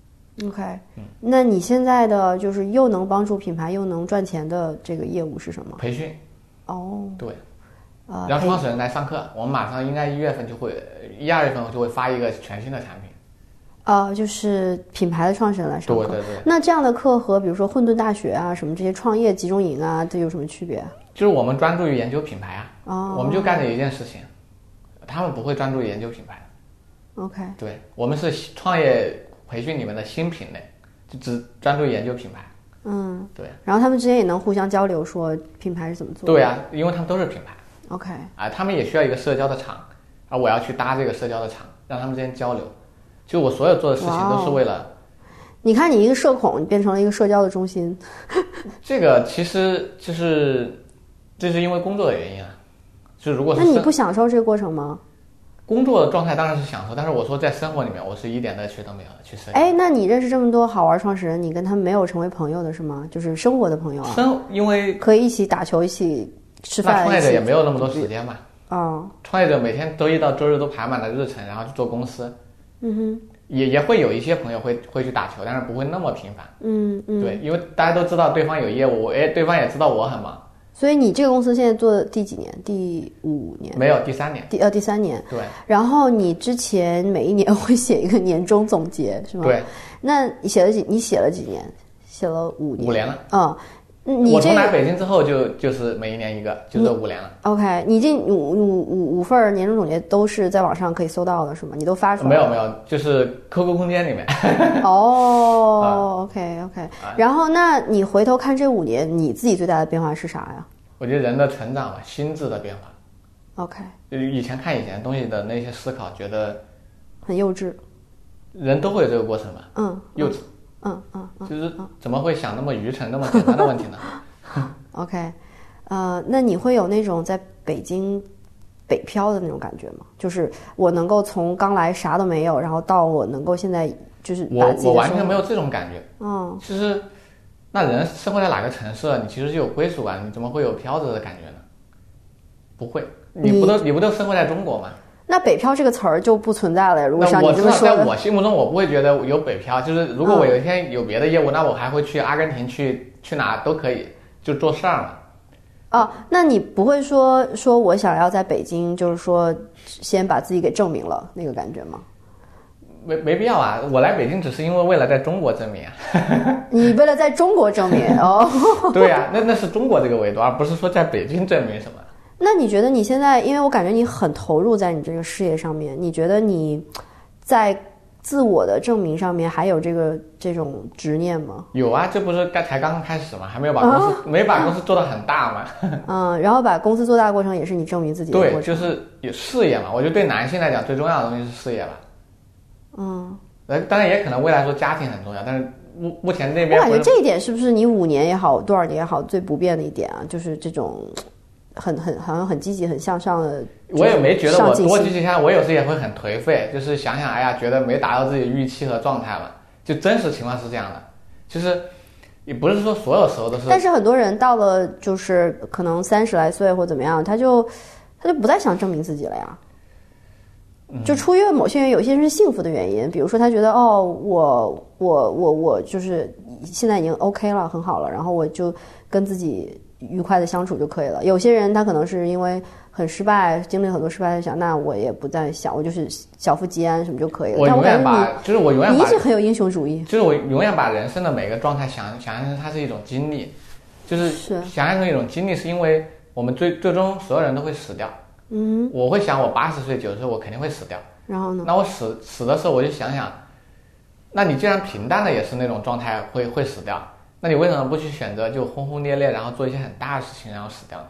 OK，嗯，那你现在的就是又能帮助品牌又能赚钱的这个业务是什么？ 培训。 哦， 对，呃，让创始人来上课，我们马上应该一月份就会，一二月份就会发一个全新的产品。 呃，就是品牌的创始人来上课。 对对对。 那这样的课和比如说混沌大学啊，什么这些创业集中营啊，这有什么区别？ 就是我们专注于研究品牌啊，哦，我们就干这一件事情，他们不会专注于研究品牌。 OK。 对，我们是创业培训里面的新品类，就只专注于研究品牌。 嗯， 对， 然后他们之间也能互相交流，说品牌是怎么做的。 对啊，因为他们都是品牌。 OK， 啊，他们也需要一个社交的场，而我要去搭这个社交的场，让他们之间交流。就我所有做的事情都是为了。 你看，你一个社恐，你变成了一个社交的中心。 这个其实就是，这是因为工作的原因啊。就如果是那你不享受这个过程吗？ 工作的状态当然是享受，但是我说在生活里面，我是一点乐趣都没有的去社交。 哎，那你认识这么多好玩创始人，你跟他们没有成为朋友的是吗？就是生活的朋友啊。 生因为可以一起打球，一起吃饭。 那创业者也没有那么多时间嘛。 哦。 创业者每天周一到周日都排满了日程，然后去做公司。 嗯哼。 也也会有一些朋友会会去打球，但是不会那么频繁。 嗯嗯。 对，因为大家都知道对方有业务，哎，对方也知道我很忙。 所以你这个公司现在做第几年？第五年？ 没有，第三年。 第呃第三年。 对。 然后你之前每一年会写一个年终总结，是吗？ 对。 那你写了几？你写了几年？写了五年。 五年了。 嗯。你我从来北京之后就就是每一年一个，就这五年了。 OK， 你这五五五五份年终总结都是在网上可以搜到的，是吗？你都发出来了？ 没有没有，就是 Q Q 空间里面。 哦、oh, ，OK OK、啊。然后，那你回头看这五年，你自己最大的变化是啥呀？ 我觉得人的成长吧，心智的变化。 OK， 以前看以前东西的那些思考，觉得很幼稚。 人都会有这个过程嘛。 嗯， 幼稚。 嗯嗯嗯， 就是怎么会想那么愚蠢、那么简单的问题呢 ？OK， 呃，那你会有那种在北京北漂的那种感觉吗？就是我能够从刚来啥都没有，然后到我能够现在就是把自己的我我完全没有这种感觉。 嗯， 其实那人生活在哪个城市，你其实就有归属感，你怎么会有飘着的感觉呢？不会，你不都你不都生活在中国吗？ 那北漂这个词儿就不存在了。如果像你这么说的，在我心目中，我不会觉得有北漂。就是如果我有一天有别的业务，嗯、那我还会去阿根廷，去去哪都可以，就做事儿嘛。 哦，那你不会说说我想要在北京，就是说先把自己给证明了那个感觉吗？ 没没必要啊！我来北京只是因为为了在中国证明啊。 你为了在中国证明哦？ 对呀、啊，那那是中国这个维度，而不是说在北京证明什么。 那你觉得你现在，因为我感觉你很投入在你这个事业上面，你觉得你在自我的证明上面还有这个这种执念吗？ 有啊，这不是刚才刚刚开始嘛，还没有把公司、啊、没把公司做得很大嘛。 嗯，然后把公司做大的过程也是你证明自己的过程。 对，就是有事业嘛。我觉得对男性来讲最重要的东西是事业吧。 嗯， 呃，当然也可能未来说家庭很重要，但是目目前这边我感觉这一点是不是你五年也好，多少年也好，最不变的一点啊？就是这种。很很好像很积极很向上的， 我也没觉得我多积极向上，我有时也会很颓废，就是想想哎呀，觉得没达到自己的预期和状态嘛，就真实情况是这样的，就是也不是说所有时候都是。 但是很多人到了就是可能三十来岁或怎么样，他就他就不再想证明自己了呀。就出于某些人，有些人是幸福的原因，比如说他觉得哦，我我我我就是现在已经 OK 了，很好了，然后我就跟自己愉快的相处就可以了。有些人他可能是因为很失败，经历很多失败，想那我也不再想，我就是小富即安什么就可以了。 我永远把，就是我永远把， 你一直很有英雄主义， 就是我永远把人生的每个状态想想象成它是一种经历，就是想象成一种经历，是因为我们最最终所有人都会死掉。 嗯， 我会想我八十岁九十岁我肯定会死掉， 然后呢？ 那我死死的时候我就想想，那你既然平淡的也是那种状态会会死掉，那你为什么不去选择就轰轰烈烈，然后做一些很大的事情然后死掉呢？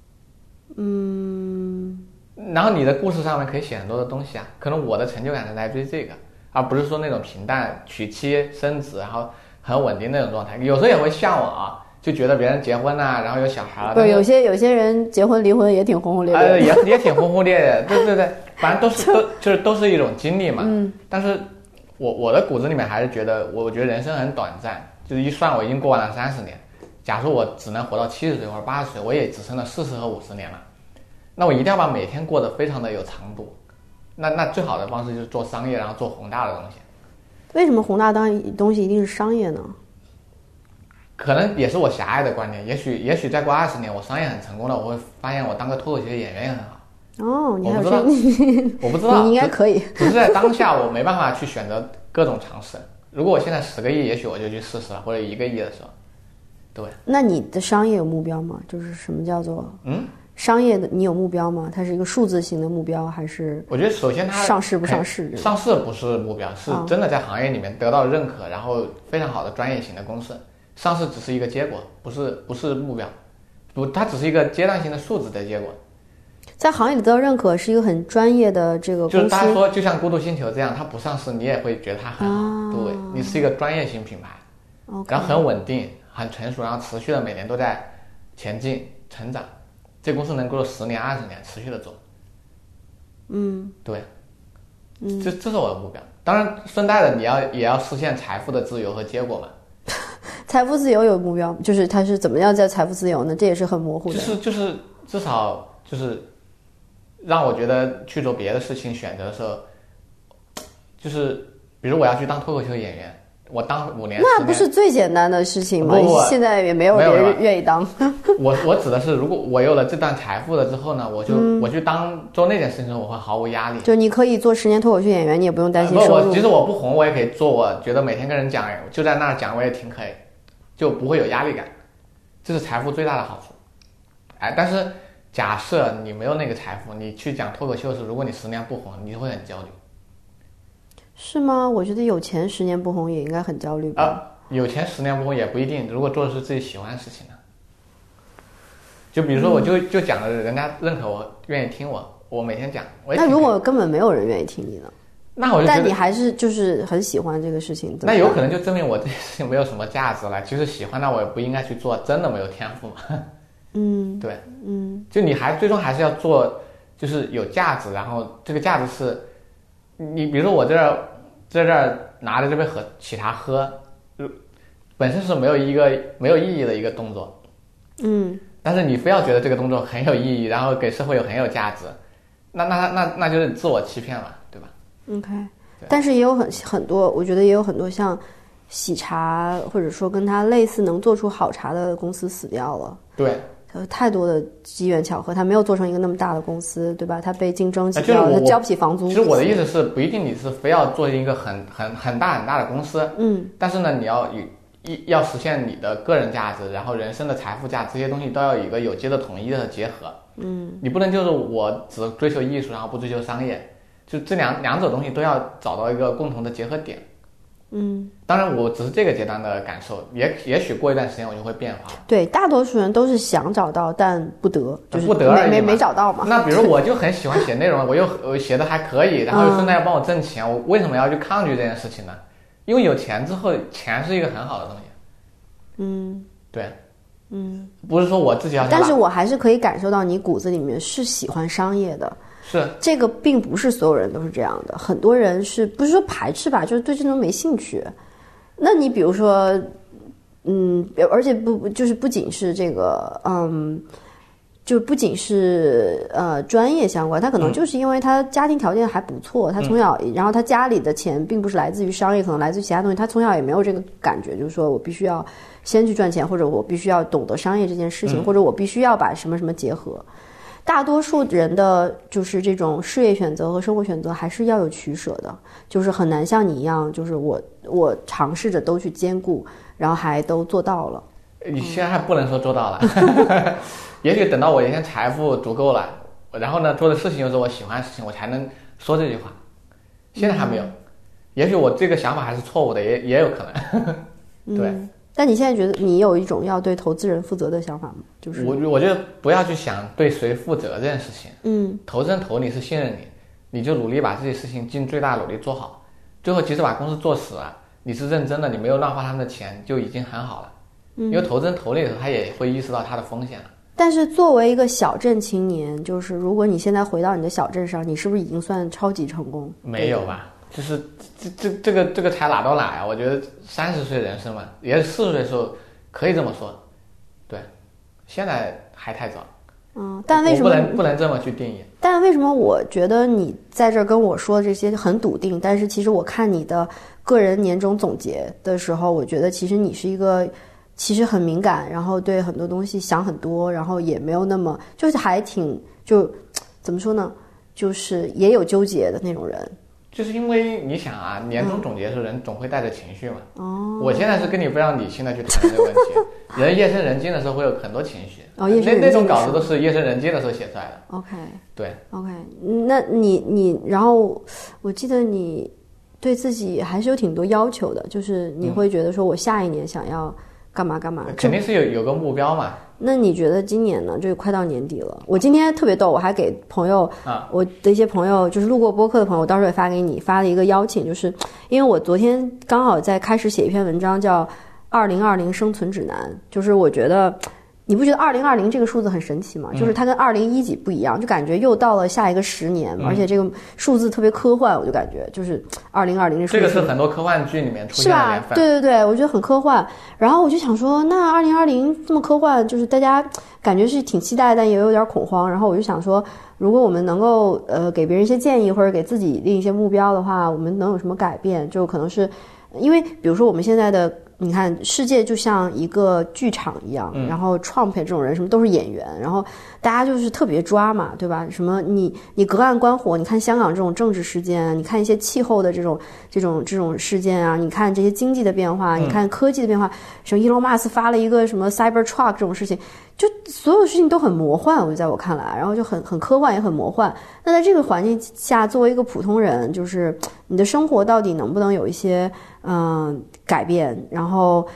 嗯， 然后你的故事上面可以写很多的东西啊，可能我的成就感是来自于这个，而不是说那种平淡娶妻生子然后很稳定那种状态。有时候也会向往啊，就觉得别人结婚啊，然后有小孩了。 不是有些有些人结婚离婚也挺轰轰烈烈的， 呃，也也挺轰轰烈烈的，对对对，反正都是都就是都是一种经历嘛。 嗯。 但是我我的骨子里面还是觉得，我觉得人生很短暂，就是一算我已经过完了三十年。假如我只能活到七十岁或者八十岁，我也只剩了四十和五十年了。那我一定要把每天过得非常的有长度。那那最好的方式就是做商业，然后做宏大的东西。 为什么宏大当东西一定是商业呢？ 可能也是我狭隘的观点，也许也许再过二十年，我商业很成功了，我会发现我当个脱口秀演员也很好。 哦，你还有这个？我不知道， 你应该可以。 只是在当下，我没办法去选择各种尝试。如果我现在十个亿，也许我就去试试了，或者一个亿的时候，对。 那你的商业有目标吗？就是什么叫做嗯？ 商业的你有目标吗？它是一个数字型的目标，还是？ 我觉得首先它上市不上市？ 上市不是目标，是真的在行业里面得到认可，然后非常好的专业型的公司。上市只是一个结果，不是不是目标，不，它只是一个阶段性的数字的结果。 在行业里得到认可是一个很专业的这个公司。 就是大家说，就像孤独星球这样，它不上市，你也会觉得它很好，啊、对，你是一个专业型品牌， okay. 然后很稳定、很成熟，然后持续的每年都在前进成长。这公司能够十年、二十年持续的走， 嗯， 对， 嗯， 这这是我的目标。当然，顺带的你要也要实现财富的自由和结果嘛。 财富自由有目标，就是它是怎么样在财富自由呢？这也是很模糊的。 就是就是至少就是让我觉得去做别的事情选择的时候，就是比如我要去当脱口秀演员。我当五年， 那不是最简单的事情吗？ 不不现在也没有人愿意当。 我我指的是，如果我有了这段财富了之后呢，我就、 嗯、 我去当做那件事情的时候，我会毫无压力。 就你可以做十年脱口秀演员，你也不用担心收入。 呃、不，我即使我不红，我也可以做。我觉得每天跟人讲，就在那儿讲，我也挺可以，就不会有压力感。这是财富最大的好处。哎，但是假设你没有那个财富，你去讲脱口秀时，如果你十年不红，你会很焦虑。 是吗？我觉得有钱十年不红也应该很焦虑吧。 啊，有钱十年不红也不一定。如果做的是自己喜欢的事情呢？ 就比如说我就就讲了，人家认可我，愿意听我，我每天讲。我那如果根本没有人愿意听你呢？ 那我就觉得， 但你还是就是很喜欢这个事情， 那有可能就证明我这件事情没有什么价值了。其实喜欢，那我也不应该去做，真的没有天赋嘛。 嗯， 对， 嗯， 就你还最终还是要做，就是有价值，然后这个价值是，你比如说我这儿在这儿拿着这杯喝起茶喝，本身是没有一个没有意义的一个动作， 嗯， 但是你非要觉得这个动作很有意义，然后给社会有很有价值，那那那那就是自我欺骗了，对吧 ？OK， 但是也有很很多，我觉得也有很多像喜茶或者说跟它类似能做出好茶的公司死掉了。 对。 太多的机缘巧合，他没有做成一个那么大的公司，对吧？他被竞争挤掉了，他交不起房租。 其实我的意思是，不一定你是非要做一个很很很大很大的公司， 嗯， 但是呢，你要一要实现你的个人价值，然后人生的财富价，这些东西都要有一个有机的统一的结合， 嗯， 你不能就是我只追求艺术，然后不追求商业，就这两两者东西都要找到一个共同的结合点。 嗯， 当然我只是这个阶段的感受，也也许过一段时间我就会变化。 对，大多数人都是想找到但不得，就是不得而已没没找到嘛。 那比如我就很喜欢写内容，我又我写的还可以，然后顺带要帮我挣钱，嗯、我为什么要去抗拒这件事情呢？因为有钱之后，钱是一个很好的东西。 嗯， 对， 嗯， 不是说我自己要， 但是我还是可以感受到你骨子里面是喜欢商业的。 是这个并不是所有人都是这样的，很多人是不是说排斥吧，就是对这种没兴趣。那你比如说，嗯，而且不就是不仅是这个，嗯，就不仅是呃专业相关，他可能就是因为他家庭条件还不错，嗯、他从小，然后他家里的钱并不是来自于商业，可能来自于其他东西，他从小也没有这个感觉，就是说我必须要先去赚钱，或者我必须要懂得商业这件事情，嗯、或者我必须要把什么什么结合。大多数人的就是这种事业选择和生活选择还是要有取舍的，就是很难像你一样，就是我我尝试着都去兼顾，然后还都做到了。 你现在还不能说做到了，也许等到我一天财富足够了，然后呢做的事情又是我喜欢的事情，我才能说这句话。现在还没有，嗯、也许我这个想法还是错误的，也也有可能。对。 嗯，但你现在觉得你有一种要对投资人负责的想法吗？就是我我觉得不要去想对谁负责这件事情。 嗯， 投资人投你是信任你，你就努力把这些事情尽最大努力做好。最后即使把公司做死了，你是认真的，你没有乱花他们的钱，就已经很好了。嗯，因为投资人投你的时候，他也会意识到他的风险了。 但是作为一个小镇青年，就是如果你现在回到你的小镇上，你是不是已经算超级成功？ 没有吧？就是这这这个这个才哪到哪呀？我觉得三十岁人生嘛，也是四十岁的时候可以这么说，对，现在还太早。 嗯，但为什么不能不能这么去定义？ 但为什么我觉得你在这跟我说这些很笃定？但是其实我看你的个人年终总结的时候，我觉得其实你是一个其实很敏感，然后对很多东西想很多，然后也没有那么就是还挺就怎么说呢，就是也有纠结的那种人。 就是因为你想啊，年终总结的时候人总会带着情绪嘛。 哦。 我现在是跟你非常理性的去谈这个问题。人夜深人静的时候会有很多情绪。 哦，夜深人静。 那那种稿子都是夜深人静的时候写出来的。 OK。 对。 OK， 那你你然后我记得你对自己还是有挺多要求的，就是你会觉得说我下一年想要干嘛干嘛。 嗯、肯定是有有个目标嘛。 那你觉得今年呢？就快到年底了。我今天特别逗，我还给朋友， 啊， 我的一些朋友，就是录过播客的朋友，我到时候也发给你，发了一个邀请，就是因为我昨天刚好在开始写一篇文章，叫《二零二零生存指南》，就是我觉得。你不觉得二零二零这个数字很神奇吗？就是它跟二零一几不一样，就感觉又到了下一个十年， 嗯、 而且这个数字特别科幻，我就感觉就是二零二零的数字。 这个是很多科幻剧里面出现的年份。 是吧？对对对，我觉得很科幻。然后我就想说，那二零二零这么科幻，就是大家感觉是挺期待，但也有点恐慌。然后我就想说，如果我们能够呃给别人一些建议，或者给自己定一些目标的话，我们能有什么改变？就可能是因为比如说我们现在的。你看，世界就像一个剧场一样， 嗯、 然后 Trump 这种人什么都是演员，然后大家就是特别抓嘛，对吧？什么你你隔岸观火，你看香港这种政治事件，你看一些气候的这种这种这种事件啊，你看这些经济的变化， 嗯、 你看科技的变化，什么 Elon Musk 发了一个什么 Cybertruck 这种事情，就所有事情都很魔幻，我就在我看来，然后就很很科幻也很魔幻。那在这个环境下，作为一个普通人，就是你的生活到底能不能有一些嗯、呃、改变？然后比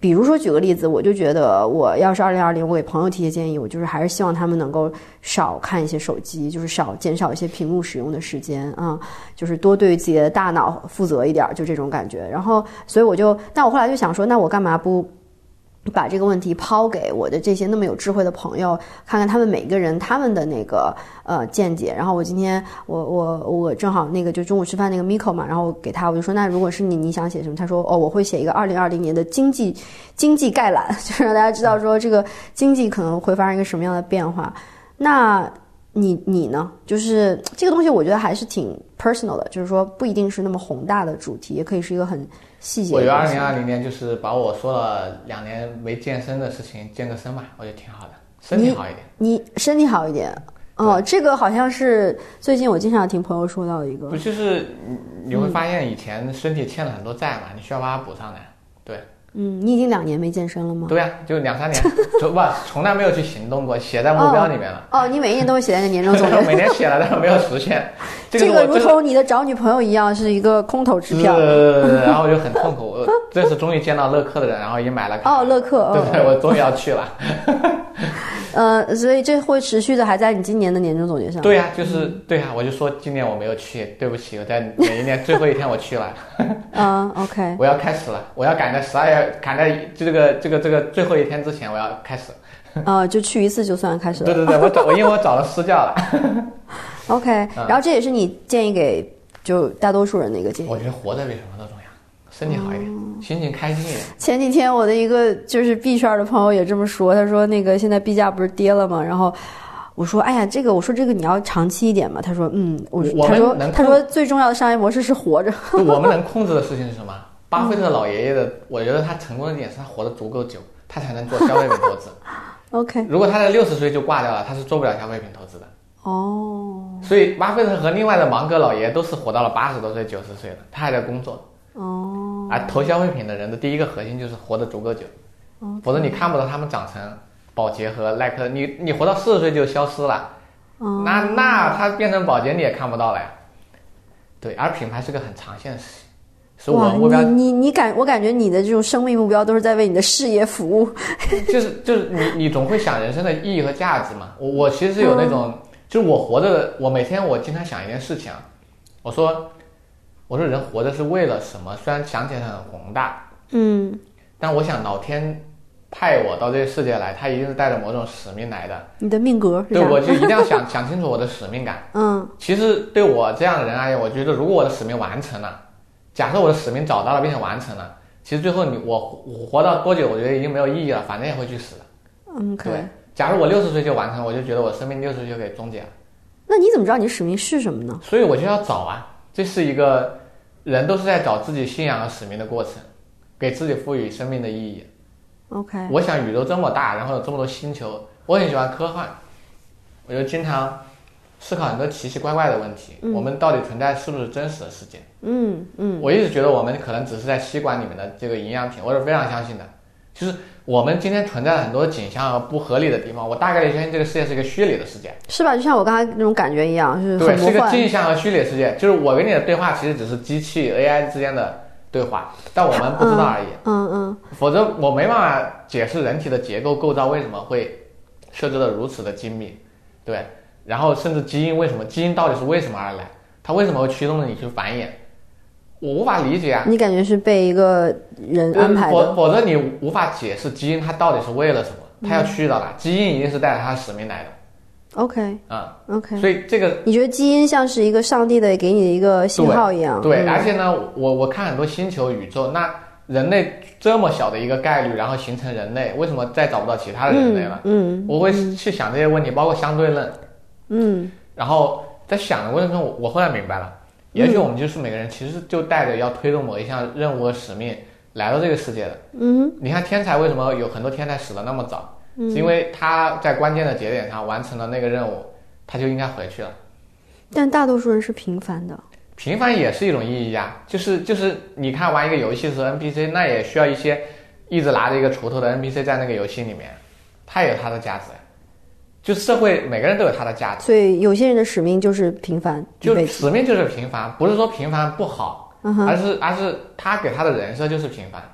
比如说举个例子，我就觉得我要是二零二零，我给朋友提些建议，我就是还是希望他们能够少看一些手机，就是少减少一些屏幕使用的时间啊、嗯，就是多对自己的大脑负责一点，就这种感觉。然后，所以我就，那我后来就想说，那我干嘛不把这个问题抛给我的这些那么有智慧的朋友，看看他们每个人他们的那个呃见解。然后我今天我我我正好那个就中午吃饭那个 Miko 嘛，然后给他我就说，那如果是你你想写什么？他说哦，我会写一个二零二零年的经济经济概览，就是让大家知道说这个经济可能会发生一个什么样的变化。那你你呢？就是这个东西，我觉得还是挺 personal 的，就是说不一定是那么宏大的主题，也可以是一个很细节的。 我觉得二零二零年就是把我说了两年没健身的事情健个身吧，我觉得挺好的，身体好一点。 你, 你身体好一点哦，这个好像是最近我经常听朋友说到的一个。 不就是你会发现以前身体欠了很多债嘛，嗯、你需要把它补上来。对。 嗯，你已经两年没健身了吗？ 对呀、啊，就两三年，就不从来没有去行动过，写在目标里面了。 哦，哦你每一年都会写在你年终总结。 每年写了，但是没有实现。这个, 这个如同你的找女朋友一样，是一个空头支票。 是，然后我就很痛苦。我这次终于见到乐客的人，然后也买了卡。 哦，乐客， 对不对？我终于要去了。 呃，所以这会持续的还在你今年的年终总结上。 对呀、啊，就是对呀、啊，我就说今年我没有去，对不起，我在每一年最后一天我去了。 嗯 ，OK。 我要开始了，我要赶在十二月，赶在这个这个这个最后一天之前，我要开始。 呃，就去一次就算开始了。 对对对，我找我因为我找了私教了。 OK，然后这也是你建议给就大多数人的一个建议。 我觉得活着比什么都重要，身体好一点，嗯、心情开心一点。 前几天我的一个就是 B 圈的朋友也这么说，他说那个现在币价不是跌了吗？然后我说哎呀，这个我说这个你要长期一点嘛。他说嗯，我我他说他说最重要的商业模式是活着。 我们能控制的事情是什么？巴菲特老爷爷的，我觉得他成功的点是他活得足够久，他才能做消费品投资。 OK， 如果他在六十岁就挂掉了，他是做不了消费品投资的。 哦， 所以巴菲特和另外的芒格老爷都是活到了八十多岁、九十岁的，他还在工作。 哦， 而投消费品的人的第一个核心就是活得足够久， okay. 否则你看不到他们长成宝洁和耐克，你你活到四十岁就消失了， 哦、 那那他变成宝洁你也看不到了呀。对，而品牌是个很长线的事情。 哇，你你你感我感觉你的这种生命目标都是在为你的事业服务。 就是就是你你总会想人生的意义和价值嘛。我我其实有那种，嗯、就是我活着，我每天我经常想一件事情啊，我说我说人活着是为了什么？虽然想起来很宏大， 嗯， 但我想老天派我到这个世界来，他一定是带着某种使命来的。 你的命格是对，我就一定要想想清楚我的使命感。 嗯， 其实对我这样的人而言，我觉得如果我的使命完成了。假设我的使命找到了并且完成了，其实最后你我我活到多久，我觉得已经没有意义了，反正也会去死的。 嗯，可以。 假如我六十岁就完成，我就觉得我生命六十岁就可以终结了。 那你怎么知道你使命是什么呢？ 所以我就要找啊，这是一个人都是在找自己信仰和使命的过程，给自己赋予生命的意义。 OK。 我想宇宙这么大，然后有这么多星球，我很喜欢科幻，我就经常思考很多奇奇怪怪的问题。嗯、我们到底存在是不是真实的世界？ 嗯嗯， 我一直觉得我们可能只是在吸管里面的这个营养品，我是非常相信的。就是我们今天存在很多景象和不合理的地方，我大概率相信这个世界是一个虚拟的世界， 是吧？就像我刚才那种感觉一样，是很魔幻。 对，是一个镜像和虚拟的世界。就是我跟你的对话其实只是机器 A I 之间的对话，但我们不知道而已。 嗯 嗯, 嗯， 否则我没办法解释人体的结构构造为什么会设置的如此的精密，对。然后甚至基因为什么，基因到底是为什么而来？它为什么会驱动着你去繁衍？我无法理解啊！ 你感觉是被一个人安排的， 否否则你无法解释基因它到底是为了什么，它要去到哪？嗯、基因一定是带着它的使命来的。 OK， 啊、 嗯、，OK。 所以这个你觉得基因像是一个上帝的给你的一个信号一样？ 对， 对嗯、而且呢，我我看很多星球宇宙，那人类这么小的一个概率，然后形成人类，为什么再找不到其他的人类了？ 嗯，嗯我会去想这些问题，包括相对论。 嗯， 然后在想的过程中，我我后来明白了。也许我们就是每个人其实就带着要推动某一项任务和使命来到这个世界的。 嗯， 你看天才为什么有很多天才死得那么早？嗯，是因为他在关键的节点上完成了那个任务，他就应该回去了。 但大多数人是平凡的。 平凡也是一种意义啊，就是就是你看玩一个游戏的时候 N P C， 那也需要一些一直拿着一个锄头的 N P C 在那个游戏里面，他也有他的价值。就社会每个人都有他的价值， 所以有些人的使命就是平凡， 就使命就是平凡，不是说平凡不好， 嗯、 而是而是他给他的人设就是平凡，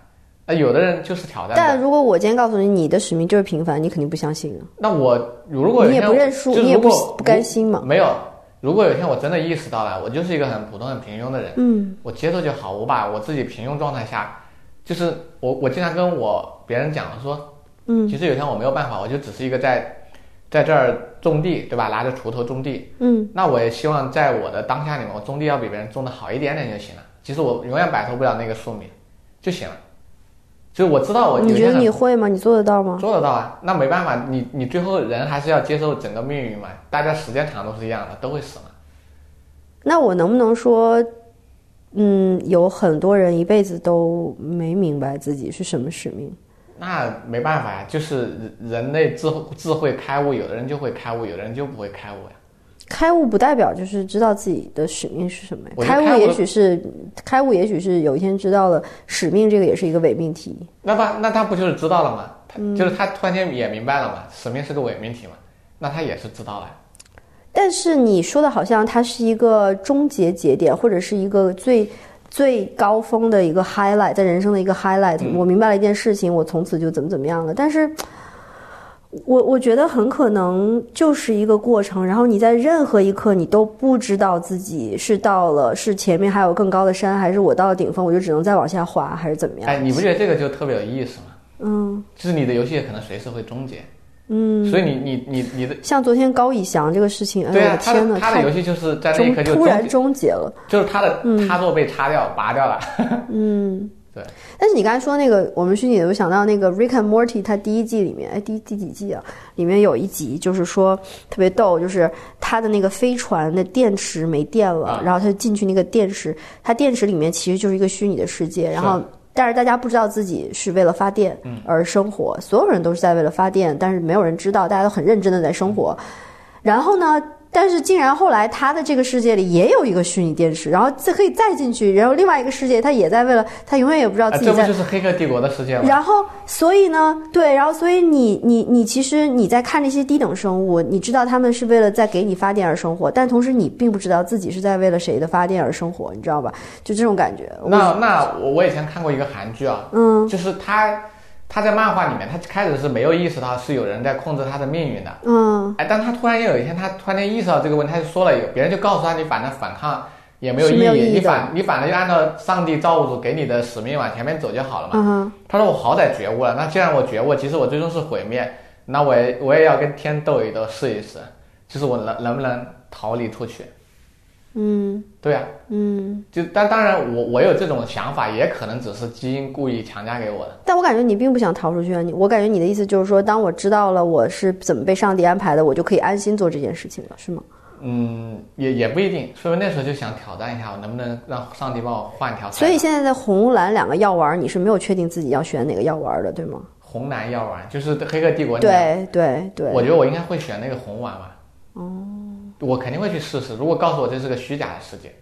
呃，有的人就是挑战。 但如果我今天告诉你你的使命就是平凡，你肯定不相信啊。 那我如果有一天你也不认输，你也不不甘心嘛？ 没有。如果有一天我真的意识到了，我就是一个很普通、很平庸的人， 嗯， 我接受就好。我把我自己平庸状态下，就是我我经常跟我别人讲说， 嗯， 其实有一天我没有办法，我就只是一个在在这儿种地，对吧？拿着锄头种地， 嗯， 那我也希望在我的当下里面，我种地要比别人种的好一点点就行了。其实我永远摆脱不了那个宿命就行了。就是我知道我有一天， 你觉得你会吗？你做得到吗？ 做得到啊，那没办法，你你最后人还是要接受整个命运嘛，大家时间长都是一样的，都会死嘛。 那我能不能说，嗯，有很多人一辈子都没明白自己是什么使命？ 那没办法呀，就是人类智智慧开悟，有的人就会开悟，有的人就不会开悟呀。 开悟不代表就是知道自己的使命是什么呀？ 开悟也许是开悟，也许是有一天知道了使命，这个也是一个伪命题。 那他那他不就是知道了吗？他、嗯、就是他突然间也明白了嘛，使命是个伪命题嘛，那他也是知道了。 但是你说的好像它是一个终结节点，或者是一个最最高峰的一个 highlight， 在人生的一个 highlight、嗯。我明白了一件事情，我从此就怎么怎么样了。但是我我觉得很可能就是一个过程，然后你在任何一刻你都不知道自己是到了，是前面还有更高的山，还是我到了顶峰我就只能再往下滑，还是怎么样？ 哎，你不觉得这个就特别有意思吗？ 嗯， 就是你的游戏可能随时会终结。 嗯， 所以你你你你的像昨天高以翔这个事情， 对啊， 哎、天哪， 他的游戏就是在那一刻就突然终结了， 就是他的插座被插掉、嗯、拔掉了。 嗯， 对。 但是你刚才说那个我们虚拟的，我想到那个 Rick and Morty， 它第一季里面，哎，第第几季啊？里面有一集就是说特别逗，就是他的那个飞船的电池没电了， 啊、 然后他就进去那个电池，他电池里面其实就是一个虚拟的世界，然后。但是大家不知道自己是为了发电而生活、嗯、所有人都是在为了发电，但是没有人知道，大家都很认真的在生活、嗯、然后呢但是竟然后来他的这个世界里也有一个虚拟电池，然后这可以再进去，然后另外一个世界他也在为了，他永远也不知道自己在、 啊、这不就是黑客帝国的世界吗？ 然后所以呢对，然后所以你你你其实你在看那些低等生物，你知道他们是为了在给你发电而生活，但同时你并不知道自己是在为了谁的发电而生活，你知道吧？就这种感觉。 那那我我以前看过一个韩剧啊， 嗯， 就是他他在漫画里面，他开始是没有意识到是有人在控制他的命运的， 嗯， 哎，但他突然间有一天，他突然间意识到这个问题，他就说了一个，别人就告诉他，你反正反抗也没有意义， 有意义你反你反正就按照上帝造物主给你的使命往前面走就好了嘛。 嗯、 他说我好歹觉悟了，那既然我觉悟，即使我最终是毁灭，那我也我也要跟天斗一斗，试一试，就是我能能不能逃离出去。 嗯， 对啊， 嗯， 就但当然我我有这种想法，也可能只是基因故意强加给我的。 但我感觉你并不想逃出去啊，你我感觉你的意思就是说，当我知道了我是怎么被上帝安排的，我就可以安心做这件事情了，是吗？ 嗯，也也不一定，所以那时候就想挑战一下，我能不能让上帝帮我换条。 所以现在在红蓝两个药丸，你是没有确定自己要选哪个药丸的，对吗？ 红蓝药丸就是黑客帝国。 对对对， 我觉得我应该会选那个红丸吧。 哦， 我肯定会去试试。如果告诉我这是个虚假的世界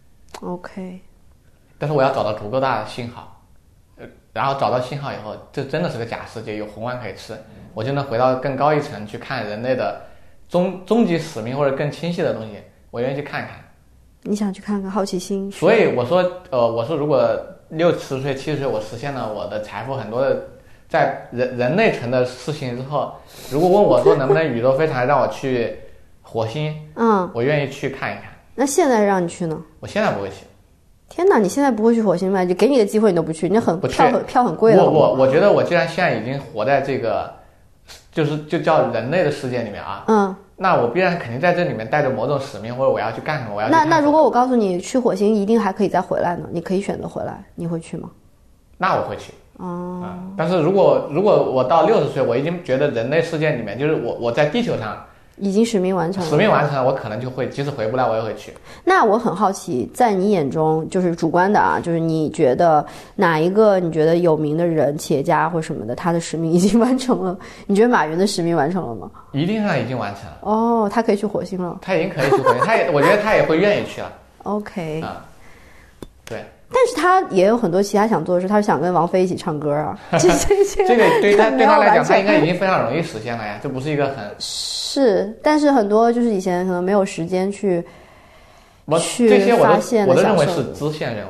，OK， 但是我要找到足够大的信号，呃，然后找到信号以后，这真的是个假世界，有红丸可以吃，我就能回到更高一层去看人类的终终极使命或者更清晰的东西，我愿意去看看。 你想去看看，好奇心。 所以我说，呃，我说如果六十岁、七十岁，我实现了我的财富很多的在人人类层的事情之后，如果问我说能不能宇宙飞船让我去火星， 嗯， 我愿意去看一看。 那现在让你去呢？ 我现在不会去。 天哪，你现在不会去火星吗？就给你的机会你都不去，那很不去票很票很贵了。 我我我觉得我既然现在已经活在这个，就是就叫人类的世界里面啊， 嗯， 那我必然肯定在这里面带着某种使命，或者我要去干什么，我要去那那如果我告诉你去火星一定还可以再回来呢？你可以选择回来，你会去吗？ 那我会去。 哦、 嗯，但是如果如果我到六十岁，我已经觉得人类世界里面，就是我我在地球上已经使命完成了， 使命完成了，我可能就会，即使回不来，我也会去。 那我很好奇，在你眼中，就是主观的啊，就是你觉得哪一个你觉得有名的人、企业家或什么的，他的使命已经完成了？你觉得马云的使命完成了吗？ 一定上已经完成了。 哦，他可以去火星了。 他已经可以去火星，他也，我觉得他也会愿意去了。 OK， 啊、嗯，对。 但是他也有很多其他想做的事，他是想跟王菲一起唱歌啊。这这这这个对他对他来讲，他应该已经非常容易实现了呀，这不是一个很是，但是很多就是以前可能没有时间去我去这些我发现的我都认为享受是支线任务。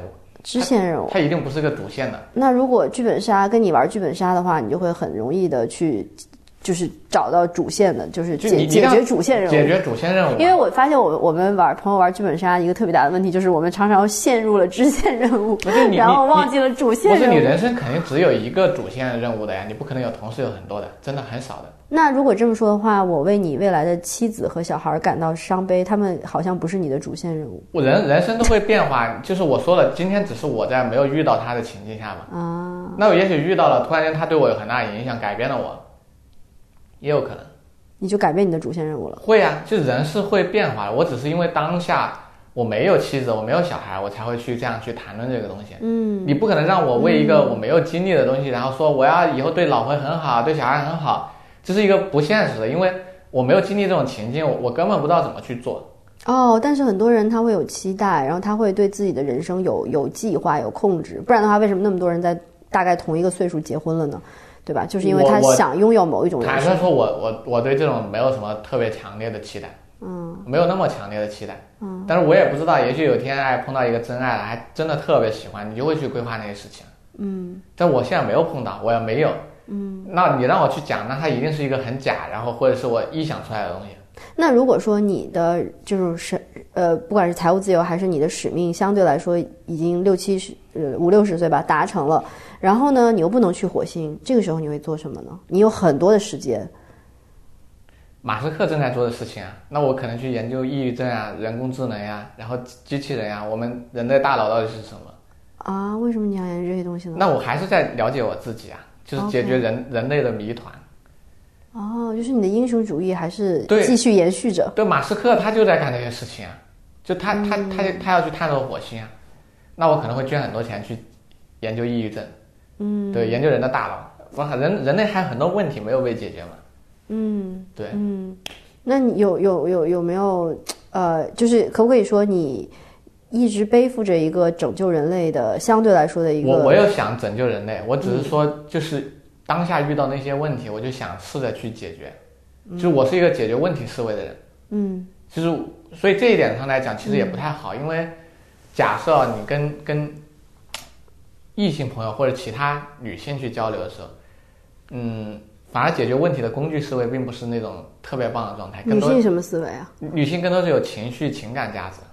支线任务， 它一定不是个主线的。 那如果剧本杀跟你玩剧本杀的话，你就会很容易的去，就是找到主线的，就是解解决主线任务， 解决主线任务。 因为我发现我我们玩朋友玩剧本杀一个特别大的问题，就是我们常常陷入了支线任务，然后忘记了主线任务。 不是你人生肯定只有一个主线任务的呀，你不可能有同时有很多的，真的很少的。 那如果这么说的话，我为你未来的妻子和小孩感到伤悲，他们好像不是你的主线任务。 我人人生都会变化，就是我说了，今天只是我在没有遇到他的情境下嘛。啊。那我也许遇到了，突然间他对我有很大的影响，改变了我，也有可能。 你就改变你的主线任务了？ 会啊，就人是会变化的。我只是因为当下我没有妻子，我没有小孩，我才会去这样去谈论这个东西。嗯。你不可能让我为一个我没有经历的东西，嗯、然后说我要以后对老婆很好，对小孩很好。这是一个不现实的，因为我没有经历这种情境，我我根本不知道怎么去做。 哦，但是很多人他会有期待，然后他会对自己的人生有有计划、有控制，不然的话，为什么那么多人在大概同一个岁数结婚了呢？对吧？就是因为他想拥有某一种人生。 坦率说我我我对这种没有什么特别强烈的期待，嗯，没有那么强烈的期待，嗯，但是我也不知道，也许有天哎碰到一个真爱了，还真的特别喜欢，你就会去规划那些事情，嗯，但我现在没有碰到，我也没有。嗯，那你让我去讲，那它一定是一个很假，然后或者是我臆想出来的东西。 那如果说你的就是呃，不管是财务自由还是你的使命，相对来说已经六七十呃五六十岁吧达成了，然后呢，你又不能去火星，这个时候你会做什么呢？你有很多的时间。 马斯克正在做的事情啊，那我可能去研究抑郁症啊、人工智能呀、啊，然后机器人呀、啊，我们人类大脑到底是什么？ 啊，为什么你要研究这些东西呢？ 那我还是在了解我自己啊。就是解决人、okay. 人类的谜团。 哦，就是你的英雄主义还是继续延续着。 对，对马斯克他就在干这些事情啊，就他、嗯、他他他要去探索火星啊，那我可能会捐很多钱去研究抑郁症，嗯，对，研究人的大脑，哇，人人类还有很多问题没有被解决嘛，嗯，对， 嗯，那你有有有有没有呃，就是可不可以说你一直背负着一个拯救人类的相对来说的一个， 我我有想拯救人类，我只是说就是当下遇到那些问题，我就想试着去解决，嗯、就是我是一个解决问题思维的人，嗯，其实所以这一点上来讲，其实也不太好，嗯、因为假设你跟跟异性朋友或者其他女性去交流的时候，嗯，反而解决问题的工具思维并不是那种特别棒的状态。 女性什么思维啊？ 女性更多是有情绪、情感价值。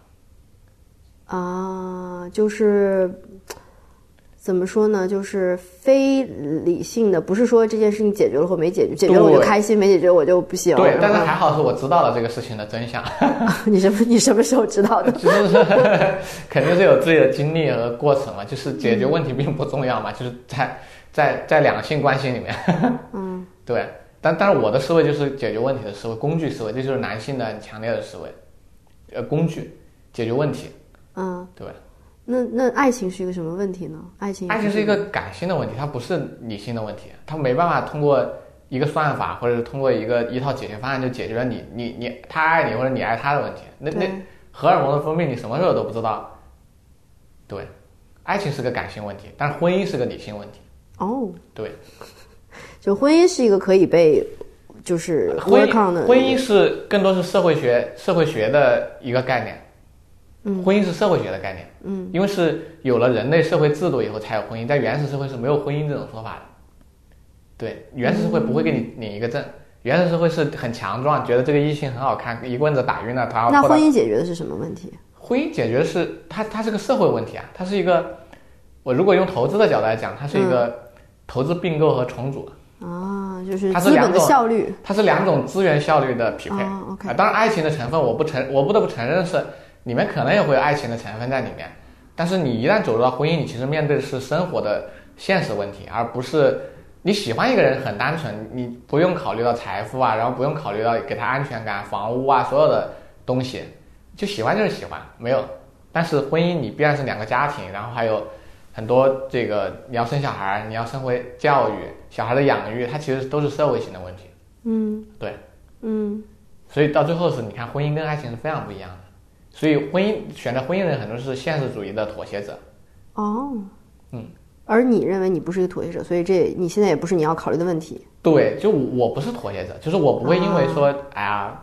啊，就是怎么说呢？就是非理性的，不是说这件事情解决了或没解决，解决了我就开心，没解决我就不行。 对，但是还好是我知道了这个事情的真相。 你什么？你什么时候知道的？ 就是肯定是有自己的经历和过程嘛，就是解决问题并不重要嘛，嗯、就是在在在两性关系里面，嗯，对。但但是我的思维就是解决问题的思维，工具思维，这就是男性的很强烈的思维，呃，工具解决问题。嗯，对。 那那爱情是一个什么问题呢？爱情爱情是一个感性的问题，它不是理性的问题，它没办法通过一个算法或者是通过一个一套解决方案就解决了你你你他爱你或者你爱他的问题。那那荷尔蒙的分泌你什么时候都不知道。对，爱情是个感性问题，但是婚姻是个理性问题。哦，对， 就婚姻是一个可以被就是婚姻婚姻是更多是社会学社会学的一个概念。嗯，婚姻是社会学的概念，嗯，因为是有了人类社会制度以后才有婚姻，在原始社会是没有婚姻这种说法的。对，原始社会不会给你领一个证，嗯、原始社会是很强壮，觉得这个异性很好看，一棍子打晕了他。 那婚姻解决的是什么问题？ 婚姻解决的是它它是个社会问题啊，它是一个，我如果用投资的角度来讲，它是一个投资并购和重组。 啊、嗯，就是资本的效率， 它是两种资源效率的匹配。 哦 OK， 啊，当然爱情的成分我不承，我不得不承认是。里面可能也会有爱情的成分在里面，但是你一旦走入到婚姻，你其实面对的是生活的现实问题，而不是你喜欢一个人很单纯，你不用考虑到财富啊，然后不用考虑到给他安全感、房屋啊，所有的东西，就喜欢就是喜欢，没有。但是婚姻你必然是两个家庭，然后还有很多这个你要生小孩，你要生活教育、小孩的养育，它其实都是社会性的问题。嗯，对，嗯，所以到最后是你看婚姻跟爱情是非常不一样的。所以婚姻选择婚姻的人很多是现实主义的妥协者。 哦，嗯，而你认为你不是一个妥协者，所以这你现在也不是你要考虑的问题。 对，就我不是妥协者，就是我不会因为说，啊、哎呀，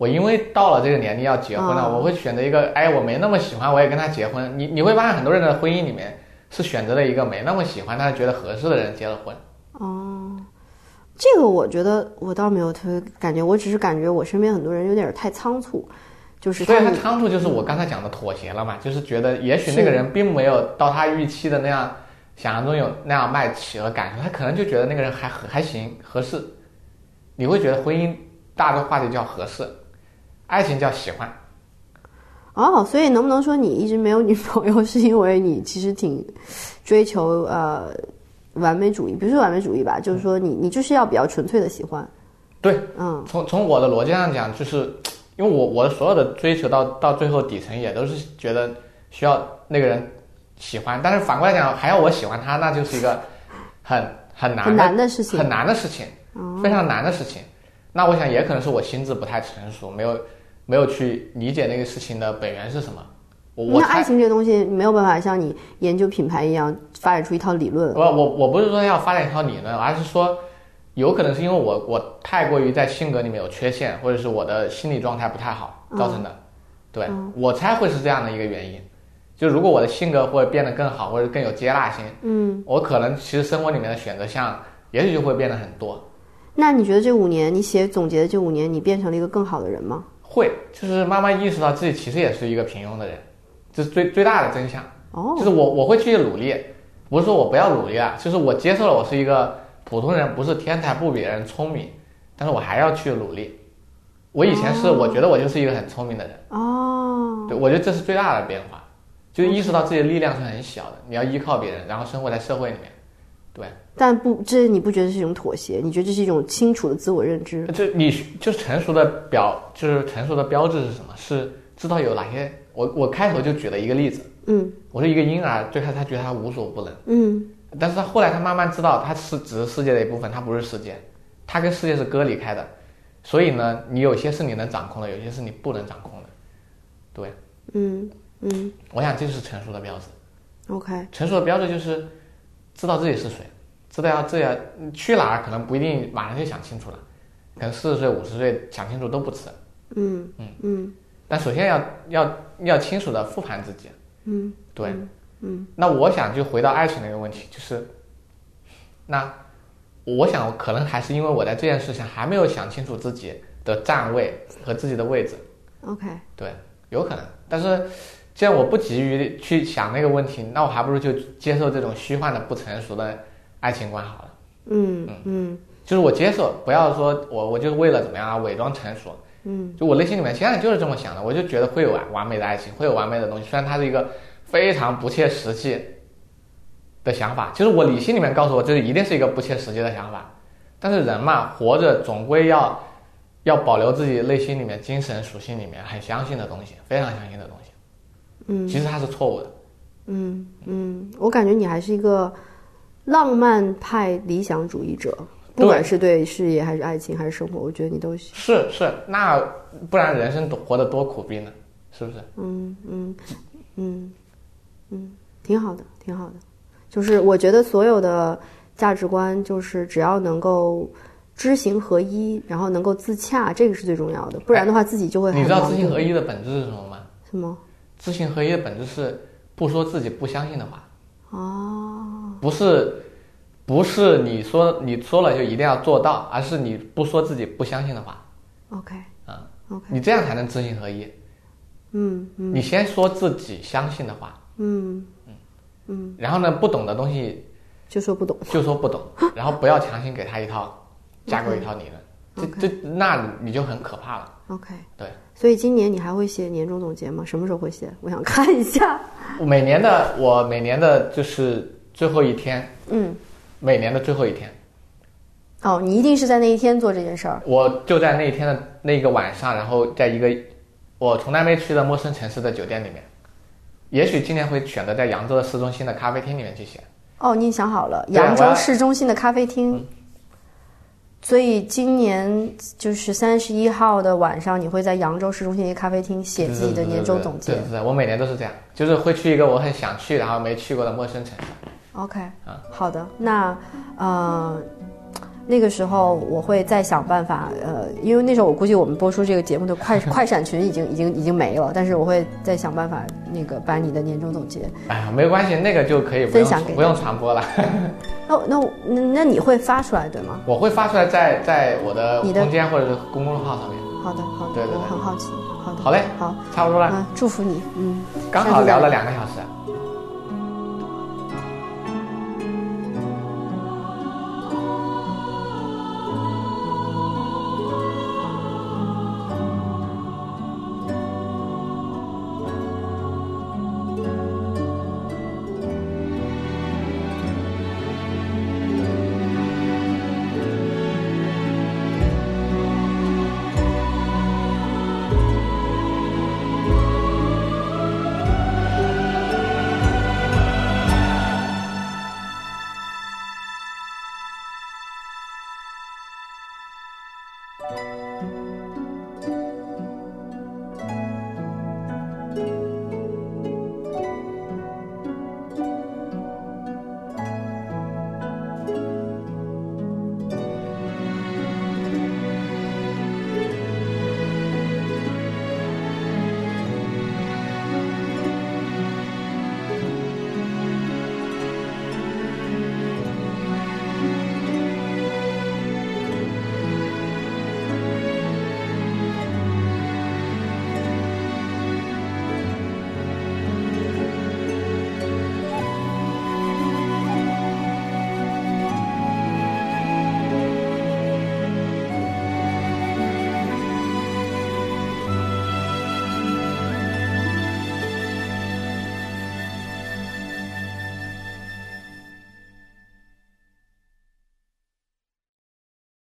我因为到了这个年龄要结婚了， 哦、 我会选择一个哎我没那么喜欢，我也跟他结婚。你你会发现很多人的婚姻里面是选择了一个没那么喜欢，但是觉得合适的人结了婚。 哦，这个我觉得我倒没有特别感觉，我只是感觉我身边很多人有点太仓促，就是所以他仓促就是我刚才讲的妥协了嘛，嗯、就是觉得也许那个人并没有到他预期的那样，想象中有那样卖起和感受，他可能就觉得那个人还还行合适。你会觉得婚姻大的话题叫合适，爱情叫喜欢。 哦，所以能不能说你一直没有女朋友，是因为你其实挺追求呃完美主义？不是完美主义吧，就是说你你就是要比较纯粹的喜欢。 对， 嗯， 从从我的逻辑上讲，就是因为我我的所有的追求到到最后底层也都是觉得需要那个人喜欢，但是反过来讲，还要我喜欢他，那就是一个很很难的很难的事情， 很难的事情， 哦、 非常难的事情。那我想也可能是我心智不太成熟，没有没有去理解那个事情的本源是什么。我我那爱情这个东西没有办法像你研究品牌一样发展出一套理论。 我我我不是说要发展一套理论，而是说有可能是因为我我太过于在性格里面有缺陷，或者是我的心理状态不太好造成的。嗯、对、嗯、我猜会是这样的一个原因。就如果我的性格会变得更好，或者更有接纳性， 嗯， 我可能其实生活里面的选择项也许就会变得很多。 那你觉得这五年你写总结的这五年，你变成了一个更好的人吗？ 会，就是慢慢意识到自己其实也是一个平庸的人，这是最最大的真相。 哦， 就是我我会去努力，不是说我不要努力了，就是我接受了我是一个普通人，不是天才不比人聪明，但是我还要去努力。我以前是、哦、我觉得我就是一个很聪明的人。 哦， 对，我觉得这是最大的变化，就是意识到自己的力量是很小的，你要依靠别人，然后生活在社会里面。对， 但不，这你不觉得是一种妥协？你觉得这是一种清楚的自我认知？ 这你就是成熟的表，就是成熟的标志是什么？是知道有哪些。我我开头就举了一个例子， 嗯， 我说一个婴儿，最开始他觉得他无所不能， 嗯， 但是他后来他慢慢知道，他是只是世界的一部分，他不是世界，他跟世界是割离开的。所以呢，你有些是你能掌控的，有些是你不能掌控的。对， 嗯嗯， 我想这就是成熟的标志。 OK， 成熟的标志就是知道自己是谁，知道要这样去哪儿，可能不一定马上就想清楚了，可能四十岁、五十岁想清楚都不迟。 嗯嗯嗯。 但首先要要要清楚的复盘自己。 嗯， 对。 嗯, 嗯。 那我想就回到爱情那个问题，就是那我想可能还是因为我在这件事情还没有想清楚自己的站位和自己的位置。 OK。 对，有可能。但是既然我不急于去想那个问题，那我还不如就接受这种虚幻的不成熟的爱情观好了。 嗯嗯嗯， 就是我接受，不要说我我就是为了怎么样啊伪装成熟。 嗯， 就我内心里面现在就是这么想的，我就觉得会有完美的爱情，会有完美的东西，虽然它是一个非常不切实际的想法，就是我理性里面告诉我这一定是一个不切实际的想法，但是人嘛，活着总归要要保留自己内心里面精神属性里面很相信的东西，非常相信的东西。 嗯， 其实它是错误的。 嗯嗯，我感觉你还是一个浪漫派理想主义者。不管是对事业还是爱情还是生活，我觉得你都是是是，那不然人生活得多苦逼呢，是不是？ 嗯嗯嗯嗯，挺好的，挺好的。就是我觉得所有的价值观，就是只要能够知行合一，然后能够自洽，这个是最重要的。不然的话，自己就会很你知道知行合一的本质是什么吗？ 什么？ 知行合一的本质是不说自己不相信的话。 哦， 不是。不是你说你说了就一定要做到，而是你不说自己不相信的话。 OK， 啊、 嗯、，OK， 你这样才能知行合一。 嗯嗯， 你先说自己相信的话。 嗯嗯嗯， 然后呢，不懂的东西就说不懂， 就说不懂，然后不要强行给他一套架构一套理论， okay, 这这那你就很可怕了。 OK， 对。 所以今年你还会写年终总结吗？什么时候会写？我想看一下。 每年的我每年的就是最后一天。 嗯。 每年的最后一天。 哦，你一定是在那一天做这件事儿。 我就在那一天的那个晚上，然后在一个我从来没去的陌生城市的酒店里面，也许今年会选择在扬州的市中心的咖啡厅里面去写。 哦，你想好了，扬州市中心的咖啡厅。嗯、所以今年就是三十一号的晚上，你会在扬州市中心的咖啡厅写自己的年终总结。 对对对，我每年都是这样，就是会去一个我很想去然后没去过的陌生城市。 OK，、嗯、好的，那呃， 那个时候我会再想办法，呃，因为那时候我估计我们播出这个节目的快快闪群已经已经已经没了，但是我会再想办法那个把你的年终总结， 哎呀，没有关系，那个就可以不用分享给不用传播了。 那那那那你会发出来对吗？ 我会发出来在在我的你的空间或者是公众号上面。 好的好的， 对对对， 我很好奇。好的， 好嘞， 好， 差不多了， 嗯，祝福你，嗯， 刚好聊了两个小时。